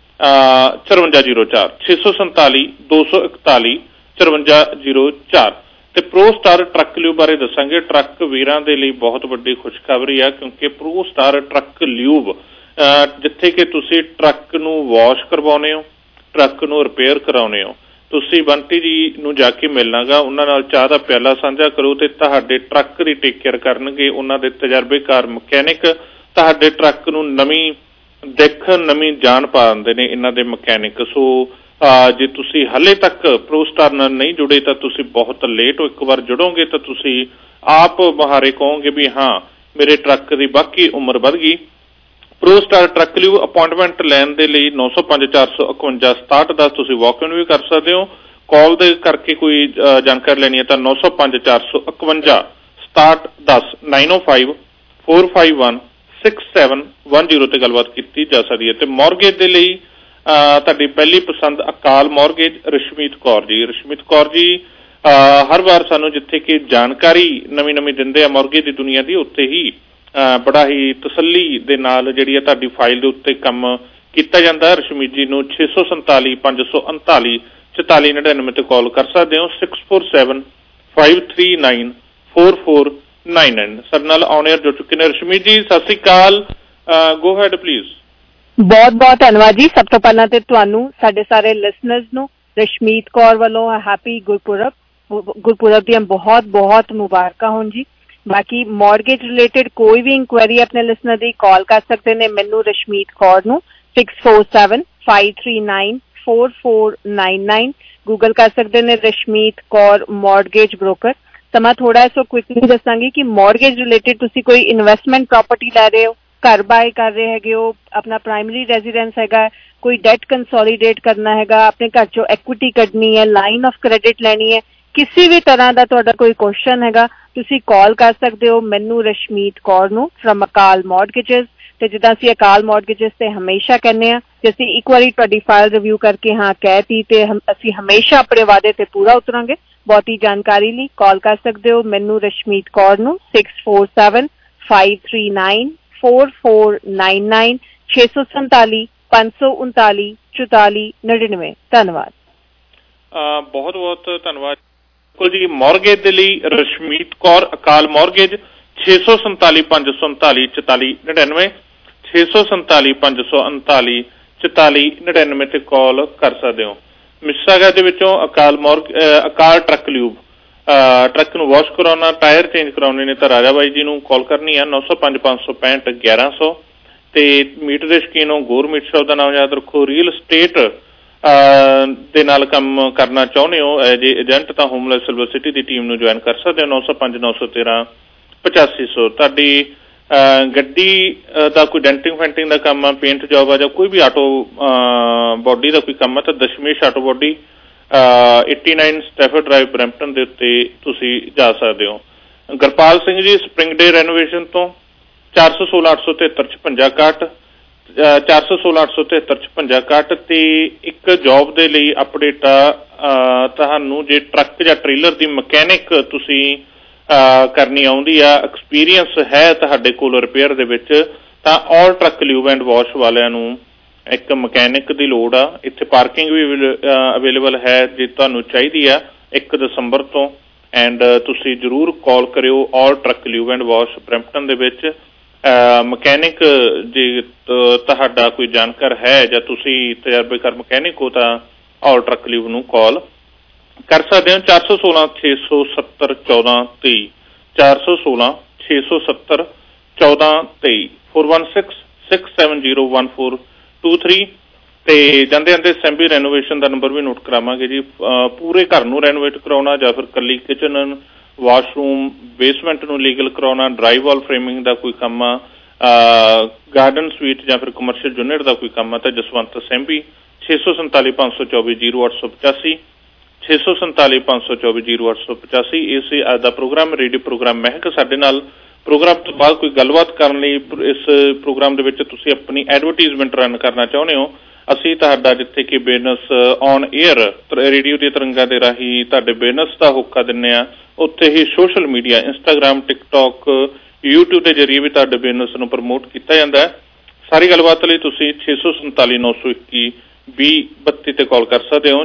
S4: 5404 647-241 5404। ਤੇ ਪ੍ਰੋ ਸਟਾਰ ਟਰੱਕ ਲਿਊਬ ਬਾਰੇ ਦੱਸਾਂਗੇ। ਟਰੱਕ ਵੀਰਾਂ ਦੇ ਲਈ ਬਹੁਤ ਵੱਡੀ ਖੁਸ਼ਖਬਰੀ ਆ ਕਿਉਂਕਿ ਪ੍ਰੋ ਸਟਾਰ ਟਰੱਕ ਲਿਊਬ ਜਿੱਥੇ ਕਿ ਤੁਸੀਂ ਟਰੱਕ ਨੂੰ ਵਾਸ਼ ਕਰਵਾਉਂਦੇ ਹੋ, ਟਰੱਕ ਨੂੰ ਰਿਪੇਅਰ ਕਰਾਉਂਦੇ ਹੋ, ਤੁਸੀਂ ਬੰਟੀ ਜੀ ਨੂੰ ਜਾ ਕੇ ਮਿਲਣਾਗਾ, ਉਹਨਾਂ ਨਾਲ ਚਾਹ ਦਾ ਪਿਆਲਾ ਸਾਂਝਾ ਕਰੋ ਤੇ ਤੁਹਾਡੇ ਟਰੱਕ ਦੀ ਟੇਕ ਕੇਅਰ ਕਰਨਗੇ। ਉਹਨਾਂ ਦੇ ਤਜਰਬੇਕਾਰ ਮਕੈਨਿਕ ਤੁਹਾਡੇ ਟਰੱਕ ਨੂੰ ਨਵੀਂ ਦਿੱਖ, ਨਵੀਂ ਜਾਨ ਪਾ ਦਿੰਦੇ ਨੇ ਇਹਨਾਂ ਦੇ ਮਕੈਨਿਕ। ਸੋ ਜੇ ਤੁਸੀਂ ਹਾਲੇ ਤੱਕ ਪ੍ਰੋ ਸਟਾਰ ਨਾਲ ਨਹੀਂ ਜੁੜੇ ਤਾਂ ਤੁਸੀਂ ਬਹੁਤ ਲੇਟ ਹੋ। ਇੱਕ ਵਾਰ ਜੁੜੋਗੇ ਤਾਂ ਤੁਸੀਂ ਆਪ ਮੁਹਾਰੇ ਕਹੋਗੇ ਵੀ ਹਾਂ ਮੇਰੇ ਟਰੱਕ ਦੀ ਬਾਕੀ ਉਮਰ ਵੱਧ ਗਈ। ਪ੍ਰੋ ਸਟਾਰ ਟਰੱਕ ਲਈ ਅਪਾਇੰਟਮੈਂਟ ਲੈਣ ਦੇ ਲਈ 9054516710 ਤੁਸੀਂ ਵਾਕ ਇਨ ਵੀ ਕਰ ਸਕਦੇ ਹੋ। ਕਾਲ ਦੇ ਕਰਕੇ ਕੋਈ ਜਾਣਕਾਰੀ ਲੈਣੀ ਹੈ ਤਾਂ 9054516710 9054516710 ਤੇ ਗੱਲਬਾਤ ਕੀਤੀ ਜਾ ਸਕਦੀ ਹੈ। ਤੇ ਮੌਰਗੇਜ ਦੇ ਲਈ ਤੁਹਾਡੀ ਪਹਿਲੀ ਪਸੰਦ ਅਕਾਲ ਮੌਰਗੇਜ ਰਸ਼ਮੀਤ ਕੌਰ ਜੀ। ਰਸ਼ਮੀਤ ਕੌਰ ਜੀ ਹਰ ਵਾਰ ਸਾਨੂੰ ਜਿੱਥੇ ਕਿ ਜਾਣਕਾਰੀ ਨਵੀਂ ਦਿੰਦੇ ਆ ਮੌਰਗੇਜ ਦੀ ਦੁਨੀਆ ਦੀ, ਉੱਥੇ ਹੀ ਬੜਾ ਹੀ ਤਸੱਲੀ ਦੇ ਨਾਲ ਜਿਹੜੀ ਆ ਤੁਹਾਡੀ ਫਾਈਲ ਦੇ ਉੱਤੇ ਕੰਮ ਕੀਤਾ ਜਾਂਦਾ। ਰਸ਼ਮੀਤ ਜੀ ਨੂੰ 647-539-4499 ਤੇ ਕਾਲ ਕਰ ਸਕਦੇ ਹੋ। 647-539-4499। ਸਾਡੇ ਨਾਲ ਔਨ ਏਅਰ ਜੁੜ ਚੁੱਕੇ ਨੇ ਰਸ਼ਮੀਤ ਜੀ। ਸਤਿ ਸ੍ਰੀ ਅਕਾਲ, ਗੋ ਹੈਡ ਪਲੀਜ਼।
S16: ਬਹੁਤ ਬਹੁਤ ਧੰਨਵਾਦ ਜੀ। ਸਭ ਤੋਂ ਪਹਿਲਾਂ ਤੇ ਤੁਹਾਨੂੰ ਸਾਡੇ ਸਾਰੇ ਲਿਸਨਰਸ ਨੂੰ ਰਸ਼ਮੀਤ ਕੌਰ ਵੱਲੋਂ ਹੈਪੀ ਗੁਰਪੁਰਬ ਦੀਆਂ ਬਹੁਤ ਬਹੁਤ ਮੁਬਾਰਕਾਂ ਹੋਣ ਜੀ। ਬਾਕੀ ਮੌਰਗੇਜ ਰਿਲੇਟਡ ਕੋਈ ਵੀ ਇਨਕੁਆਇਰੀ ਆਪਣੇ ਲਿਸਨਰ ਦੀ ਕਾਲ ਕਰ ਸਕਦੇ ਨੇ ਮੈਨੂੰ ਰਸ਼ਮੀਤ ਕੌਰ ਨੂੰ 647-539-4499। ਗੂਗਲ ਕਰ ਸਕਦੇ ਨੇ ਰਸ਼ਮੀਤ ਕੌਰ ਮੌਰਗੇਜ ਬ੍ਰੋਕਰ। ਤਾਂ ਮੈਂ ਥੋੜਾ ਸੋ ਕੁਇਕਲੀ ਦੱਸਾਂਗੀ ਕਿ ਮੌਰਗੇਜ ਰਿਲੇਟਡ ਤੁਸੀਂ ਕੋਈ ਇਨਵੈਸਟਮੈਂਟ ਪ੍ਰਾਪਰਟੀ ਲੈ ਰਹੇ ਹੋ, ਘਰ ਬਾਏ ਕਰ ਰਹੇ ਹੈਗੇ ਹੋ, ਆਪਣਾ ਪ੍ਰਾਇਮਰੀ ਰੈਜ਼ੀਡੈਂਸ ਹੈਗਾ, ਕੋਈ ਡੈਟ ਕੰਸੋਲੀਡੇਟ ਕਰਨਾ ਹੈਗਾ, ਆਪਣੇ ਘਰ ਚੋਂ ਐਕੁਇਟੀ ਕੱਢਣੀ ਹੈ, ਲਾਈਨ ਆਫ ਕ੍ਰੈਡਿਟ ਲੈਣੀ ਹੈ, ਕਿਸੇ ਵੀ ਤਰ੍ਹਾਂ ਦਾ ਤੁਹਾਡਾ ਕੋਈ ਕੁਐਸਚਨ ਹੈਗਾ ਤੁਸੀਂ ਕਾਲ ਕਰ ਸਕਦੇ ਹੋ ਮੈਨੂੰ ਰਸ਼ਮੀਤ ਕੌਰ ਨੂੰ ਫਰਮ ਅਕਾਲ ਮੌਰਗੇਜਸ। ਤੇ ਜਿੱਦਾਂ ਅਸੀਂ ਅਕਾਲ ਮੌਰਗੇਜਸ ਤੇ ਹਮੇਸ਼ਾ ਕਹਿੰਦੇ ਹਾਂ ਕਿ ਅਸੀਂ ਇੱਕ ਵਾਰੀ ਤੁਹਾਡੀ ਫਾਈਲ ਰਿਵਿਊ ਕਰਕੇ ਹਾਂ ਕਹਿਤੀ ਤੇ ਅਸੀਂ ਹਮੇਸ਼ਾ ਆਪਣੇ ਵਾਅਦੇ ਤੇ ਪੂਰਾ ਉਤਰਾਂਗੇ। ਬਹੁਤੀ ਜਾਣਕਾਰੀ ਲਈ ਕਾਲ ਕਰ ਸਕਦੇ ਹੋ ਮੈਨੂੰ ਰਸ਼ਮੀਤ ਕੌਰ ਨੂੰ 647-539-4499 647-539-4499। ਧੰਨਵਾਦ।
S4: ਬਹੁਤ ਬਹੁਤ ਧੰਨਵਾਦ ਜੀ। ਮੌਰਗੇਜ ਦੇ ਲਈ ਰਸ਼ਮੀਤ ਕੌਰ ਅਕਾਲ ਮੌਰਗੇਜ 647-539-4499 647-539-4499 ਤੇ ਕਾਲ ਕਰ ਸਕਦੇ ਹੋ। ਮਿਸਿਸਾਗਾ ਦੇ ਵਿੱਚੋਂ ਅਕਾਲ ਟਰੱਕ ਲਿਊਬ ਟਰੱਕ ਨੂੰ ਵਾਸ਼ ਕਰਾਉਣਾ, ਟਾਇਰ ਚੇਂਜ ਕਰਾਉਣੇ ਨੇ ਤਾਂ ਰਾਜਾ ਬਾਈ ਜੀ ਨੂੰ ਕਾਲ ਕਰਨੀ ਆ 905-565-1100। ਤੇ ਮੀਟ ਦੇ ਸ਼ੌਕੀਨ ਹੋ ਗੌਰਮੀਟ ਸ਼ਾਪ ਦਾ ਨਾਮ ਯਾਦ ਰੱਖੋ। ਰੀਅਲ ਸਟੇਟ ਦੇ ਨਾਲ ਕੰਮ ਕਰਨਾ ਚਾਹੁੰਦੇ ਹੋ ਐਜ ਏਜੰਟ ਤਾਂ ਹੋਮਲੈਸ ਸਿਲਵਰ ਸਿਟੀ ਦੀ ਟੀਮ ਨੂੰ ਜੁਆਇਨ ਕਰ ਸਕਦੇ ਹੋ 905-913-8500। ਤੁਹਾਡੀ ਗੱਡੀ ਦਾ ਕੋਈ ਡੈਂਟਿੰਗ ਫੈਂਟਿੰਗ ਦਾ ਕੰਮ ਆ, ਪੇਂਟ ਜੋਬ ਆ ਜਾਂ ਕੋਈ ਵੀ ਆਟੋ ਬੋਡੀ ਦਾ ਕੋਈ ਕੰਮ ਆ ਤਾਂ Dashmesh auto body 89 Stafford drive Brampton ਦੇ ਉੱਤੇ ਤੁਸੀਂ ਜਾ ਸਕਦੇ ਹੋ। ਗੁਰਪਾਲ ਸਿੰਘ ਜੀ ਸਪਰਿੰਗ ਡੇ ਰੈਨੋਵੇਸ਼ਨ ਤੋਂ 416-873-5661 416-873-5661 ਤੇ ਇੱਕ ਜੌਬ ਦੇ ਲਈ ਅਪਡੇਟ ਆ ਤੁਹਾਨੂੰ ਜੇ ਟਰੱਕ ਜਾਂ ਟ੍ਰੇਲਰ ਦੀ ਮਕੈਨਿਕ ਤੁਸੀਂ ਕਰਨੀ ਆਉਂਦੀ ਆ, ਐਕਸਪੀਰੀਅੰਸ ਹੈ ਤੁਹਾਡੇ ਕੋਲ ਰਿਪੇਅਰ ਦੇ ਵਿੱਚ, ਤਾਂ all truck lube and wash ਵਾਲਿਆਂ ਨੂੰ ਇੱਕ ਮਕੈਨਿਕ ਦੀ ਲੋੜ ਆ। ਇੱਥੇ ਪਾਰਕਿੰਗ ਵੀ ਅਵੇਲੇਬਲ ਹੈ ਜੇ ਤੁਹਾਨੂੰ ਚਾਹੀਦੀ ਆ 1 ਦਸੰਬਰ ਤੋਂ। ਐਂਡ ਤੁਸੀਂ ਜ਼ਰੂਰ ਕਾਲ ਕਰਿਓ all truck lube and wash Brampton ਦੇ ਵਿੱਚ। ਮਕੈਨਿਕ ਜੇ ਤੁਹਾਡਾ ਕੋਈ ਜਾਣਕਾਰ ਹੈ ਜਾਂ ਤੁਸੀਂ ਤਜਰਬੇਕਾਰ ਮਕੈਨਿਕ ਹੋ ਤਾਂ ਆਲ ਟਰੱਕ ਲਿਊਬ ਨੂੰ ਕਾਲ ਕਰ ਸਕਦੇ ਹੋ। 416-670-1423 416-670-1423 416-670-1423 ਤੇ ਜਾਂਦੇ ਜਾਂਦੇ ਅਸੈਂਬਲੀ ਰੈਨੋਵੇਸ਼ਨ ਦਾ ਨੰਬਰ ਵੀ ਨੋਟ ਕਰਾਵਾਂਗੇ ਜੀ। ਪੂਰੇ ਘਰ ਨੂੰ ਰੈਨੋਵੇਟ ਕਰਾਉਣਾ ਜਾਂ ਫਿਰ ਕੱਲੀ ਕਿਚਨ, ਵਾਸ਼ਰੂਮ, ਬੇਸਮੈਂਟ ਨੂੰ ਲੀਗਲ ਕਰਾਉਣਾ, ਡਰਾਈ ਵਾਲ ਫਰੇਮਿੰਗ ਦਾ ਕੋਈ ਕੰਮ ਆ, ਗਾਰਡਨ ਸਵੀਟ ਜਾਂ ਫਿਰ ਕਮਰਸ਼ੀਅਲ ਯੂਨਿਟ ਦਾ ਕੋਈ ਕੰਮ ਆ ਤਾਂ ਜਸਵੰਤ ਅਸੈਂਬਲੀ 647-524-0885 647-524-0885। ਇਸੇ ਅੱਜ ਦਾ ਪ੍ਰੋਗਰਾਮ ਰੇਡੀਓ ਪ੍ਰੋਗਰਾਮ ਮਹਿਕ। ਸਾਡੇ ਨਾਲ ਪ੍ਰੋਗਰਾਮ ਤੋਂ ਬਾਅਦ ਕੋਈ ਗੱਲਬਾਤ ਕਰਨ ਲਈ ਇਸ ਪ੍ਰੋਗਰਾਮ ਦੇ ਵਿੱਚ ਤੁਸੀਂ ਆਪਣੀ ਐਡਵਰਟੀਜ਼ਮੈਂਟ ਰਨ ਕਰਨਾ ਚਾਹੁੰਦੇ ਹੋ, ਅਸੀਂ ਤੁਹਾਡਾ ਜਿੱਥੇ ਕਿ ਬਿਜ਼ਨਸ ਔਨ ਏਅਰ ਰੇਡੀਓ ਦੀਆਂ ਤਰੰਗਾਂ ਦੇ ਰਾਹੀਂ ਤੁਹਾਡੇ ਬਿਜ਼ਨਸ ਦਾ ਹੋਕਾ ਦਿੰਦੇ ਆ, ਉੱਥੇ ਹੀ social media Instagram, TikTok, YouTube ਦੇ ਜ਼ਰੀਏ ਵੀ ਤੁਹਾਡੇ ਬਿਜ਼ਨਸ ਨੂੰ ਪ੍ਰਮੋਟ ਕੀਤਾ ਜਾਂਦਾ ਹੈ। ਸਾਰੀ ਗੱਲਬਾਤ ਲਈ ਤੁਸੀਂ 647-921-2032 ਤੇ ਕਾਲ ਕਰ ਸਕਦੇ ਹੋ।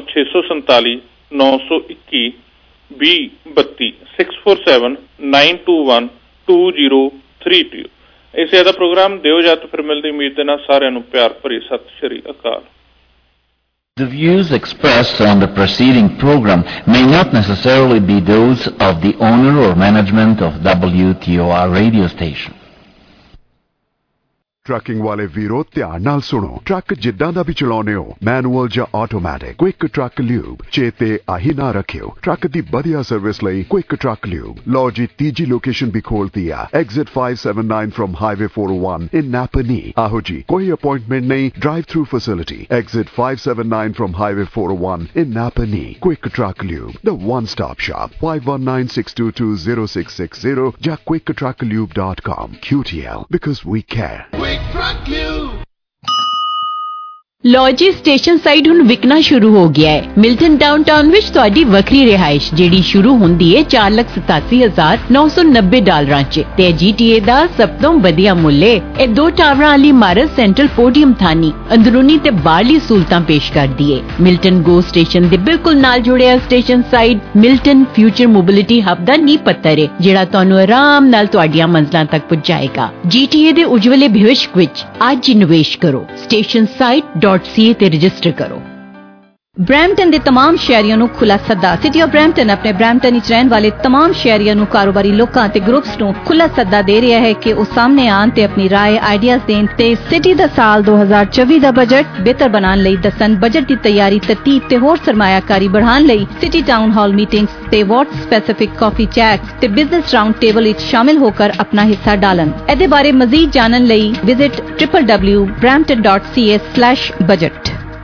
S4: 647-921-2032 647-921-2032। ਇਸੇ ਦਾ ਪ੍ਰੋਗਰਾਮ ਦਿਓ ਜਾਂ ਫਿਰ ਮਿਲਦੀ ਉਮੀਦ ਦੇ ਨਾਲ ਸਾਰਿਆਂ ਨੂੰ ਪਿਆਰ ਭਰੀ ਸਤਿ ਸ਼੍ਰੀ ਅਕਾਲ।
S17: The views expressed on the preceding program may not necessarily be those of the owner or management of WTOR radio station.
S18: Trucking ਵਾਲੇ ਵੀਰੋ ਧਿਆਨ ਨਾਲ ਸੁਣੋ। ਟਰੱਕ ਜਿੱਦਾਂ ਦਾ ਵੀ ਚਲਾਉਨੇ ਹੋ, ਮੈਨੂਅਲ ਜਾਂ ਆਟੋਮੈਟਿਕ, ਕੁਇਕ ਟਰੱਕ ਲਿਊਬ ਚੇਤੇ ਆਹੀ ਨਾ ਰੱਖਿਓ। ਟਰੱਕ ਦੀ ਵਧੀਆ ਸਰਵਿਸ ਲਈ ਕੁਇਕ ਟਰੱਕ ਲਿਊਬ। ਲਓ ਜੀ ਤੀਜੀ ਲੋਕੇਸ਼ਨ ਵੀ ਖੋਲਤੀ ਆ, exit 579 from highway 401 in Napanee. ਆਹੋ ਜੀ, ਕੋਈ ਅਪਾਇੰਟਮੈਂਟ ਨਹੀਂ, drive through facility. Exit 579 from highway 401 in Napanee. Quick truck lube, the one stop shop। 5196220660 ਜਾਂ quicktrucklube.com। QTL, because we care।
S1: ਲਓ ਜੀ, ਸਟੇਸ਼ਨ ਸਾਈਡ ਹੁਣ ਵਿਕਣਾ ਸ਼ੁਰੂ ਹੋ ਗਿਆ ਹੈ। ਮਿਲਟਨ ਡਾਊਨਟਾਊਨ ਵਿੱਚ ਤੁਹਾਡੀ ਵੱਖਰੀ ਰਿਹਾਇਸ਼ ਜਿਹੜੀ ਸ਼ੁਰੂ ਹੁੰਦੀ ਹੈ $4,87,990 'ਚ ਤੇ GTA ਦਾ ਸਭ ਤੋਂ ਵਧੀਆ ਮੁੱਲ ਹੈ। ਇਹ 2 ਟਾਵਰਾਂ ਵਾਲੀ ਇਮਾਰਤ ਸੈਂਟਰਲ ਪੋਡੀਅਮ ਥਾਨੀ ਅੰਦਰੂਨੀ ਤੇ ਬਾਹਰਲੀ ਸਹੂਲਤਾਂ ਪੇਸ਼ ਕਰਦੀ ਹੈ। ਮਿਲਟਨ ਗੋ ਸਟੇਸ਼ਨ ਦੇ ਬਿਲਕੁਲ ਨਾਲ ਜੁੜਿਆ station side Milton future mobility hub ਦਾ ਨੀਂਹ ਪੱਥਰ ਹੈ ਜਿਹੜਾ ਤੁਹਾਨੂੰ ਆਰਾਮ ਨਾਲ ਤੁਹਾਡੀਆਂ ਮੰਜ਼ਲਾਂ ਤੱਕ ਪਹੁੰਚਾਏਗਾ। GTA ਦੇ ਉਜਵਲੇ ਭਵਿੱਖ ਵਿੱਚ ਅੱਜ ਹੀ ਨਿਵੇਸ਼ ਕਰੋ। ਸਟੇਸ਼ਨ ਸਾਈਡ .ca ਤੇ ਰਜਿਸਟਰ ਕਰੋ।
S19: ਬਰੈਂਪਟਨ ਦੇ तमाम ਸ਼ਹਿਰੀਆਂ ਨੂੰ ਖੁੱਲਾ ਸੱਦਾ। ਸਿਟੀ ਆਫ ਬਰੈਂਪਟਨ ਆਪਣੇ ਬਰੈਂਪਟਨ ਵਿੱਚ ਰਹਿਣ ਵਾਲੇ तमाम ਸ਼ਹਿਰੀਆਂ ਨੂੰ ਕਾਰੋਬਾਰੀ ਲੋਕਾਂ ਤੇ ਗਰੁੱਪਸ ਨੂੰ ਖੁੱਲਾ ਸੱਦਾ ਦੇ ਰਿਹਾ ਹੈ ਕਿ ਉਹ ਸਾਹਮਣੇ ਆਉਣ ਤੇ ਆਪਣੀ ਰਾਏ ਆਈਡੀਆਜ਼ ਦੇਣ ਤੇ ਸਿਟੀ ਦਾ ਸਾਲ 2024 ਦਾ ਬਜਟ ਬਿਹਤਰ ਬਣਾਉਣ ਲਈ ਦੱਸਣ। ਬਜਟ ਦੀ ਤਿਆਰੀ, ਤਰਤੀਬ ਤੇ ਹੋਰ ਸਰਮਾਇਆਕਾਰੀ बढ़ाਉਣ ਲਈ ਸਿਟੀ ਟਾਊਨ ਹਾਲ ਮੀਟਿੰਗਸ ਤੇ ਵਾਰਡ ਸਪੈਸੀਫਿਕ ਕਾਫੀ ਚੈਟਸ ਤੇ ਬਿਜ਼ਨਸ ਰਾਉਂਡ ਟੇਬਲ ਵਿੱਚ ਸ਼ਾਮਿਲ ਹੋकर ਆਪਣਾ ਹਿੱਸਾ ਡਾਲਣ। ਇਹਦੇ ਬਾਰੇ ਮਜ਼ੀਦ ਜਾਣਨ ਲਈ ਵਿਜ਼ਿਟ www.brampton.ca/budget।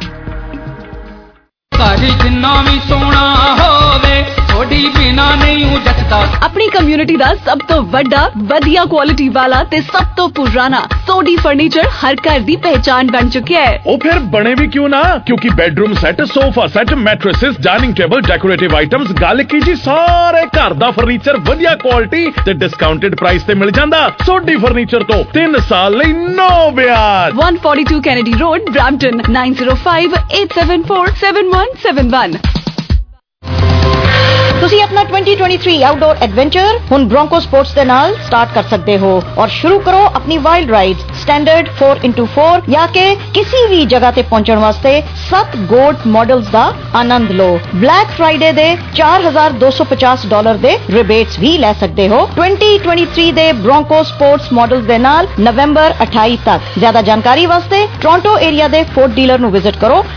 S5: ਘਰ ਜਿੰਨਾ ਵੀ ਸੋਹਣਾ ਹੋਵੇ ਥੋੜੀ ਬਿਨਾ ਨਹੀਂ ਜੱਟਦਾ।
S10: ਆਪਣੀ ਕਮਿਊਨਿਟੀ ਦਾ ਸਭ ਤੋਂ ਵੱਡਾ, ਵਧੀਆ ਕੁਆਲਿਟੀ ਵਾਲਾ ਤੇ ਸਭ ਤੋਂ ਪੁਰਾਣਾ ਸੋਡੀ ਫਰਨੀਚਰ ਹਰ ਘਰ ਦੀ ਪਹਿਚਾਨ ਬਣ ਚੁੱਕਿਆ ਹੈ।
S8: ਉਹ ਫਿਰ ਬਣੇ ਵੀ ਕਿਉਂ ਨਾ, ਕਿਉਂਕਿ bedroom set, sofa set, mattresses, dining table, decorative items, ਗੱਲ ਕੀ ਜੀ ਸਾਰੇ ਘਰ ਦਾ ਫਰਨੀਚਰ ਵਧੀਆ ਕੁਆਲਿਟੀ ਤੇ ਡਿਸਕਾਊਂਟਡ ਪ੍ਰਾਈਸ ਤੇ ਮਿਲ ਜਾਂਦਾ। ਸੋਡੀ ਫਰਨੀਚਰ ਤੋਂ 3 ਸਾਲ ਲਈ ਨੋ ਵਿਆਜ।
S10: 142 ਕੈਨੇਡੀ ਰੋਡ, ਬ੍ਰੈਂਪਟਨ 9058747171।
S20: ਤੁਸੀਂ ਆਪਣਾ 2023 ਆਊਟਡੋਰ ਐਡਵੈਂਚਰ ਹੁਣ ਬ੍ਰੋਂਕੋ ਸਪੋਰਟਸ ਦੇ ਨਾਲ ਸਟਾਰਟ ਕਰ ਸਕਦੇ ਹੋ ਔਰ ਸ਼ੁਰੂ ਕਰੋ ਆਪਣੀ ਵਾਈਲਡ ਰਾਈਡ ਸਟੈਂਡਰਡ 4x4 ਜਾਂ ਕਿ ਕਿਸੇ ਵੀ ਜਗ੍ਹਾ ਤੇ ਪਹੁੰਚਣ ਵਾਸਤੇ 7 ਗੋਲਡ ਮਾਡਲਸ ਦਾ ਆਨੰਦ ਲਓ। ਬਲੈਕ ਫਰਾਈਡੇ ਦੇ $4,250 ਦੇ ਰਿਬੇਟਸ ਵੀ ਲੈ ਸਕਦੇ ਹੋ 2023 ਦੇ ਬ੍ਰੋਂਕੋ ਸਪੋਰਟਸ ਮਾਡਲਸ ਦੇ ਨਾਲ ਨਵੰਬਰ 28 ਤੱਕ। ਜ਼ਿਆਦਾ ਜਾਣਕਾਰੀ ਵਾਸਤੇ ਟੋਰਾਂਟੋ ਏਰੀਆ ਦੇ ਫੋਰਡ ਡੀਲਰ ਨੂੰ ਵਿਜ਼ਿਟ ਕਰੋ